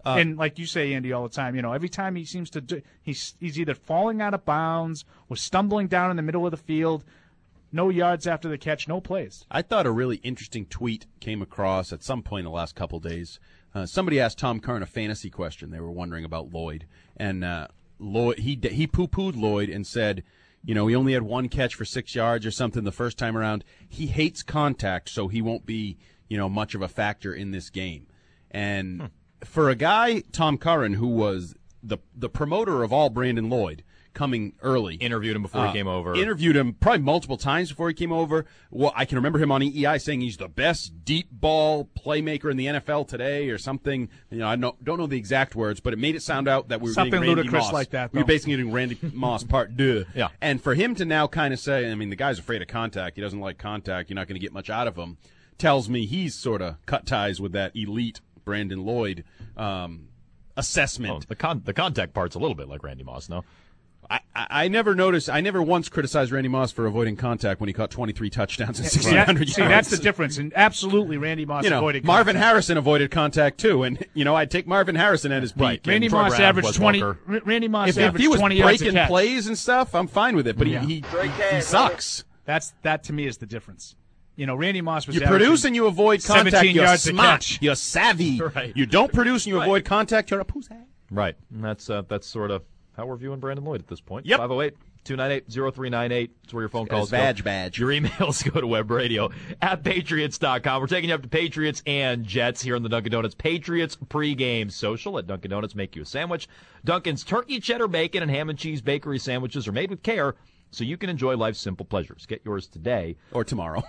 Uh, and like you say, Andy, all the time, you know, every time he seems to do, he's he's either falling out of bounds or stumbling down in the middle of the field. No yards after the catch, no plays. I thought a really interesting tweet came across at some point in the last couple days. Uh, somebody asked Tom Curran a fantasy question. They were wondering about Lloyd, and uh, Lloyd he he poo-pooed Lloyd and said, you know, he only had one catch for six yards or something the first time around. He hates contact, so he won't be, you know, much of a factor in this game. And hmm. for a guy, Tom Curran, who was the the promoter of all Brandon Lloyd, coming early. Interviewed him before uh, he came over. Interviewed him probably multiple times before he came over. Well, I can remember him on E E I saying he's the best deep ball playmaker in the N F L today or something. You know, I don't, don't know the exact words, but it made it sound out that we were something getting Randy ludicrous Moss. like that. We were basically getting Randy Moss part deux. Yeah. And for him to now kind of say, I mean, the guy's afraid of contact. He doesn't like contact. You're not going to get much out of him. Tells me he's sort of cut ties with that elite Brandon Lloyd um, assessment. Oh, the con- the contact part's a little bit like Randy Moss, no? I, I never noticed. I never once criticized Randy Moss for avoiding contact when he caught twenty-three touchdowns and sixteen hundred yards. See, that's the difference. And absolutely, Randy Moss you know, avoided Marvin contact. Harrison avoided contact too, and you know I'd take Marvin Harrison at his peak. Right. Randy Troy Moss Brown, averaged Wes twenty. Walker. R- Randy Moss If, averaged if he was twenty yards a breaking catch. plays and stuff, I'm fine with it. But Yeah. he he, he sucks. That's that to me is the difference. You know, Randy Moss was You produce and you avoid contact. seventeen You're yards a smart. catch. You're savvy. Right. You don't produce and you Right. avoid contact. You're a pussy. Right. And that's uh, that's sort of how we're viewing Brandon Lloyd at this point. Yep. five oh eight, two nine eight, oh three nine eight. That's where your phone calls badge, go. badge. Your emails go to web radio at patriots dot com. We're taking you up to Patriots and Jets here in the Dunkin' Donuts Patriots pregame social at Dunkin' Donuts. Make you a sandwich. Dunkin's turkey, cheddar, bacon, and ham and cheese bakery sandwiches are made with care so you can enjoy life's simple pleasures. Get yours today. Or tomorrow.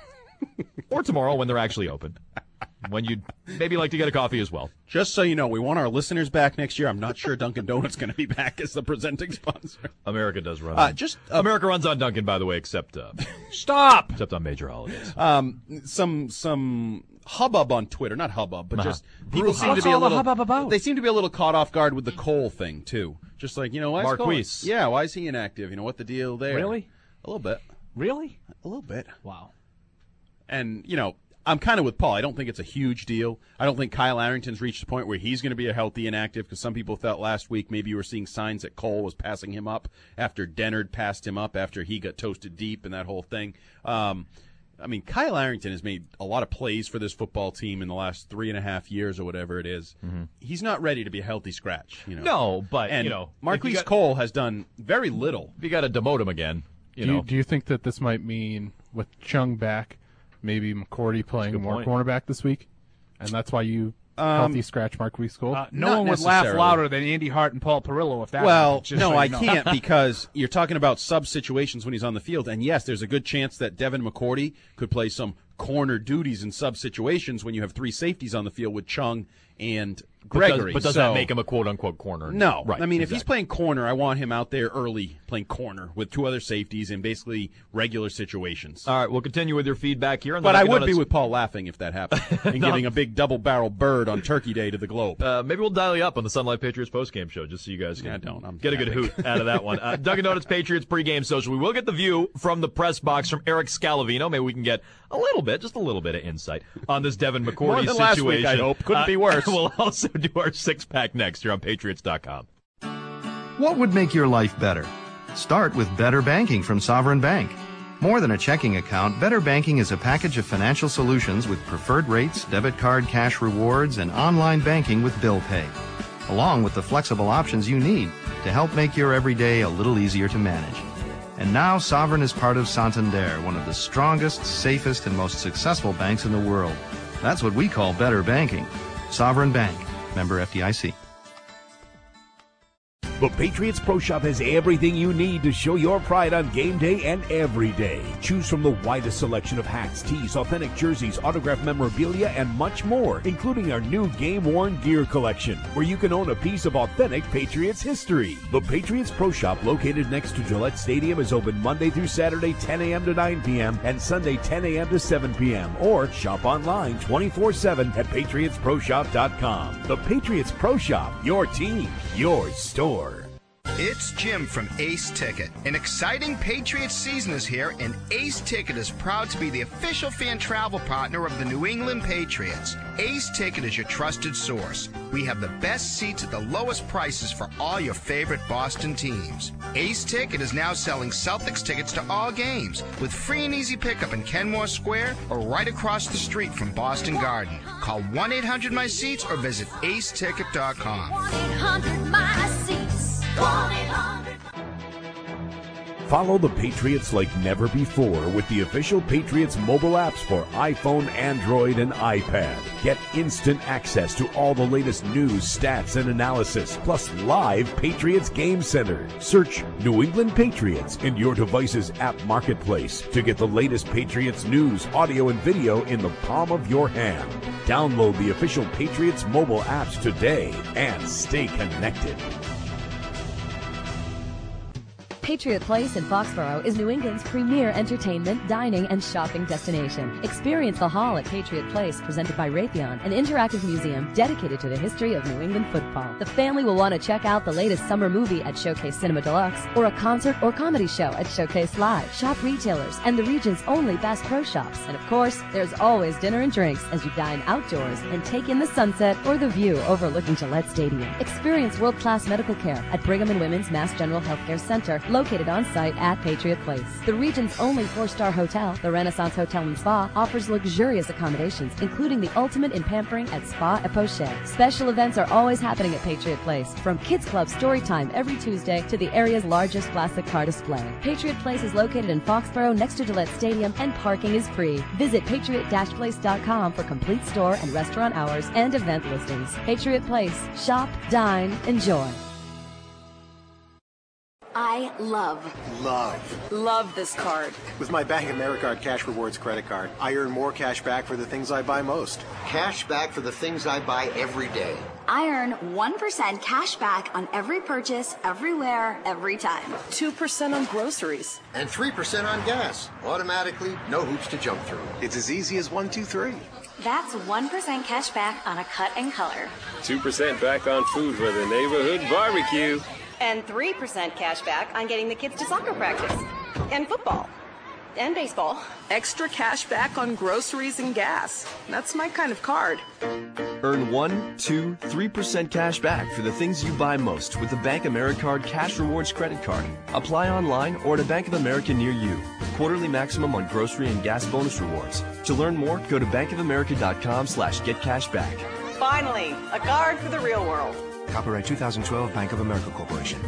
Or tomorrow when they're actually open. When you'd maybe like to get a coffee as well. Just so you know, we want our listeners back next year. I'm not sure Dunkin' Donuts going to be back as the presenting sponsor. America does run. Uh, on. just uh, America runs on Dunkin', by the way, except uh, stop. Except on major holidays. Um, some some hubbub on Twitter, not hubbub, but Uh-huh. just people seem What's to be all a the little. hubbub about? They seem to be a little caught off guard with the Cole thing too. Just like you know, why is Cole- Marquise. Yeah, why is he inactive? You know what the deal there? Really? A little bit. Really? A little bit. Wow. And, you know, I'm kind of with Paul. I don't think it's a huge deal. I don't think Kyle Arrington's reached the point where he's going to be a healthy inactive because some people felt last week maybe you were seeing signs that Cole was passing him up after Dennard passed him up after he got toasted deep and that whole thing. Um, I mean, Kyle Arrington has made a lot of plays for this football team in the last three and a half years or whatever it is. Mm-hmm. He's not ready to be a healthy scratch. You know? No, but, and you know. Marquise got, Cole has done very little. If you got to demote him again, you do, know. you, do you think that this might mean with Chung back, maybe McCourty playing more point. cornerback this week, and that's why you Um, healthy scratch Marquise Cole? Uh, no Not one would laugh necessarily. louder than Andy Hart and Paul Perillo if that Well, happened, just no, so I you know. can't because you're talking about sub situations when he's on the field. And yes, there's a good chance that Devin McCourty could play some corner duties in sub situations when you have three safeties on the field with Chung and Gregory. But does, but does So- that make him a quote-unquote corner? No. Right. I mean, if he's exactly. playing corner, I want him out there early playing corner with two other safeties in basically regular situations. All right, we'll continue with your feedback here. On the But I Dunkin' would be Donuts. with Paul laughing if that happened and No. giving a big double-barrel bird on Turkey Day to the Globe. Uh, maybe we'll dial you up on the Sun Life Patriots postgame show just so you guys can Yeah, don't. I'm get a good happy. hoot out of that one. Uh, Dunkin' Donuts Patriots pregame social. We will get the view from the press box from Eric Scalavino. Maybe we can get a little bit, just a little bit of insight on this Devin McCourty More than situation. last week, I hope. Couldn't Uh, be worse. We'll also do our six-pack next here on patriots dot com. What would make your life better? Start with Better Banking from Sovereign Bank. More than a checking account, Better Banking is a package of financial solutions with preferred rates, debit card cash rewards, and online banking with bill pay, along with the flexible options you need to help make your everyday a little easier to manage. And now Sovereign is part of Santander, one of the strongest, safest, and most successful banks in the world. That's what we call Better Banking. Sovereign Bank. Member F D I C. The Patriots Pro Shop has everything you need to show your pride on game day and every day. Choose from the widest selection of hats, tees, authentic jerseys, autographed memorabilia, and much more, including our new game-worn gear collection, where you can own a piece of authentic Patriots history. The Patriots Pro Shop, located next to Gillette Stadium, is open Monday through Saturday, ten a.m. to nine p.m., and Sunday, ten a.m. to seven p.m., or shop online twenty-four seven at patriots pro shop dot com. The Patriots Pro Shop, your team, your store. It's Jim from Ace Ticket. An exciting Patriots season is here, and Ace Ticket is proud to be the official fan travel partner of the New England Patriots. Ace Ticket is your trusted source. We have the best seats at the lowest prices for all your favorite Boston teams. Ace Ticket is now selling Celtics tickets to all games with free and easy pickup in Kenmore Square or right across the street from Boston Garden. Call one eight hundred my seats or visit ace ticket dot com. one eight hundred my seats. one eight hundred Follow the Patriots like never before with the official Patriots mobile apps for iPhone, Android, and iPad. Get instant access to all the latest news, stats, and analysis, plus live Patriots Game Center. Search New England Patriots in your device's app marketplace to get the latest Patriots news, audio, and video in the palm of your hand. Download the official Patriots mobile apps today and stay connected. Patriot Place in Foxborough is New England's premier entertainment, dining, and shopping destination. Experience the Hall at Patriot Place, presented by Raytheon, an interactive museum dedicated to the history of New England football. The family will want to check out the latest summer movie at Showcase Cinema Deluxe, or a concert or comedy show at Showcase Live. Shop retailers and the region's only Bass Pro Shops. And of course, there's always dinner and drinks as you dine outdoors and take in the sunset or the view overlooking Gillette Stadium. Experience world-class medical care at Brigham and Women's Mass General Healthcare Center, located on site at Patriot Place. The region's only four-star hotel, the Renaissance Hotel and Spa, offers luxurious accommodations, including the ultimate in pampering at Spa et Poche. Special events are always happening at Patriot Place, from Kids Club Story Time every Tuesday to the area's largest classic car display. Patriot Place is located in Foxborough next to Gillette Stadium, and parking is free. Visit patriot dash place dot com for complete store and restaurant hours and event listings. Patriot Place. Shop, dine, enjoy. I love, Love. love this card. With my Bank of America Cash Rewards credit card, I earn more cash back for the things I buy most. Cash back for the things I buy every day. I earn one percent cash back on every purchase, everywhere, every time. two percent on groceries. And three percent on gas. Automatically, no hoops to jump through. It's as easy as one, two, three. That's one percent cash back on a cut and color. two percent back on food for the neighborhood barbecue. And three percent cash back on getting the kids to soccer practice. And football. And baseball. Extra cash back on groceries and gas. That's my kind of card. Earn one, two, three percent cash back for the things you buy most with the Bank Americard Cash Rewards credit card. Apply online or at a Bank of America near you. Quarterly maximum on grocery and gas bonus rewards. To learn more, go to bankofamerica.com slash get cash back. Finally, a card for the real world. Copyright two thousand twelve Bank of America Corporation.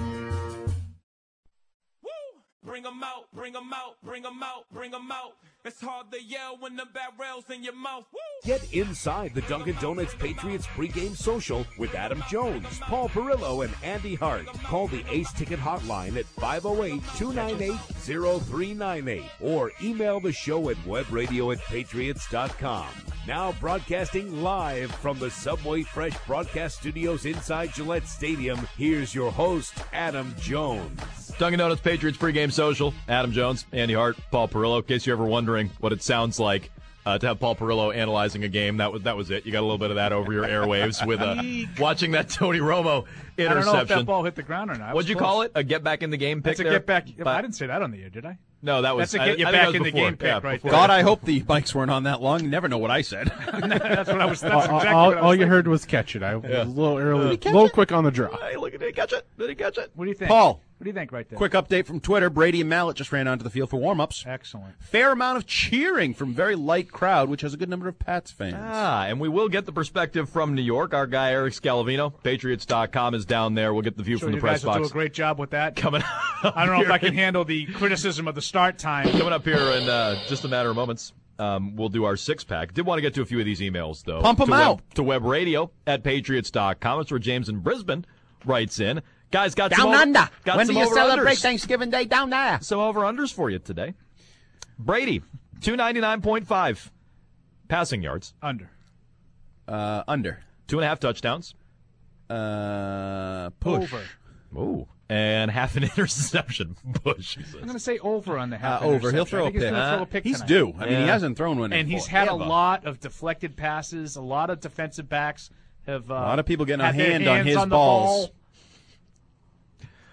Bring 'em out, bring 'em out, bring 'em out, bring 'em out. It's hard to yell when the barrel's in your mouth. Woo! Get inside the Dunkin' Donuts Patriots pregame social with Adam Jones, Paul Perillo, and Andy Hart. Call the Ace Ticket hotline at five oh eight, two nine eight, oh three nine eight or email the show at webradio at patriots dot com. Now broadcasting live from the Subway Fresh broadcast studios inside Gillette Stadium, here's your host, Adam Jones. Dunkin' Donuts Patriots pregame social. Adam Jones, Andy Hart, Paul Perillo. In case you're ever wondering what it sounds like uh, to have Paul Perillo analyzing a game, that was that was it. You got a little bit of that over your airwaves with uh, watching that Tony Romo interception. I don't know if that ball hit the ground or not. What'd you close. call it? A get back in the game pick? That's a there? get back. But, I didn't say that on the air, did I? No, that was. That's a get you I, back I in the before. game pick, yeah, right before. there. God, I hope the mics weren't on that long. You never know what I said. That's what I was. That's all exactly all, what I was all you thinking. heard was catch it. I was Yeah. a little early, Did he a catch little it? quick on the draw. Hey, look, did he catch it? Did he catch it? What do you think, Paul? What do you think right there? Quick update from Twitter. Brady and Mallett just ran onto the field for warm-ups. Excellent. Fair amount of cheering from very light crowd, which has a good number of Pats fans. Ah, and we will get the perspective from New York. Our guy Eric Scalavino, Patriots dot com, is down there. We'll get the view Sure, from the you press guys will box. do a great job with that. Coming up I don't know if here I can in- handle the criticism of the start time. Coming up here in uh, just a matter of moments, um, we'll do our six-pack. Did want to get to a few of these emails, though. Pump 'em to out. Web, to web radio at patriots dot com. It's where James in Brisbane writes in. Guys, got Down some under. Got when some do you celebrate over-unders. Thanksgiving Day down there? Some over-unders for you today. Brady, two ninety-nine point five passing yards. Under. Uh, under. Two and a half touchdowns. Uh, push. Over. Ooh. And half an interception. Bush. he says. I'm going to say over on the Uh, half. over. He'll interception. throw I a think he's pick. gonna throw a pick He's tonight. due. I mean, he Yeah. hasn't thrown one in And he's had a forever. lot of deflected passes. A lot of defensive backs have. Uh, A lot of people getting a had their hand on hands his on the balls. ball.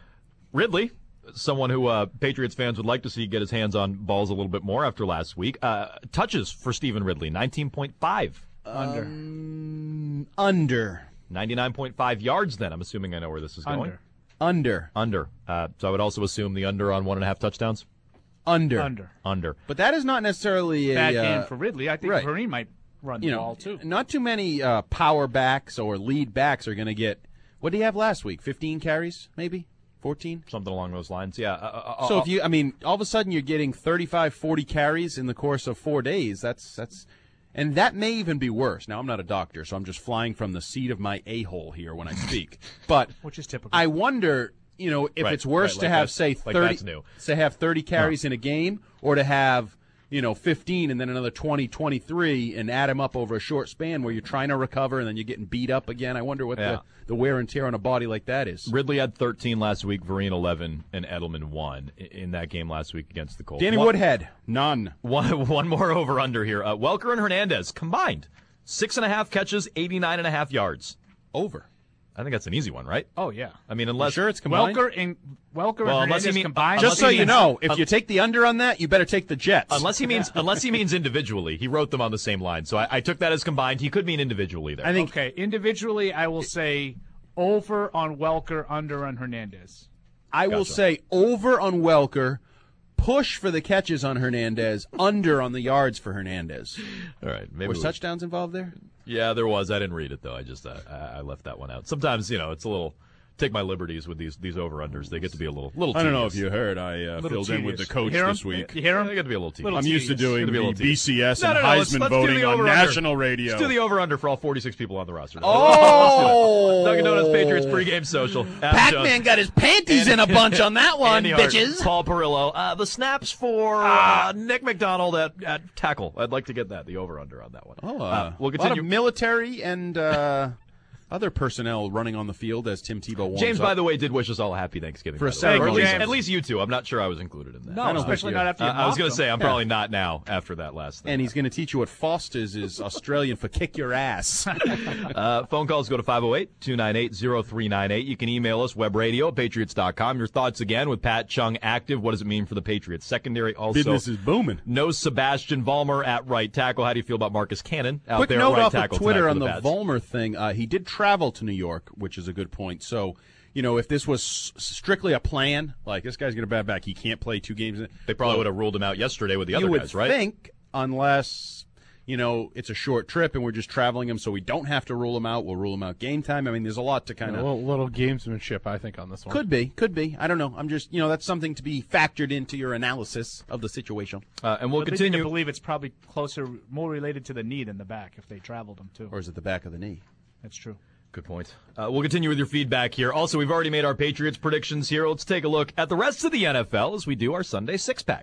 Ridley, someone who uh, Patriots fans would like to see get his hands on balls a little bit more after last week. Uh, touches for Stephen Ridley, nineteen point five. Under. Um, under. ninety-nine point five yards then. I'm assuming I know where this is going. Under. Under. Under. Uh, so I would also assume the under on one and a half touchdowns. Under. Under. Under. But that is not necessarily a Bad uh, game for Ridley. I think right. Vereen might run you the know, ball, too. Not too many uh, power backs or lead backs are going to get, what did he have last week? fifteen carries, maybe? fourteen? Something along those lines, yeah. Uh, uh, So uh, if you, I mean, all of a sudden you're getting thirty-five, forty carries in the course of four days, that's, that's, and that may even be worse. Now, I'm not a doctor, so I'm just flying from the seat of my a-hole here when I speak. But which is typical. I wonder, you know, if Right, it's worse right, to like have, that's- say, like thirty, that's new. say, have thirty carries in a game, or to have, you know, fifteen and then another twenty, twenty-three and add them up over a short span where you're trying to recover and then you're getting beat up again. I wonder what Yeah. the, the wear and tear on a body like that is. Ridley had thirteen last week, Vereen eleven, and Edelman one i- in that game last week against the Colts. Danny One- Woodhead, none. One, one more over under here. Uh, Welker and Hernandez combined. Six and a half catches, eighty-nine and a half yards. Over. I think that's an easy one, right? Oh, yeah. I mean, unless. You sure it's combined? Welker and Welker Well, and unless you Hernandez mean- combined. Just so Unless he you means- know, if un- you take the under on that, you better take the Jets. Unless he means, unless he means individually, he wrote them on the same line. So I, I took that as combined. He could mean individually there. I think Okay, individually, I will say over on Welker, under on Hernandez. I will Gotcha. say over on Welker, push for the catches on Hernandez, under on the yards for Hernandez. All right, maybe Were we- touchdowns involved there? Yeah, there was. I didn't read it though. I just uh, I I left that one out. Sometimes you know it's a little take my liberties with these these over unders. They get to be a little little. I don't know if tedious. you heard. I uh, Little filled in with the tedious. coach You hear this him? week. You hear him? They get to be a little tedious. Little I'm used to tedious. doing It's gonna be a the little B tedious. C S No, and no, no, let's- Heisman let's do the voting on over-under. national radio. Let's do the over under for all forty-six people on the roster. Oh! Dunkin' Donuts Patriots pregame social. Adam Pac-Man Jones. got his panties in a bunch on that one, Andy Hart, bitches. Paul Perillo. Uh, the snaps for uh, Nick McDonald at, at tackle. I'd like to get that, the over under on that one. Oh, uh, Uh, we'll a lot continue. of military and uh, other personnel running on the field as Tim Tebow warms James, up. by the way, did wish us all a happy Thanksgiving. For a by the way. second, Or at least, James. at least you two. I'm not sure I was included in that. No, I don't especially think not you- after you Uh, I was mocked going him. to say, I'm Yeah. probably not now after that last thing. And he's going to teach you what Foster's is Australian for kick your ass. Uh, phone calls go to five oh eight, two nine eight, oh three nine eight. You can email us, webradio at patriots dot com. Your thoughts again with Pat Chung active. What does it mean for the Patriots? Secondary also. Business is booming. No Sebastian Vollmer at right tackle. How do you feel about Marcus Cannon out Quick there note at right off of tackle Twitter tonight on for the, the Pats? Vollmer thing. Uh, he did travel to New York, which is a good point. So, you know, if this was s- strictly a plan, like this guy's going to bad back, he can't play two games. They probably would have ruled him out yesterday with the you other would guys, right? think, unless, you know, it's a short trip and we're just traveling him so we don't have to rule him out. We'll rule him out game time. I mean, there's a lot to kind a of... little, little gamesmanship, I think, on this one. Could be, could be. I don't know. I'm just, you know, that's something to be factored into your analysis of the situation. Uh, and we'll But lead me continue. to believe it's probably closer, more related to the knee than the back if they traveled them too. Or is it the back of the knee? That's true. Good point. Uh, we'll continue with your feedback here. Also, we've already made our Patriots predictions here. Let's take a look at the rest of the N F L as we do our Sunday six-pack.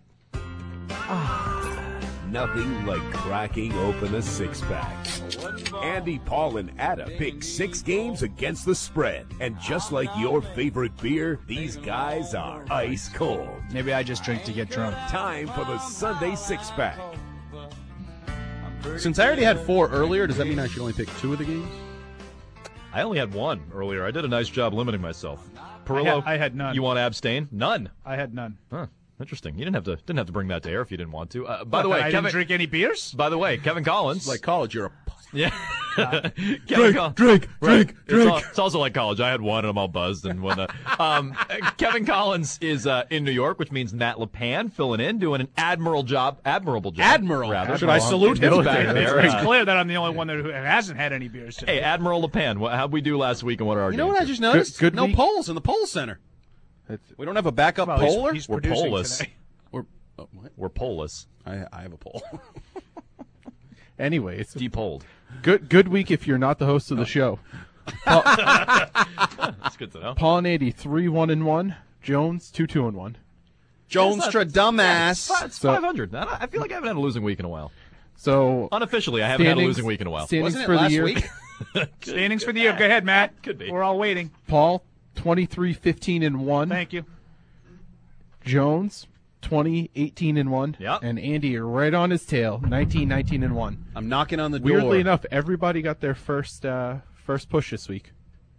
Nothing like cracking open a six-pack. Andy, Paul, and Adam pick six games against the spread. And just like your favorite beer, these guys are ice cold. Maybe I just drink to get drunk. Time for the Sunday six-pack. Since I already had four earlier, does that mean I should only pick two of the games? I only had one earlier. I did a nice job limiting myself. I Perillo, had, I had none. you want to abstain? None. I had none. Huh. Interesting. You didn't have to didn't have to bring that to air if you didn't want to. Uh, by the way, I Kevin, didn't drink any beers. By the way, Kevin Collins. It's like college, you're a... Yeah. Kevin Drink, Col- drink, Right. drink, It's, drink. al- it's also like college. I had one and I'm all buzzed and whatnot. um, Kevin Collins is uh, in New York, which means Nat LePan filling in, doing an admiral job, admirable job. Admiral. rather. Should I salute him? He's back there. It's Uh, clear that I'm the only one that who hasn't had any beers today. hey, Admiral LePan, what, how'd we do last week and what are our You know games what I here? just noticed? Good- good no week. polls in the poll center. We don't have a backup Well, he's- poller? he's We're producing pollless. today. We're, oh, what? We're pollless. I, I have a poll. Anyway, it's Depolled. good good week if you're not the host of the show. Paul, That's good to know. Paul and Andy, three one and one. Jones, two two and one. Jonestra dumbass. It's So- five hundred. I don't- I feel like I haven't had a losing week in a while. So Unofficially, I haven't had a standings- losing week in a while. Standings Wasn't it for the last year. week? Standings for the year. Go ahead, Matt. Could be. We're all waiting. Paul, twenty-three fifteen and one. Thank you. Jones, twenty eighteen and one. Yep. And Andy right on his tail, nineteen nineteen and one. I'm knocking on the door. Weirdly enough, everybody got their first uh, first push this week.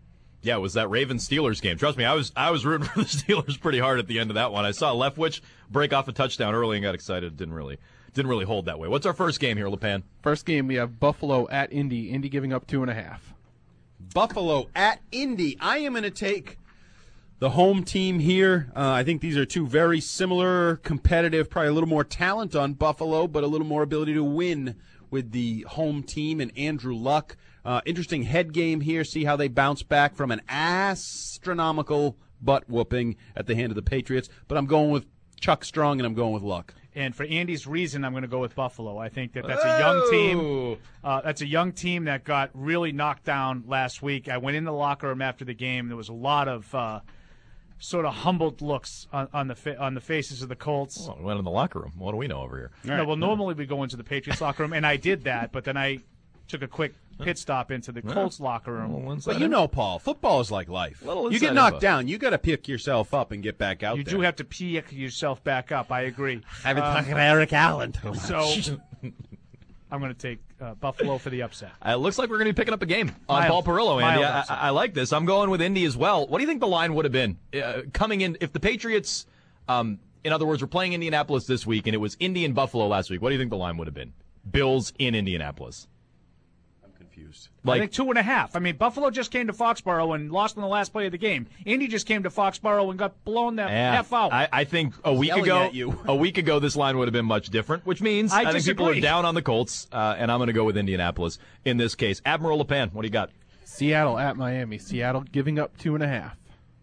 Yeah, it was that Ravens-Steelers game. Trust me, I was I was rooting for the Steelers pretty hard at the end of that one. I saw Leftwich break off a touchdown early and got excited. Didn't really didn't really hold that way. What's our first game here, LePan? First game, we have Buffalo at Indy. Indy giving up two and a half. Buffalo at Indy. I am going to take the home team here. Uh, I think these are two very similar, competitive, probably a little more talent on Buffalo, but a little more ability to win with the home team and Andrew Luck. Uh, interesting head game here. See how they bounce back from an astronomical butt whooping at the hand of the Patriots. But I'm going with Chuck Strong, and I'm going with Luck. And for Andy's reason, I'm going to go with Buffalo. I think that that's a young team. Uh, that's a young team that got really knocked down last week. I went in the locker room after the game. There was a lot of uh, sort of humbled looks on, on the fa- on the faces of the Colts. Well, we went in the locker room. What do we know over here? No, well, normally we go into the Patriots locker room, and I did that, but then I took a quick pit stop into the Colts locker room. But you know, Paul, football is like life. Little You get inside knocked info. down, you got to pick yourself up and get back out You there. do have to pick yourself back up. I agree. I've been Um, talking to Eric Allen too much. So I'm going to take uh, Buffalo for the upset. Uh, it looks like we're going to be picking up a game on Mild. Paul Perillo, Andy. Mild I, upset. I, I like this. I'm going with Indy as well. What do you think the line would have been uh, coming in if the Patriots, um, in other words, were playing Indianapolis this week and it was Indy and Buffalo last week? What do you think the line would have been? Bills in Indianapolis. Confused. I think two and a half. I mean, Buffalo just came to Foxborough and lost on the last play of the game. Indy just came to Foxborough and got blown the Yeah, half out. I, I think a week Yelling ago, at you. a week ago, this line would have been much different. Which means I I, think people are disagree. down on the Colts, uh, and I'm going to go with Indianapolis in this case. Admiral LePan, what do you got? Seattle at Miami. Seattle giving up two and a half.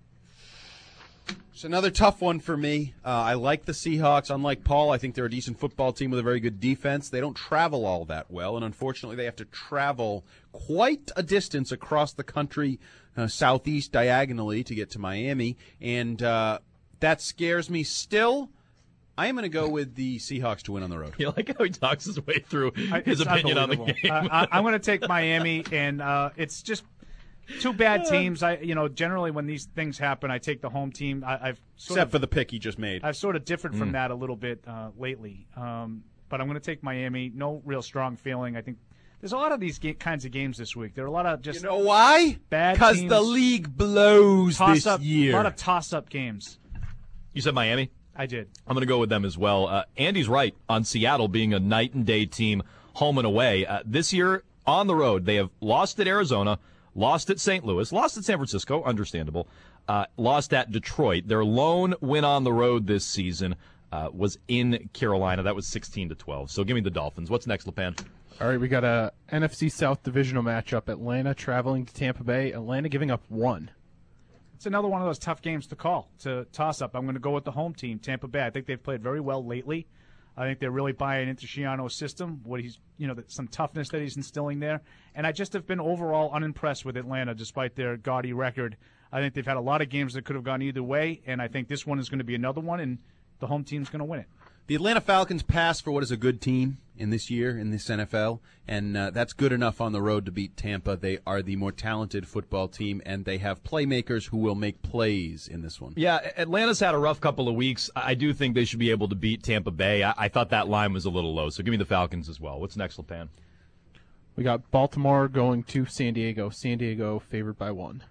It's another tough one for me. Uh, I like the Seahawks. Unlike Paul, I think they're a decent football team with a very good defense. They don't travel all that well, and unfortunately they have to travel quite a distance across the country, uh, southeast diagonally, to get to Miami, and uh, that scares me still. I am going to go with the Seahawks to win on the road. You like how he talks his way through I- his it's opinion on the unbelievable. game. Uh, I, I'm going to take Miami, and uh, it's just two bad teams. I, you know, generally when these things happen, I take the home team. I, I've sort Except of, for the pick he just made. I've sort of differed from Mm. that a little bit uh, lately, um, but I'm going to take Miami. No real strong feeling. I think there's a lot of these ga- kinds of games this week. There are a lot of just You know why? bad Because teams. the league blows toss this up, year. A lot of toss-up games. You said Miami? I did. I'm going to go with them as well. Uh, Andy's right on Seattle being a night and day team, home and away. Uh, this year, on the road, they have lost at Arizona, lost at Saint Louis, lost at San Francisco, understandable, uh, lost at Detroit. Their lone win on the road this season uh, was in Carolina. That was sixteen to twelve. So give me the Dolphins. What's next, LePan? All right, we got a N F C South divisional matchup. Atlanta traveling to Tampa Bay. Atlanta giving up one. It's another one of those tough games to call, to toss up. I'm going to go with the home team, Tampa Bay. I think they've played very well lately. I think they're really buying into Schiano's system, what he's, you know, the, some toughness that he's instilling there. And I just have been overall unimpressed with Atlanta, despite their gaudy record. I think they've had a lot of games that could have gone either way, and I think this one is going to be another one, and the home team's going to win it. The Atlanta Falcons pass for what is a good team in this year, in this N F L, and uh, that's good enough on the road to beat Tampa. They are the more talented football team, and they have playmakers who will make plays in this one. Yeah, Atlanta's had a rough couple of weeks. I do think they should be able to beat Tampa Bay. I, I thought that line was a little low, so give me the Falcons as well. What's next, LePan? We got Baltimore going to San Diego. San Diego favored by one.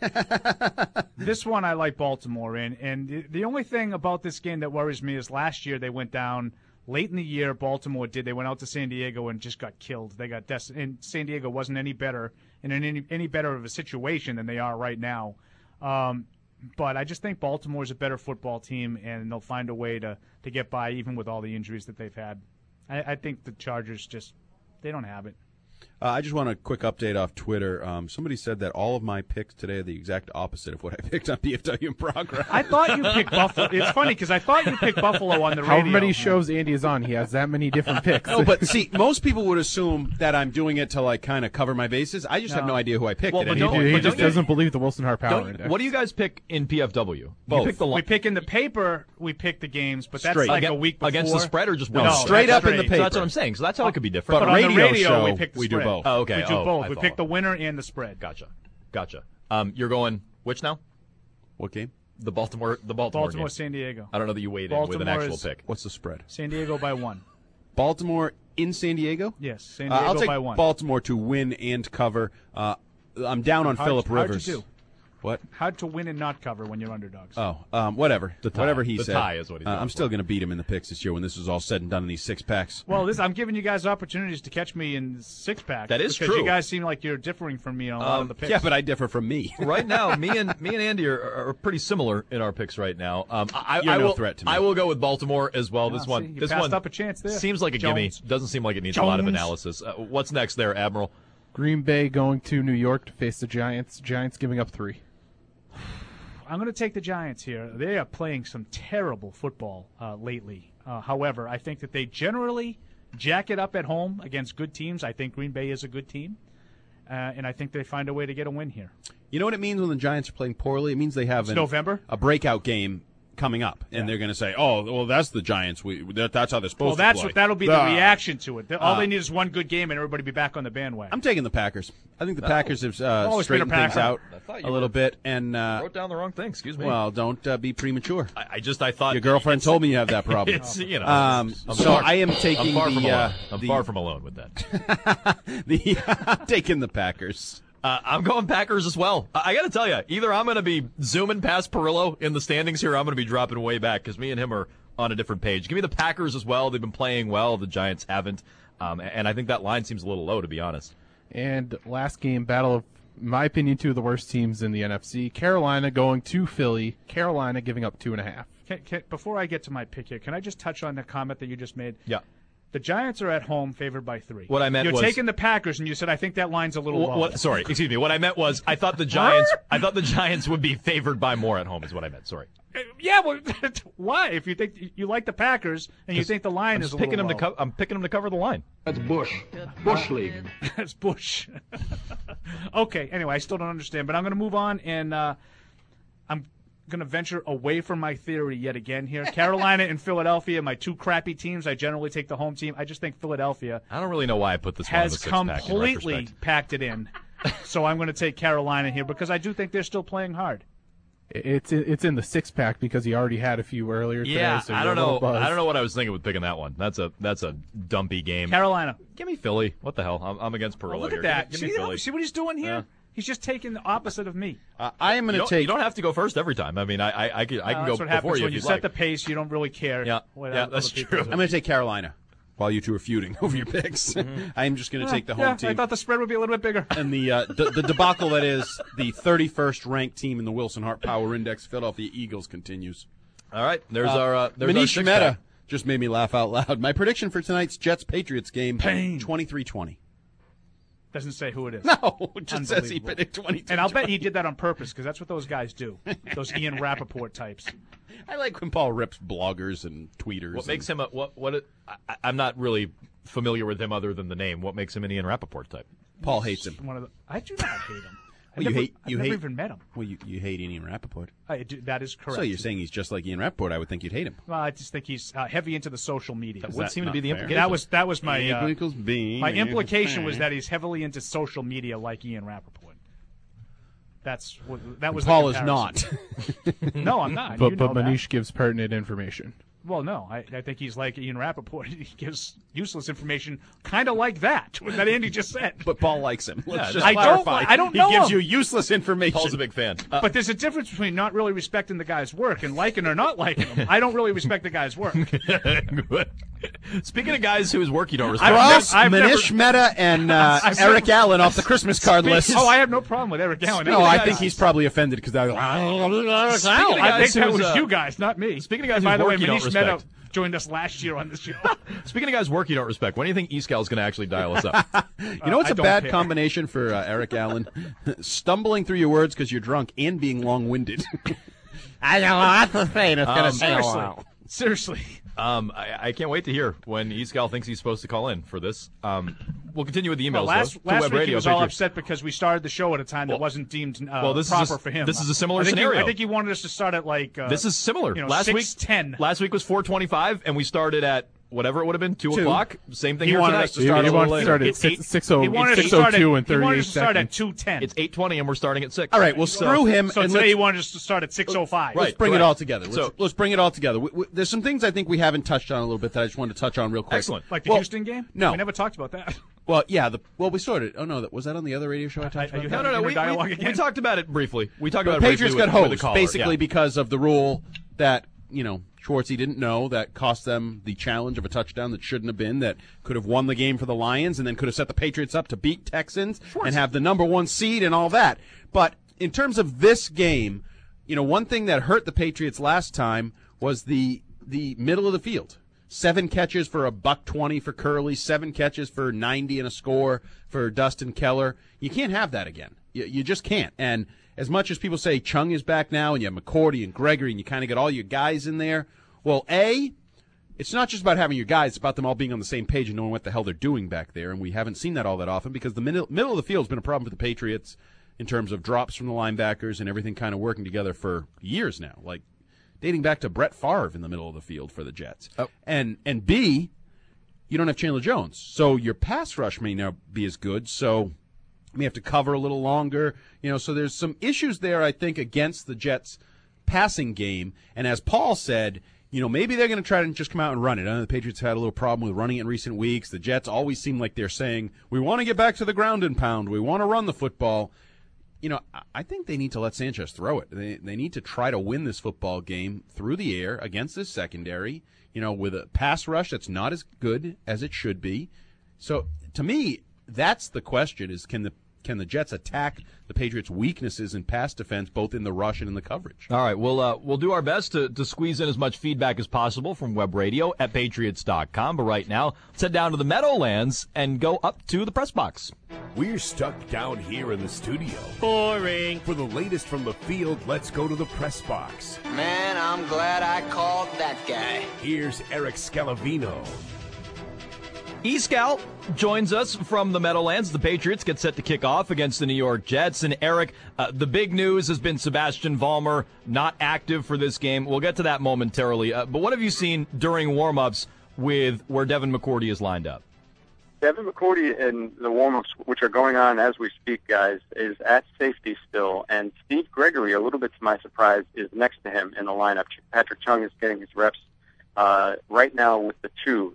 This one I like Baltimore in, and the- the only thing about this game that worries me is last year they went down late in the year. Baltimore did. They went out to San Diego and just got killed. They got des- and San Diego wasn't any better in an any, any better of a situation than they are right now. Um, but I just think Baltimore's a better football team, and they'll find a way to, to get by even with all the injuries that they've had. I, I think the Chargers just they don't have it. Uh, I just want a quick update off Twitter. Um, somebody said that all of my picks today are the exact opposite of what I picked on B F W in progress. I thought you picked Buffalo. It's funny because I thought you picked Buffalo on the radio. However many shows Andy is on, he has that many different picks. No, but see, most people would assume that I'm doing it to like kind of cover my bases. I just have No. no idea who I picked. Well, at but any don't- point. he but just don't you- doesn't believe the Wilson Hart Power Don't- Index. what do you guys pick in P F W? Both. You pick the We line pick in the paper. We pick the games, but that's Straight. like a Against- week before. against the spread or just no, one? Straight that's up in the straight. So that's paper. what I'm saying. So that's how it could be different. But But on radio the radio, show, we pick the we do spread. both. Oh, okay. We do Oh, both. I We follow. pick the winner and the spread. Gotcha, gotcha. Um, you're going which now? What game? The Baltimore, the Baltimore, Baltimore, game. San Diego. I don't know that you weighed in with an Baltimore actual is- pick. What's the spread? San Diego by one. Baltimore in San Diego? Yes, San Uh, Diego I'll take by one. Baltimore to win and cover. Uh, I'm down on Hard- Phillip hard to Rivers. do. What? How to win and not cover when you're underdogs. Oh, um, whatever. The tie. Whatever he The said. tie is what he's uh, going I'm for. still going to beat him in the picks this year when this is all said and done in these six packs. Well, this I'm giving you guys opportunities to catch me in six pack. That is because true. you guys seem like you're differing from me on a lot Um, of the picks. Yeah, but I differ from me. Right now, me and me and Andy are, are pretty similar in our picks right now. Um, I, You're I no will, threat to me. I will go with Baltimore as well. Ah, this see, one, you this passed one up a chance there. seems like a gimme. Jones. Doesn't seem like it needs a lot of Jones. analysis. Uh, what's next there, Admiral? Green Bay going to New York to face the Giants. Giants giving up three. I'm going to take the Giants here. They are playing some terrible football uh, lately. Uh, however, I think that they generally jack it up at home against good teams. I think Green Bay is a good team, uh, and I think they find a way to get a win here. You know what it means when the Giants are playing poorly? It means they have It's an, November? a breakout game coming up, and Yeah. they're going to say, "Oh, well, that's the Giants. We that, that's how they're supposed Well, to that's play." what that'll be the Ah. reaction to it. All Uh, they need is one good game, and everybody be back on the bandwagon. I'm taking the Packers. I think the Oh. Packers have uh, Always been a straightened things Packer. out I thought you a little were- bit, and uh, Wrote down the wrong thing. Excuse me. well, don't uh, be premature. I, I just I thought Your girlfriend told me you have that problem. It's, you know, Um, I'm so far- I am taking I'm far the. from uh, alone. I'm the, far from alone with that. the I'm taking the Packers. Uh, I'm going Packers as well. I, I got to tell you, either I'm going to be zooming past Perillo in the standings here, or I'm going to be dropping way back because me and him are on a different page. Give me the Packers as well. They've been playing well. The Giants haven't. Um, and I think that line seems a little low, to be honest. And last game, battle of, in my opinion, two of the worst teams in the N F C. Carolina going to Philly. Carolina giving up two and a half. Can, can, before I get to my pick here, can I just touch on the comment that you just made? Yeah. The Giants are at home, favored by three. What I meant You're was- taking the Packers, and you said I think that line's a little What, low. what, sorry, excuse me. What I meant was I thought the Giants. I thought the Giants would be favored by more at home. Is what I meant. Sorry. Uh, Yeah, well, why? If you think you like the Packers and you think the line I'm is just a picking little them to low. co- I'm picking them to cover the line. That's Bush. Bush League. That's Bush. Okay. Anyway, I still don't understand, but I'm going to move on, and uh, I'm going to venture away from my theory yet again here. Carolina and Philadelphia, my two crappy teams. I generally take the home team. I just think Philadelphia I don't really know why I put this one in the has six-pack in completely retrospect. packed it in. So I'm going to take Carolina here because I do think they're still playing hard. It's it's in the six pack because he already had a few earlier today. Yeah, so I you're don't a little know. buzzed. I don't know what I was thinking with picking that one. That's a that's a dumpy game. Carolina. Give me Philly. What the hell? I'm, I'm against Perillo Oh, look here. at that. Give me, See, give me Philly. see what he's doing here? Yeah. He's just taking the opposite of me. Uh, I am You going to don't, take. you don't have to go first every time. I mean, I I, I can I Uh, can that's go what happens before you when if you you'd set like. the pace. You don't really care. Yeah, what yeah, other that's people true. do. I'm going to take Carolina while you two are feuding over your picks. I am just going to Yeah, take the home yeah, team. I thought the spread would be a little bit bigger. And the, uh, the the debacle that is the thirty-first ranked team in the Wilson Hart Power Index, Philadelphia Eagles, continues. All right, there's Uh, our uh, there's our Manish six Mehta pack. just made me laugh out loud. My prediction for tonight's Jets-Patriots game, Pain. twenty-three twenty. Doesn't say who it is. No, it just says he Unbelievable. predicted twenty-two. And I'll bet he did that on purpose because that's what those guys do. Those Ian Rappaport types. I like when Paul rips bloggers and tweeters. What and- makes him a what? What? It, I, I'm not really familiar with him other than the name. What makes him an Ian Rappaport type? Paul hates him. One of the, I do not hate him. I've Well, you never, hate I've you never hate even met him. Well, you, you hate Ian Rappaport. I do, that is correct. So you're saying he's just like Ian Rappaport? I would think you'd hate him. Well, I just think he's uh, heavy into the social media. That Is would that seem to not be the fair? implication. That was that was my uh, A equals B, my A equals implication fair. was that he's heavily into social media like Ian Rappaport. That's what that was. Paul the is not. comparison. No, I'm not. But you but know that. Manish gives pertinent information. Well, no, I, I think he's like Ian Rappaport. He gives useless information, kind of like that, what that Andy just said. But Paul likes him. Let's Yeah, just I don't clarify. li- I don't he know gives him. you useless information. Paul's a big fan. Uh, But there's a difference between not really respecting the guy's work and liking or not liking him. I don't really respect the guy's work. Speaking of guys whose work you don't respect, I've Cross never- I've Manish Mehta and uh, I've Eric never- Allen off the Christmas card list. Oh, I have no problem with Eric Allen. No, Either. I Guys- think he's probably offended because I was Speaking of I guys think that whose, was uh, you guys, not me. Speaking of guys By whose the way, work you don't Manish Mehta respect. joined us last year on the show. Speaking of guys' work you don't respect, when do you think Escal's going to actually dial us up? You know what's I a don't bad care. combination for uh, Eric Allen? Stumbling through your words because you're drunk and being long-winded. I got lots to say. It's going Um, to take a seriously, while. seriously. Um, I, I can't wait to hear when Escal thinks he's supposed to call in for this. Um, we'll continue with the emails. Well, last though, to last Web week Radio he was all Patriots. upset because we started the show at a time Well- that wasn't deemed uh, well, this is proper a- for him. this is a similar I think he- scenario. I think he wanted us to start at like uh, This is similar. You know, last six week, ten. Last week was four twenty-five, and we started at whatever it would have been, two, Two. o'clock. Same thing He here wanted tonight. us to start He a wanted little to start later. at six, It's six oh, He wanted us to six start oh two at, and he wanted thirty-eight us to start at seconds. two ten. It's eight twenty, and we're starting at six. All right, well, screw him. So and today let's, he wanted us to start at six oh five. Right. let's bring correct. it all together. Let's, So- let's bring it all together. We, we, there's some things I think we haven't touched on a little bit that I just wanted to touch on real quick. Excellent. Like the Well, Houston game? no. We never talked about that. Well, yeah. The, well, we sorted. Oh no, that was that on the other radio show I talked about. No, no, no. We, we, we talked about it briefly. We talked the about it Patriots briefly got with, with hosed the caller. basically yeah. because of the rule that you know Schwartzy didn't know that cost them the challenge of a touchdown that shouldn't have been, that could have won the game for the Lions and then could have set the Patriots up to beat Texans and have the number one seed and all that. But in terms of this game, you know, one thing that hurt the Patriots last time was the the middle of the field. Seven catches for a buck twenty for Curley, seven catches for ninety and a score for Dustin Keller. You can't have that again. You, you just can't. And as much as people say Chung is back now and you have McCourty and Gregory and you kind of get all your guys in there, well, A, it's not just about having your guys, it's about them all being on the same page and knowing what the hell they're doing back there. And we haven't seen that all that often because the middle, middle of the field has been a problem for the Patriots in terms of drops from the linebackers and everything kind of working together for years now. Like, dating back to Brett Favre in the middle of the field for the Jets. Oh. And and B, you don't have Chandler Jones. So your pass rush may not be as good, so you may have to cover a little longer. You know, so there's some issues there, I think, against the Jets' passing game. And as Paul said, you know, maybe they're going to try to just come out and run it. I know the Patriots had a little problem with running it in recent weeks. The Jets always seem like they're saying, we want to get back to the ground and pound. We want to run the football. You know, I think they need to let Sanchez throw it. They they need to try to win this football game through the air against this secondary, you know, with a pass rush that's not as good as it should be. So, to me, that's the question is can the can the Jets attack the Patriots' weaknesses in pass defense, both in the rush and in the coverage? All right, we'll, uh, we'll do our best to, to squeeze in as much feedback as possible from web radio at patriots dot com. But right now, let's head down to the Meadowlands and go up to the press box. We're stuck down here in the studio. Boring. For the latest from the field, let's go to the press box. Man, I'm glad I called that guy. Here's Eric Scalavino. E-Scout joins us from the Meadowlands. The Patriots get set to kick off against the New York Jets. And Eric, uh, the big news has been Sebastian Vollmer not active for this game. We'll get to that momentarily. Uh, but what have you seen during warm-ups with where Devin McCourty is lined up? Devin McCourty in the warm-ups, which are going on as we speak, guys, is at safety still. And Steve Gregory, a little bit to my surprise, is next to him in the lineup. Patrick Chung is getting his reps uh, right now with the twos.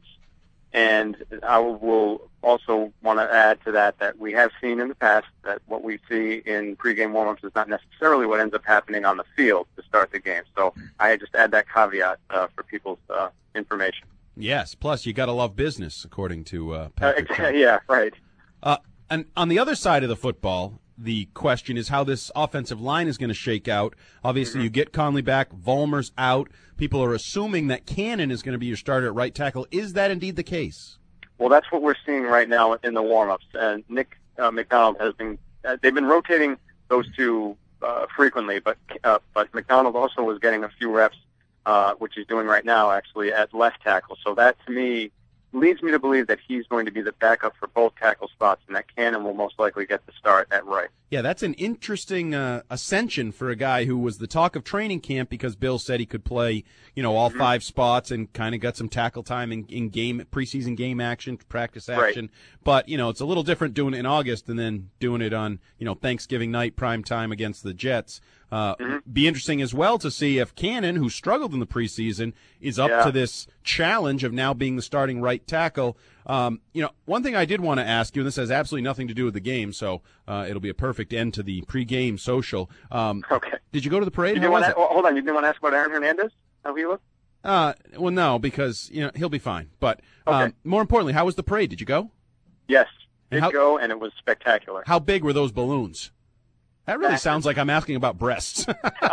And I will also want to add to that that we have seen in the past that what we see in pregame warm-ups is not necessarily what ends up happening on the field to start the game. So I just add that caveat uh, for people's uh, information. Yes, plus you got to love business, according to uh, Patrick. Uh, yeah, right. Uh, and on the other side of the football, the question is how this offensive line is going to shake out. Obviously, mm-hmm. you get Conley back, Vollmer's out. People are assuming that Cannon is going to be your starter at right tackle. Is that indeed the case? Well, that's what we're seeing right now in the warm-ups. And Nick uh, McDonald has been uh, – they've been rotating those two uh, frequently, but uh, but McDonald also was getting a few reps, uh, which he's doing right now, actually, at left tackle. So that, to me, leads me to believe that he's going to be the backup for both tackle spots and that Cannon will most likely get the start at right. Yeah, that's an interesting uh, ascension for a guy who was the talk of training camp because Bill said he could play, you know, all mm-hmm. five spots and kind of got some tackle time in, in game preseason game action, practice action. Right. But, you know, it's a little different doing it in August and then doing it on, you know, Thanksgiving night prime time against the Jets. Uh, mm-hmm. Be interesting as well to see if Cannon, who struggled in the preseason, is up yeah. to this challenge of now being the starting right tackle. Um, you know, one thing I did want to ask you, and this has absolutely nothing to do with the game, so uh, it'll be a perfect end to the pregame social. Um, okay. Did you go to the parade? You didn't want to, hold on, you didn't want to ask about Aaron Hernandez? How he looked? Uh, well, no, because you know he'll be fine. But um, okay. more importantly, how was the parade? Did you go? Yes, did how, go, and it was spectacular. How big were those balloons? That really sounds like I'm asking about breasts.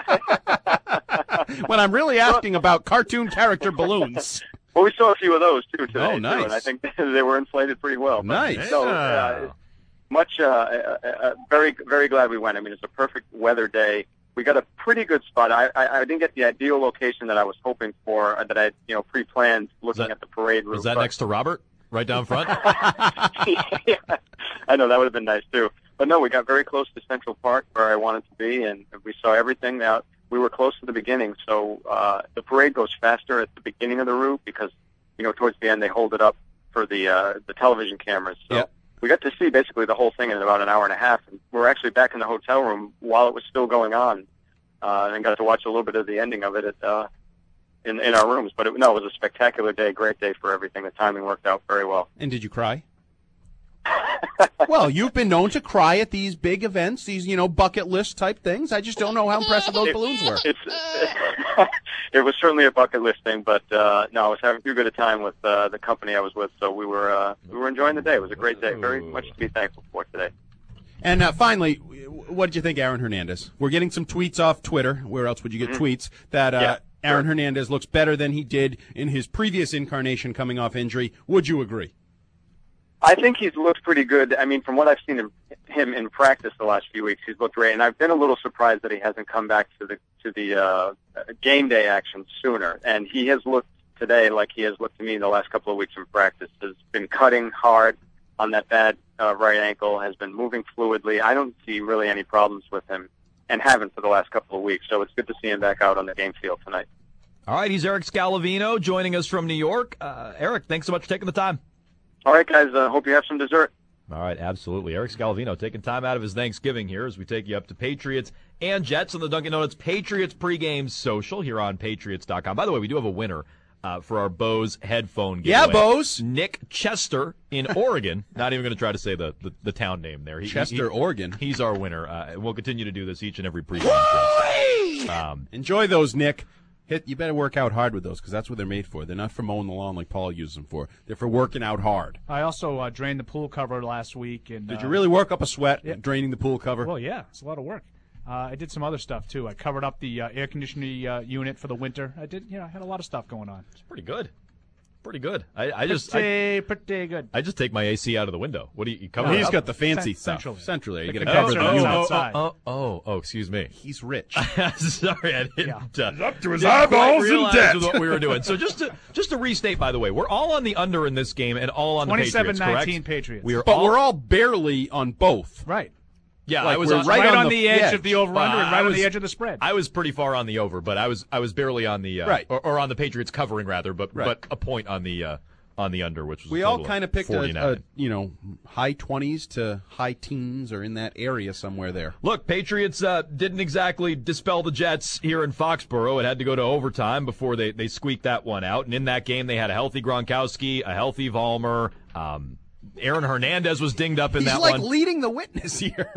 When I'm really asking about cartoon character balloons. Well, we saw a few of those, too, today. Oh, nice. Too, and I think they were inflated pretty well. But, nice. So, uh, much, uh, uh, uh, very, very glad we went. I mean, it's a perfect weather day. We got a pretty good spot. I, I, I didn't get the ideal location that I was hoping for, uh, that I, you know, pre-planned looking that, at the parade route. Was that but, next to Robert, right down front? Yeah, I know, that would have been nice, too. But no, we got very close to Central Park where I wanted to be, and we saw everything. Now, we were close to the beginning, so uh, the parade goes faster at the beginning of the route because, you know, towards the end they hold it up for the uh, the television cameras. So yep. we got to see basically the whole thing in about an hour and a half. And we're actually back in the hotel room while it was still going on, uh, and got to watch a little bit of the ending of it at, uh, in in our rooms. But it, no, it was a spectacular day, great day for everything. The timing worked out very well. And did you cry? Well, you've been known to cry at these big events, these, you know, bucket list type things. I just don't know how impressive those It- balloons were. It's, it was certainly a bucket list thing, but uh, no, I was having too good a time with uh, the company I was with, so we were uh, we were enjoying the day. It was a great day. Very much to be thankful for today. And uh, finally, what did you think, Aaron Hernandez? We're getting some tweets off Twitter. Where else would you get Mhm. tweets that uh, Yeah, Aaron sure. Hernandez looks better than he did in his previous incarnation coming off injury? Would you agree? I think he's looked pretty good. I mean, from what I've seen of him in practice the last few weeks, he's looked great. And I've been a little surprised that he hasn't come back to the to the uh, game day action sooner. And he has looked today like he has looked to me the last couple of weeks in practice. Has been cutting hard on that bad uh, right ankle. Has been moving fluidly. I don't see really any problems with him, and haven't for the last couple of weeks. So it's good to see him back out on the game field tonight. All right, he's Eric Scalavino joining us from New York. Uh, Eric, thanks so much for taking the time. All right, guys. Uh, hope you have some dessert. All right, absolutely. Eric Scalavino taking time out of his Thanksgiving here as we take you up to Patriots and Jets on the Dunkin' Donuts Patriots pregame social here on Patriots dot com. By the way, we do have a winner uh, for our Bose headphone giveaway. Yeah, Bose. Nick Chester in Oregon. Not even going to try to say the, the, the town name there. He, Chester, he, Oregon. He's our winner. Uh, and we'll continue to do this each and every pregame show. Um, Enjoy those, Nick. Hit, you better work out hard with those because that's what they're made for. They're not for mowing the lawn like Paul uses them for. They're for working out hard. I also uh, drained the pool cover last week. And Did uh, you really work up a sweat yeah. draining the pool cover? Well, yeah, it's a lot of work. Uh, I did some other stuff too. I covered up the uh, air conditioning uh, unit for the winter. I did, you know, I had a lot of stuff going on. It's pretty good. Pretty good. I, I just pretty, I, pretty good. I just take my A C out of the window. What do you, you cover? No, it he's up? got the fancy Cent- stuff. centrally. Centrally, you The got to cover condenser the is unit. outside. Oh, oh, oh, oh, excuse me. He's rich. Sorry, I didn't. Yeah. Uh, up to his didn't quite eyeballs in realize debt. what we were doing. So just to just to restate, by the way, we're all on the under in this game and all on the Patriots, correct? twenty-seven nineteen Patriots. We are But all, we're all barely on both. Right. yeah. like I was we're on, right Right, on on, the the, edge, edge. of the over-under Uh, and right I on was- the edge of the spread. I was pretty far on the over, but I was I was barely on the uh, Right. or, or on the Patriots covering rather, but Right. but a point on the uh, on the under, which was We a all total kind of picked a, forty-nine. a, you know, high twenties to high teens or in that area somewhere there. Look, Patriots uh, didn't exactly dispel the Jets here in Foxborough. It had to go to overtime before they, they squeaked that one out. And in that game, they had a healthy Gronkowski, a healthy Vollmer. Um, Aaron Hernandez was dinged up in He's that like one. leading the witness here.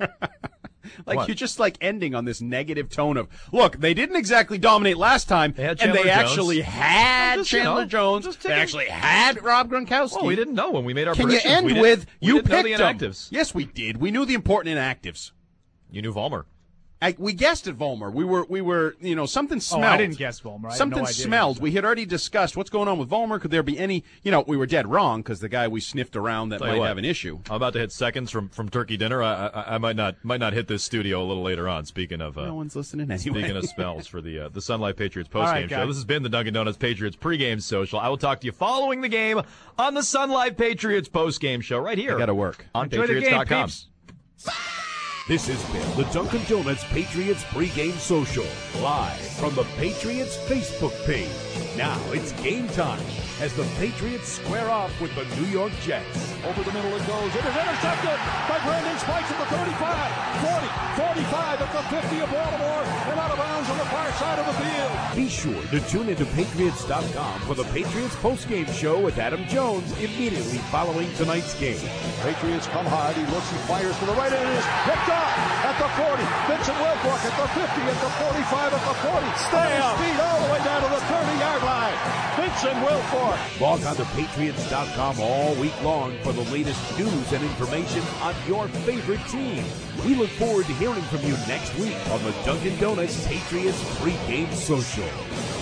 Like What? you're just like ending on this negative tone of, look, they didn't exactly dominate last time, They had and Chandler they Jones. actually had Just, you Chandler know, Jones. just They take a- actually had Rob Gronkowski. Well, we didn't know when we made our Can you predictions. end We didn't- with we you didn't know picked the them? inactives. Yes, we did. We knew the important inactives. You knew Vollmer. I, we guessed at Vollmer. We were, we were, you know, something smelled. Oh, I didn't guess Vollmer. I had Something no idea. smelled. We had already discussed what's going on with Vollmer. Could there be any, you know, we were dead wrong because the guy we sniffed around that Tell you might what, have an issue. I'm about to hit seconds from, from turkey dinner. I, I I might not might not hit this studio a little later on. Speaking of uh, No one's listening anyway. Speaking of smells for the uh, the Sunlight Patriots postgame All right, show, guys. this has been the Dunkin' Donuts Patriots pregame social. I will talk to you following the game on the Sunlight Patriots postgame show right here. I gotta work. On Enjoy the Patriots game, dot com. peeps. This has been the Dunkin' Donuts Patriots pregame social, live from the Patriots Facebook page. Now it's game time as the Patriots square off with the New York Jets. Over the middle it goes. It is intercepted by Brandon Spikes at the thirty-five, forty, forty-five at the fifty of Baltimore, and out of bounds on the far side of the field. Be sure to tune into Patriots dot com for the Patriots postgame show with Adam Jones immediately following tonight's game. Patriots come hard. He looks, he fires to the right, and it is picked off at the forty. Vincent Wilfork at the fifty, at the forty-five, at the forty. Stay up. Speed all the way down to the thirty-yard line. Vincent Wilfork. Log on to Patriots dot com all week long for the latest news and information on your favorite team. We look forward to hearing from you next week on the Dunkin' Donuts Patriots pregame social.